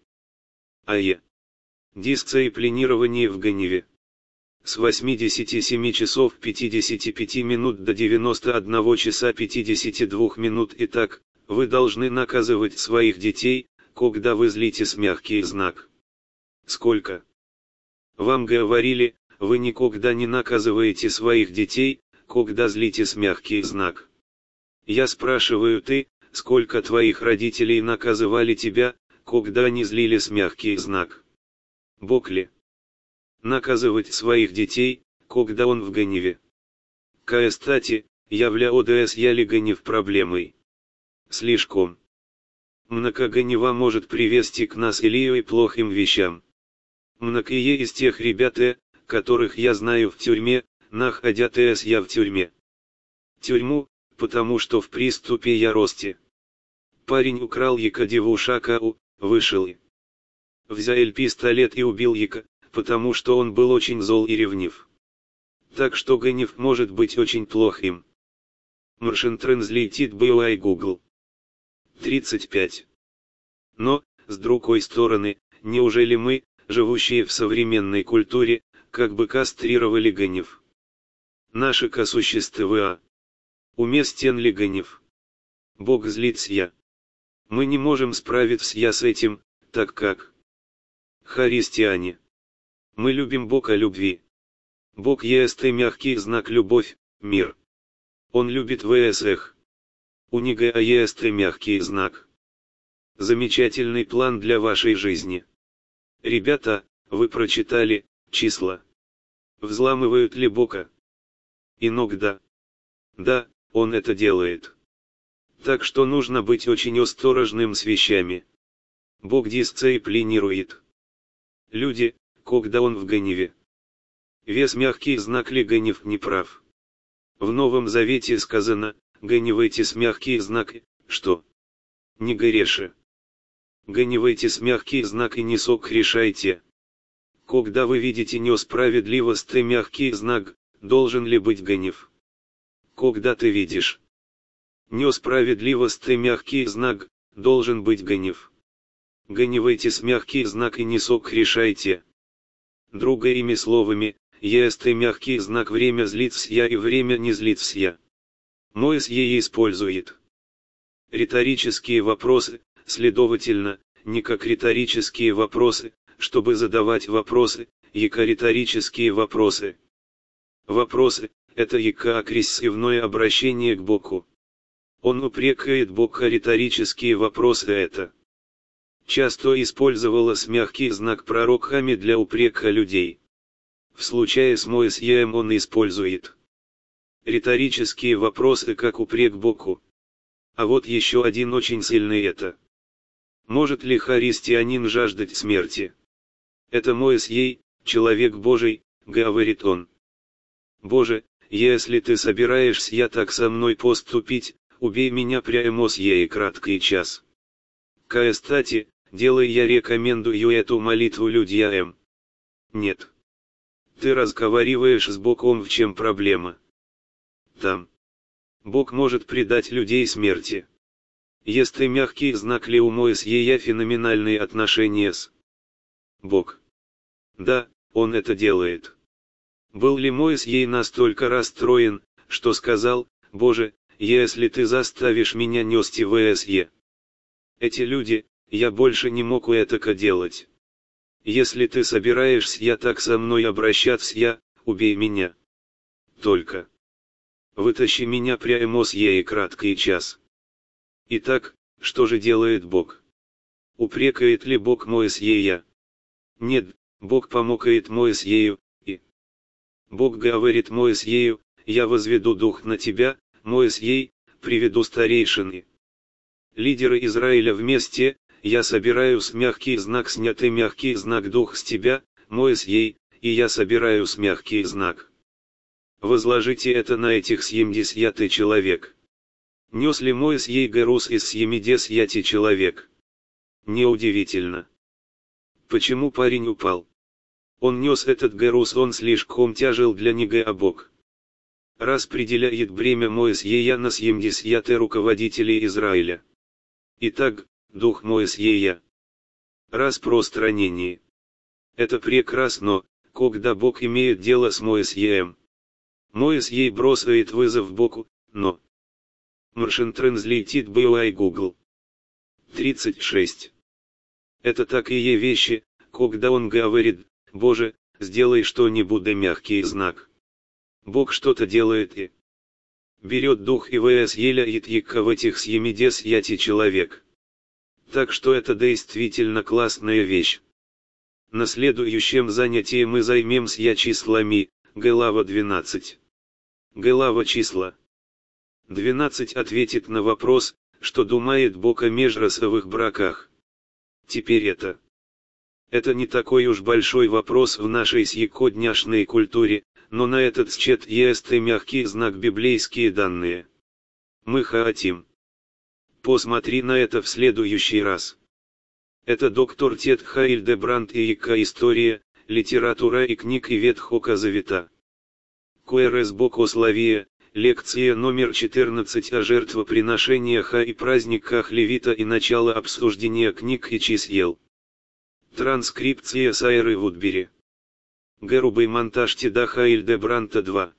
Ае. Дисциплинирование в гневе. С восьмидесяти семи часов пятидесяти пяти минут до девяноста одного часа пятидесяти двух минут. Итак, вы должны наказывать своих детей, когда вы злитесь мягкий знак. Сколько? Вам говорили, вы никогда не наказываете своих детей, когда злитесь мягкий знак. Я спрашиваю ты, сколько твоих родителей наказывали тебя, когда они злились мягкий знак? Бог ли? Наказывать своих детей, когда он в гневе. Кстати, явля ОДС яли гнев проблемой. Слишком много гнева может привести к нас и плохим вещам. Многие из тех ребят, которых я знаю в тюрьме, находятся я в тюрьме. Тюрьму, потому что в приступе ярости. Парень украл яка девушка, вышел и взял пистолет и убил яка, потому что он был очень зол и ревнив. Так что гнев может быть очень плохим. Machine Translated by Google. тридцать пять. Но, с другой стороны, неужели мы, живущие в современной культуре, как бы кастрировали гнев? Наши существа уместен ли гнев? Бог злится. Мы не можем справиться с этим, так как христиане. Мы любим Бога любви. Бог есть мягкий знак любовь, мир. Он любит всех. У него есть мягкий знак. Замечательный план для вашей жизни. Ребята, вы прочитали числа. Взламывают ли Бога? Иногда. Да, он это делает. Так что нужно быть очень осторожным с вещами. Бог дисциплинирует люди, когда он в гневе. Вес мягкий знак ли гнев не прав. В Новом Завете сказано: гневайтесь мягкий знак, что не греши. Гневайтесь мягкий знак и не согрешайте. Когда вы видите несправедливость и мягкий знак, должен ли быть гнев? Когда ты видишь несправедливость и мягкий знак, должен быть гнев. Гневайтесь мягкий знак и не согрешайте. Другими словами, есть и мягкий знак время злиться и время не злиться. Моисей использует риторические вопросы, следовательно, не как риторические вопросы, чтобы задавать вопросы, яко риторические вопросы. Вопросы – это яко агрессивное обращение к Богу. Он упрекает Бога, риторические вопросы это часто использовалось мягкий знак пророками для упрека людей. В случае с Моисеем он использует риторические вопросы как упрек Богу. А вот еще один очень сильный это. Может ли христианин жаждать смерти? Это Моисей, человек Божий, говорит он. Боже, если ты собираешься так со мной поступить, убей меня прямо сей краткий час. Кстати, делай я рекомендую эту молитву людям. Нет. Ты разговариваешь с Богом, в чем проблема? Там. Бог может предать людей смерти. Есть и мягкий знак ли у Моисея феноменальные отношения с Бог. Да, он это делает. Был ли Моисей настолько расстроен, что сказал: Боже, если ты заставишь меня нести ВСЕ. Эти люди, я больше не могу этого делать. Если ты собираешься так со мной обращаться, убей меня. Только вытащи меня прямо сей краткий час. Итак, что же делает Бог? Упрекает ли Бог Моисея? Нет, Бог помогает Моисею, и Бог говорит Моисею: я возведу дух на тебя, Моисей, приведу старейшины. Лидеры Израиля вместе, я собираю с мягкий знак снятый мягкий знак дух с тебя, Моисей, и я собираю с мягкий знак. Возложите это на этих семьдесят человек. Нес ли Моисей груз из семидесяти человек? Неудивительно. Почему парень упал? Он нес этот груз, он слишком тяжел для него, а Бог распределяет бремя Моисея на семьдесят руководителей Израиля. Итак, дух Моисея. Распространение. Это прекрасно, когда Бог имеет дело с Моисеем. Моисей бросает вызов Богу, но Machine Translated by Google. тридцать шесть. Это такие вещи, когда он говорит: Боже, сделай что-нибудь, мягкий знак. Бог что-то делает и берет дух и вселяет яко в этих семидесяти человек. Так что это действительно классная вещь. На следующем занятии мы займемся числами, глава двенадцать. Глава числа. двенадцать ответит на вопрос, что думает Бог о межрасовых браках. Теперь это. Это не такой уж большой вопрос в нашей сьогоднішней культуре, но на этот счет есть мягкий знак библейские данные. Мы хотим. Посмотри на это в следующий раз. Это доктор Тед Хайльдебранд и Ика история, литература и книг и Ветхого Завета. КРС Богословие, лекция номер четырнадцать о жертвоприношениях и праздниках Левита и начало обсуждения книг и чисел. Транскрипция Сайры Вудбери. Грубый монтаж Теда Хайльдебранта два.